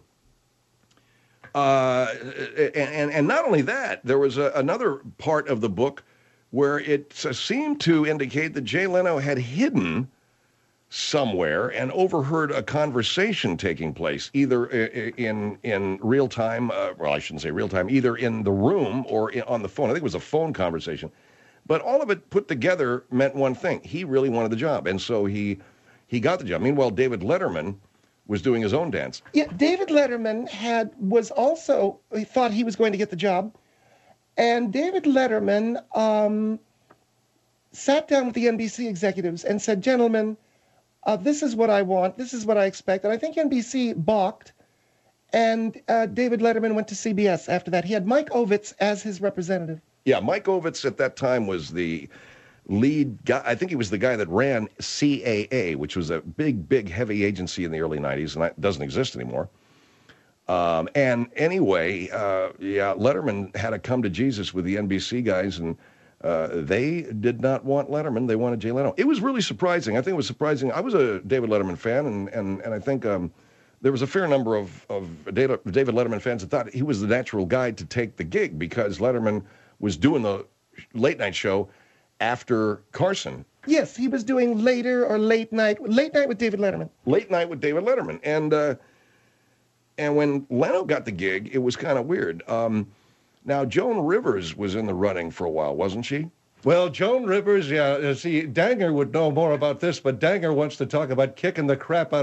Uh, and, and not only that, there was a, another part of the book where it seemed to indicate that Jay Leno had hidden somewhere and overheard a conversation taking place, either in in real time, uh, well, I shouldn't say real time, either in the room or in, on the phone. I think it was a phone conversation. But all of it put together meant one thing. He really wanted the job, and so he he got the job. Meanwhile, David Letterman was doing his own dance. Yeah, David Letterman had was also, he thought he was going to get the job. And David Letterman um, sat down with the N B C executives and said, gentlemen, uh, this is what I want. This is what I expect. And I think N B C balked. And uh, David Letterman went to C B S after that. He had Mike Ovitz as his representative. Yeah, Mike Ovitz at that time was the lead guy. I think he was the guy that ran C A A, which was a big, big, heavy agency in the early nineties, and that doesn't exist anymore. Um, and anyway, uh, yeah, Letterman had to come to Jesus with the N B C guys, and uh, they did not want Letterman. They wanted Jay Leno. It was really surprising. I think it was surprising. I was a David Letterman fan, and and, and I think um, there was a fair number of, of David Letterman fans that thought he was the natural guy to take the gig because Letterman was doing the late night show after Carson. Yes, he was doing later or late night, late night with David Letterman. Late night with David Letterman. And uh, and when Leno got the gig, it was kind of weird. Um, now, Joan Rivers was in the running for a while, wasn't she? Well, Joan Rivers, yeah, uh, see, Danger would know more about this, but Danger wants to talk about kicking the crap out of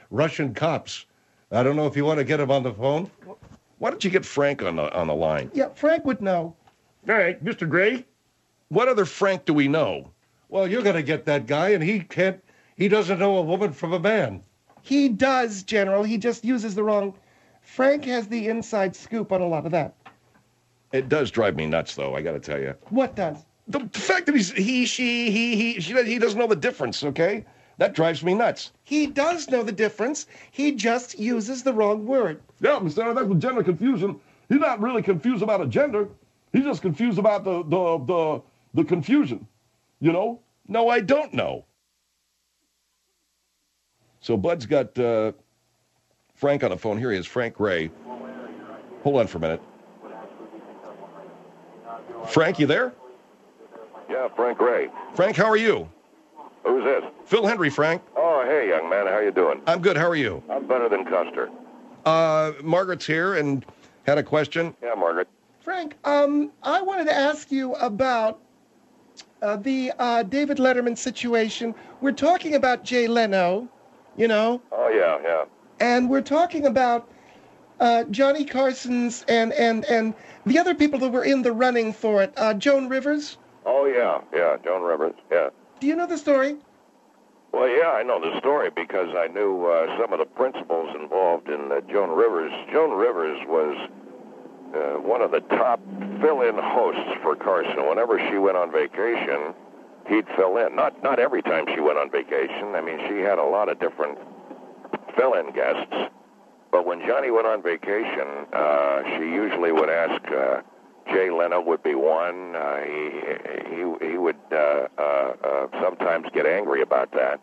Russian cops. I don't know if you want to get him on the phone. Why don't you get Frank on the on the line? Yeah, Frank would know. All right, Mister Gray. What other Frank do we know? Well, you're going to get that guy, and he can't. He doesn't know a woman from a man. He does, General. He just uses the wrong. Frank has the inside scoop on a lot of that. It does drive me nuts, though. I got to tell you. What does? The, the fact that he's he, she, he, he, she, he doesn't know the difference. Okay, that drives me nuts. He does know the difference. He just uses the wrong word. Yeah, Mister Aaron, that's what gender confusion. He's not really confused about a gender. He's just confused about the the the, the confusion. You know? No, I don't know. So Bud's got uh, Frank on the phone. Here he is, Frank Gray. Hold on for a minute. Frank, you there? Yeah, Frank Gray. Frank, how are you? Who's this? Phil Hendry, Frank. Oh, hey, young man. How you doing? I'm good. How are you? I'm better than Custer. Uh, Margaret's here and had a question. Yeah, Margaret. Frank, um, I wanted to ask you about uh, the uh, David Letterman situation. We're talking about Jay Leno, you know, Oh, yeah, yeah. and we're talking about uh, Johnny Carson's and, and, and the other people that were in the running for it. Uh, Joan Rivers. Oh, yeah, yeah. Joan Rivers, yeah. Do you know the story? Well, yeah, I know the story because I knew uh, some of the principals involved in uh, Joan Rivers. Joan Rivers was uh, one of the top fill-in hosts for Carson. Whenever she went on vacation, he'd fill in. Not not every time she went on vacation. I mean, she had a lot of different fill-in guests. But when Johnny went on vacation, uh, she usually would ask. Uh, Jay Leno would be one. Uh, he, he he would uh, uh, uh, sometimes get angry about that.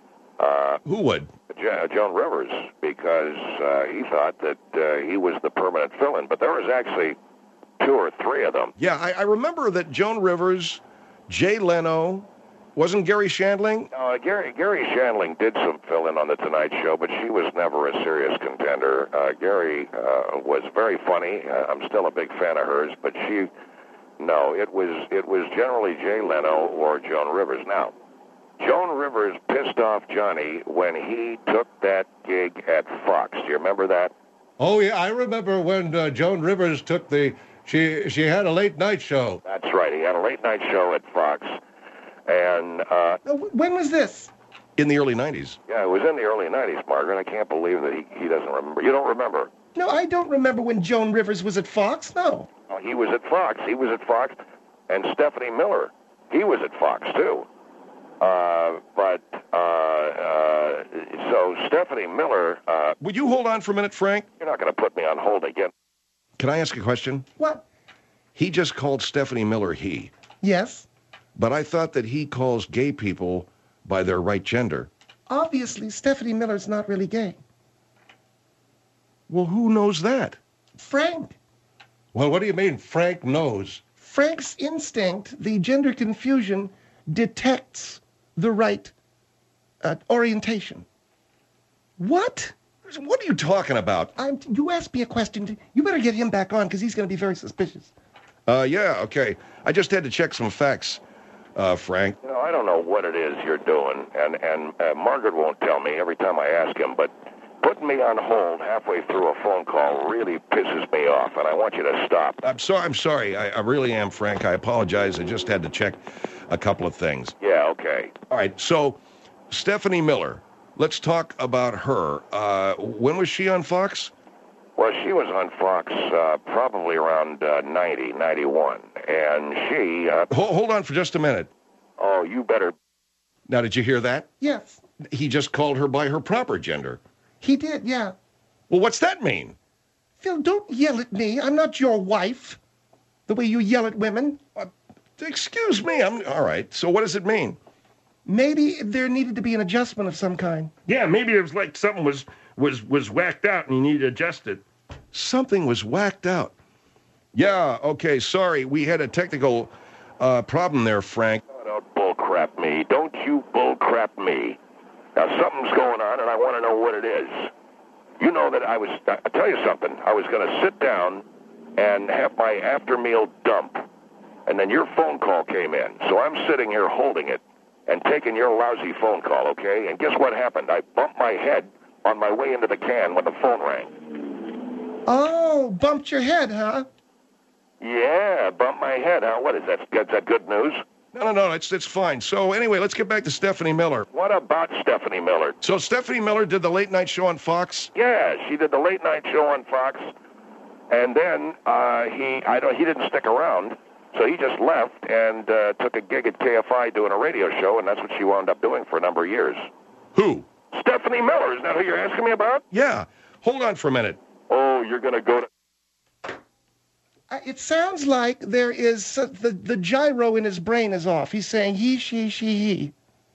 Uh, Who would? Jo- Joan Rivers, because uh, he thought that uh, he was the permanent fill-in. But there was actually two or three of them. Yeah, I, I remember that Joan Rivers, Jay Leno, wasn't Gary Shandling? Uh, Gary Gary Shandling did some fill-in on the Tonight Show, but she was never a serious contender. Uh, Gary uh, was very funny. Uh, I'm still a big fan of hers, but she, no, it was it was generally Jay Leno or Joan Rivers. Now, Joan Rivers pissed off Johnny when he took that gig at Fox. Do you remember that? Oh, yeah, I remember when uh, Joan Rivers took the, she she had a late night show. That's right. He had a late night show at Fox. And, uh, Uh, when was this? In the early nineties. yeah, it was in the early nineties, Margaret. I can't believe that he, he doesn't remember. You don't remember? No, I don't remember when Joan Rivers was at Fox. No. Oh, he was at Fox. He was at Fox. And Stephanie Miller, he was at Fox, too. Uh, but, uh, uh, so Stephanie Miller, uh, Would you hold on for a minute, Frank? you're not going to put me on hold again. Can I ask a question? What? He just called Stephanie Miller he, Yes. but I thought that he calls gay people by their right gender. Obviously, Stephanie Miller's not really gay. Well, who knows that? Frank. Well, what do you mean Frank knows? Frank's instinct, the gender confusion, detects the right uh, orientation. What? What are you talking about? I'm, you asked me a question. You better get him back on because he's going to be very suspicious. Uh, yeah, okay. I just had to check some facts, uh, Frank. You know, I don't know what it is you're doing, and, and uh, Margaret won't tell me every time I ask him, but putting me on hold halfway through a phone call really pisses me off, and I want you to stop. I'm sorry. I'm sorry. I, I really am, Frank. I apologize. I just had to check a couple of things. Yeah, okay. All right. So, Stephanie Miller. Let's talk about her. Uh, when was she on Fox? Well, she was on Fox uh, probably around uh, ninety, ninety-one, and she... Uh, Hold, hold on for just a minute. oh, you better... Now, did you hear that? Yes, He just called her by her proper gender. he did, yeah. Well, what's that mean? Phil, don't yell at me. I'm not your wife. The way you yell at women. Uh, excuse me. I'm all right. So, what does it mean? Maybe there needed to be an adjustment of some kind. Yeah, maybe it was like something was was was whacked out and you need to adjust it. Something was whacked out. Yeah. Okay. Sorry, we had a technical uh, problem there, Frank. Oh, don't bullcrap me. Don't you bullcrap me. Now, something's going on, and I want to know what it is. You know that I was... I'll tell you something. I was going to sit down and have my after-meal dump, and then your phone call came in. So I'm sitting here holding it and taking your lousy phone call, okay? And guess what happened? I bumped my head on my way into the can when the phone rang. Oh, bumped your head, huh? Yeah, bumped my head, huh? What is that? Is that good news? No, no, no, it's it's fine. So anyway, let's get back to Stephanie Miller. What about Stephanie Miller? So Stephanie Miller did the late night show on Fox? Yeah, she did the late night show on Fox, and then uh, he, I don't, he didn't stick around, so he just left and uh, took a gig at K F I doing a radio show, and that's what she wound up doing for a number of years. Who? Stephanie Miller, isn't that who you're asking me about? Yeah. Hold on for a minute. Oh, you're going to go to... Uh, It sounds like there is uh, the the gyro in his brain is off. He's saying he, she, she, he.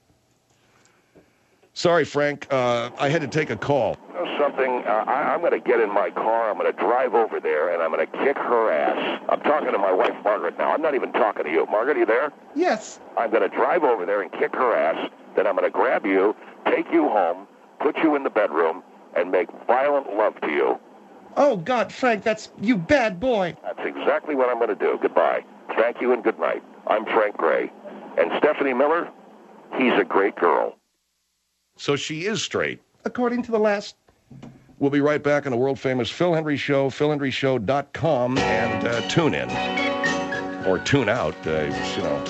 Sorry, Frank. Uh, I had to take a call. You know something? Uh, I, I'm going to get in my car, I'm going to drive over there, and I'm going to kick her ass. I'm talking to my wife, Margaret, now. I'm not even talking to you. Margaret, are you there? Yes. I'm going to drive over there and kick her ass. Then I'm going to grab you, take you home, put you in the bedroom, and make violent love to you. Oh, God, Frank, that's you bad boy. That's exactly what I'm going to do. Goodbye. Thank you and good night. I'm Frank Gray. And Stephanie Miller, he's a great girl. So she is straight. According to the last... We'll be right back on the world-famous Phil Hendry Show, phil hendry show dot com, and uh, tune in. Or tune out, uh, you know.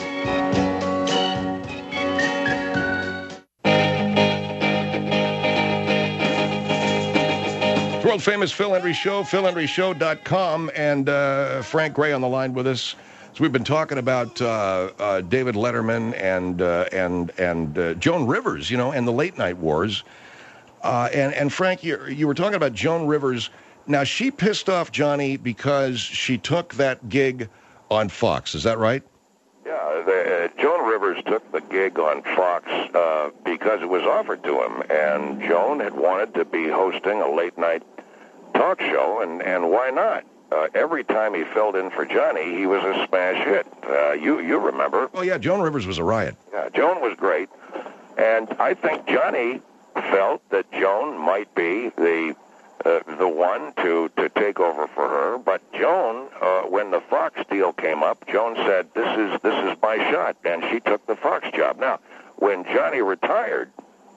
World-famous Phil Hendry Show, phil hendry show dot com, and uh, Frank Gray on the line with us. So we've been talking about uh, uh, David Letterman and uh, and and uh, Joan Rivers, you know, and the late night wars. Uh, and and Frank, you you were talking about Joan Rivers. Now she pissed off Johnny because she took that gig on Fox. Is that right? Yeah, the, uh, Joan Rivers took the gig on Fox uh, because it was offered to him, and Joan had wanted to be hosting a late night talk show, and, and why not? Uh, every time he filled in for Johnny, he was a smash hit. Uh, you you remember? Oh yeah, Joan Rivers was a riot. Yeah, Joan was great, and I think Johnny felt that Joan might be the uh, the one to, to take over for her. But Joan, uh, when the Fox deal came up, Joan said, "This is this is my shot," and she took the Fox job. Now, when Johnny retired,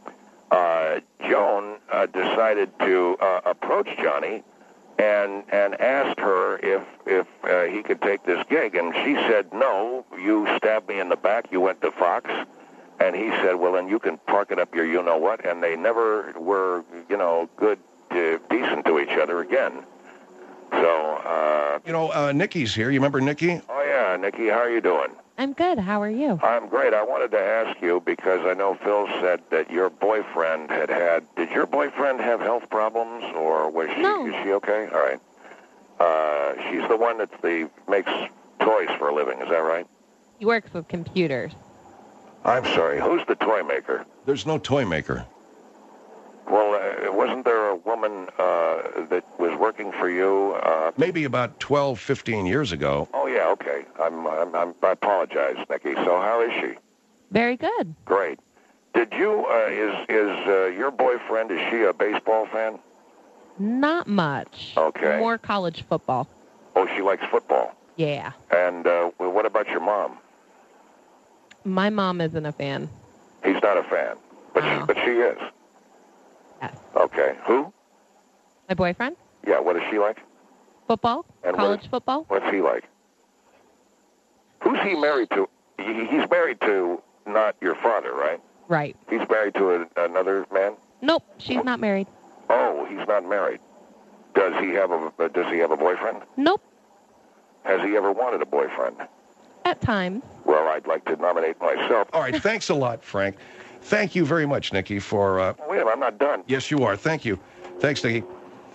uh, Joan uh, decided to uh, approach Johnny and and asked her if if uh, he could take this gig, and she said, "No, you stabbed me in the back. You went to Fox." And he said, "Well, then you can park it up your you-know-what." And they never were, you know, good, uh, decent to each other again. So, uh... You know, uh, Nikki's here. You remember Nikki? Oh, yeah. Nikki, how are you doing? I'm good. How are you? I'm great. I wanted to ask you, because I know Phil said that your boyfriend had had... Did your boyfriend have health problems, or was she... No. Is she okay? All right. Uh, she's the one that the, makes toys for a living. Is that right? He works with computers. I'm sorry. Who's the toy maker? There's no toy maker. Well, uh, wasn't there a woman uh, that was working for you? Uh, Maybe about twelve, fifteen years ago. oh, yeah, okay. I'm, I'm, I'm, I apologize, Nikki. So how is she? Very good. Great. Did you, uh, is, is uh, your boyfriend, is she a baseball fan? Not much. Okay. More college football. Oh, she likes football. Yeah. And uh, well, what about your mom? My mom isn't a fan. He's not a fan, but, Oh. she, but she is. Yes. Okay. Who? My boyfriend? Yeah, what is she like? Football? And college what- football? What's he like? Who's he married to? He, he's married to not your father, right? Right. He's married to a, another man? Nope, she's not married. Oh, he's not married. Does he have a uh, Does he have a boyfriend? Nope. Has he ever wanted a boyfriend? At times. Well, I'd like to nominate myself. All right, thanks a lot, Frank. Thank you very much, Nikki, for... Uh, Wait a minute, I'm not done. yes, you are. Thank you. Thanks, Nikki.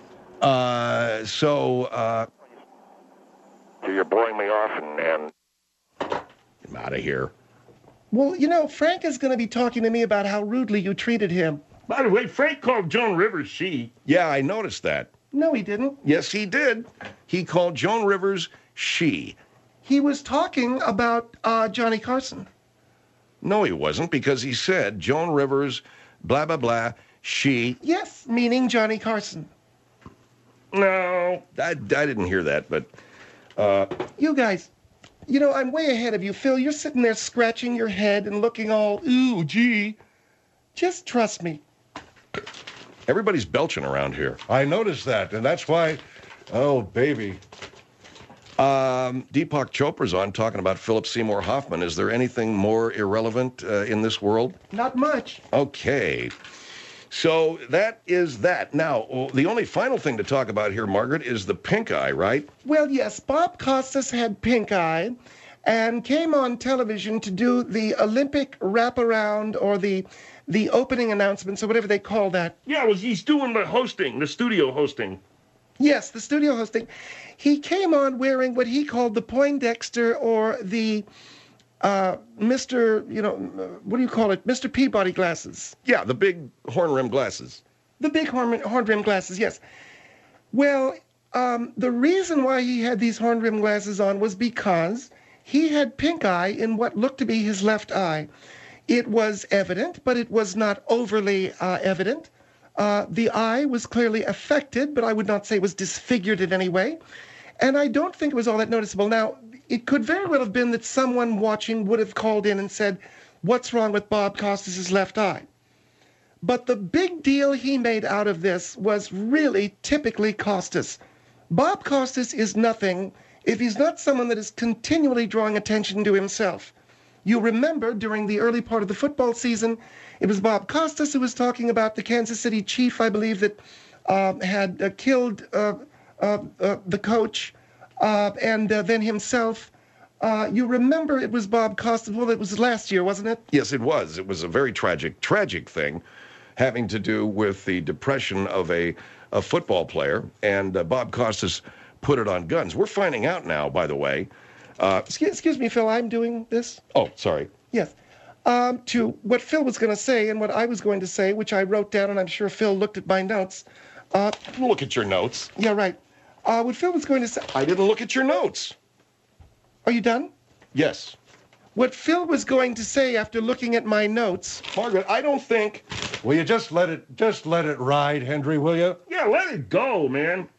Uh, so, uh, You're blowing me off, and, and I'm out of here. Well, you know, Frank is going to be talking to me about how rudely you treated him. By the way, Frank called Joan Rivers she. Yeah, I noticed that. No, he didn't. Yes, he did. He called Joan Rivers she. He was talking about uh, Johnny Carson. No, he wasn't, because he said Joan Rivers, blah, blah, blah, she. Yes, meaning Johnny Carson. No. I, I didn't hear that, but You guys, you know, I'm way ahead of you, Phil. You're sitting there scratching your head and looking all, ooh, gee. Just trust me. Everybody's belching around here. I noticed that, and that's why. Oh, baby. Um, Deepak Chopra's on talking about Philip Seymour Hoffman. Is there anything more irrelevant uh, in this world? Not much. Okay. So that is that. Now, the only final thing to talk about here, Margaret, is the pink eye, right? Well, yes, Bob Costas had pink eye and came on television to do the Olympic wraparound or the the opening announcements or whatever they call that. Yeah, was he's doing the hosting, the studio hosting. Yes, the studio hosting. He came on wearing what he called the Poindexter or the uh, Mister, you know, what do you call it? Mister Peabody glasses. Yeah, the big horn rim glasses. The big horn, horn rim glasses, yes. Well, um, the reason why he had these horn rim glasses on was because he had pink eye in what looked to be his left eye. It was evident, but it was not overly uh, evident. Uh, the eye was clearly affected, but I would not say it was disfigured in any way. And I don't think it was all that noticeable. Now, it could very well have been that someone watching would have called in and said, what's wrong with Bob Costas' left eye? But the big deal he made out of this was really typically Costas. Bob Costas is nothing if he's not someone that is continually drawing attention to himself. You remember during the early part of the football season, it was Bob Costas who was talking about the Kansas City Chief, I believe, that uh, had uh, killed uh, uh, uh, the coach uh, and uh, then himself. Uh, you remember it was Bob Costas. Well, it was last year, wasn't it? Yes, it was. It was a very tragic, tragic thing having to do with the depression of a, a football player. And uh, Bob Costas put it on guns. We're finding out now, by the way. Uh, excuse, excuse me, Phil, I'm doing this? Oh, sorry. Yes. Um, to what Phil was going to say and what I was going to say, which I wrote down, and I'm sure Phil looked at my notes. Uh, look at your notes. Yeah, right. Uh, what Phil was going to say... I didn't look at your notes. Are you done? Yes. What Phil was going to say after looking at my notes... Margaret, I don't think... Will you just let it, just let it ride, Henry, will you? Yeah, let it go, man.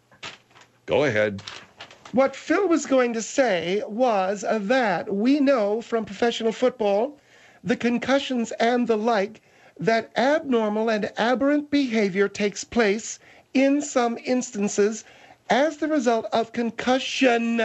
Go ahead. What Phil was going to say was uh, that we know from professional football, the concussions and the like, that abnormal and aberrant behavior takes place in some instances as the result of concussion.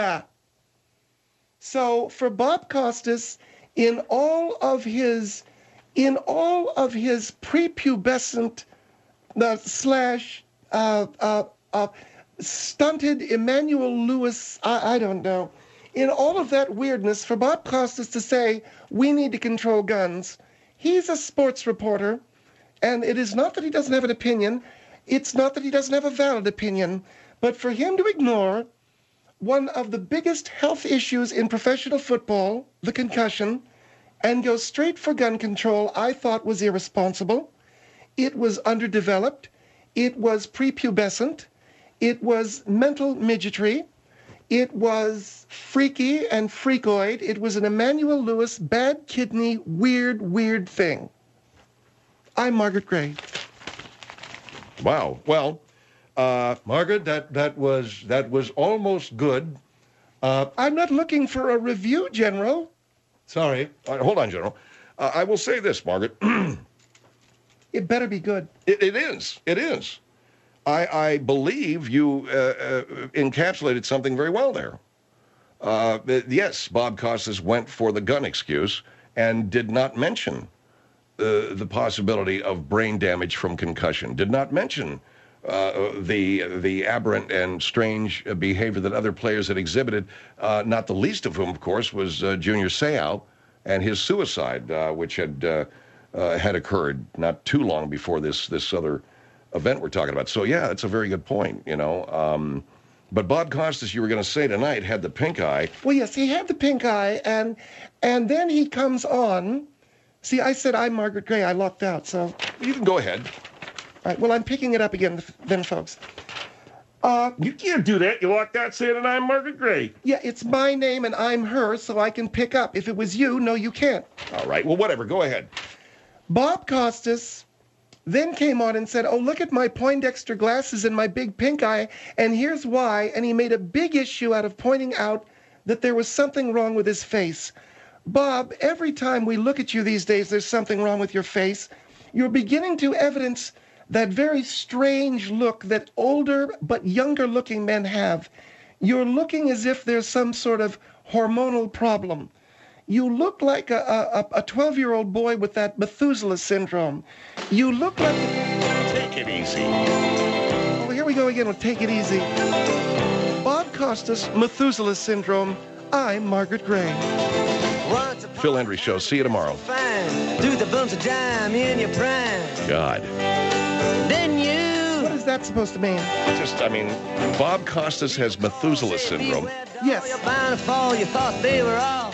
So for Bob Costas, in all of his, in all of his prepubescent uh, slash uh, uh, uh, stunted Emmanuel Lewis, I, I don't know, in all of that weirdness, for Bob Costas to say, we need to control guns, he's a sports reporter, and it is not that he doesn't have an opinion, it's not that he doesn't have a valid opinion, but for him to ignore one of the biggest health issues in professional football, the concussion, and go straight for gun control, I thought was irresponsible. It was underdeveloped. It was prepubescent. It was mental midgetry. It was freaky and freakoid. It was an Emmanuel Lewis, bad kidney, weird, weird thing. I'm Margaret Gray. Wow. Well, uh, Margaret, that, that was that was almost good. Uh, I'm not looking for a review, General. Sorry. Uh, hold on, General. Uh, I will say this, Margaret. It better be good. It, it is. It is. I, I believe you uh, uh, encapsulated something very well there. Uh, yes, Bob Costas went for the gun excuse and did not mention uh, the possibility of brain damage from concussion, did not mention uh, the the aberrant and strange behavior that other players had exhibited, uh, not the least of whom, of course, was uh, Junior Seau and his suicide, uh, which had uh, uh, had occurred not too long before this this other event we're talking about. So, yeah, that's a very good point, you know. Um, but Bob Costas, you were going to say tonight, had the pink eye. Well, yes, he had the pink eye, and and then he comes on. See, I said I'm Margaret Gray. I locked out, so... You can go ahead. All right, well, I'm picking it up again then, folks. Uh, you can't do that. You locked out saying that I'm Margaret Gray. Yeah, it's my name and I'm her, so I can pick up. If it was you, no, you can't. All right, well, whatever. Go ahead. Bob Costas then came on and said, oh, look at my Poindexter glasses and my big pink eye, and here's why. And he made a big issue out of pointing out that there was something wrong with his face. Bob, every time we look at you these days, there's something wrong with your face. You're beginning to evidence that very strange look that older but younger looking men have. You're looking as if there's some sort of hormonal problem. You look like a a twelve-year-old boy with that Methuselah syndrome. You look like... Take it easy. Oh, here we go again with Take It Easy. Bob Costas, Methuselah syndrome. I'm Margaret Gray. Phil Hendry Show. See you tomorrow. Do the bumps of dime in your prime. God. Then you. What is that supposed to mean? Just, I mean, Bob Costas has Methuselah syndrome. Yes. You're bound to fall. You thought they were all.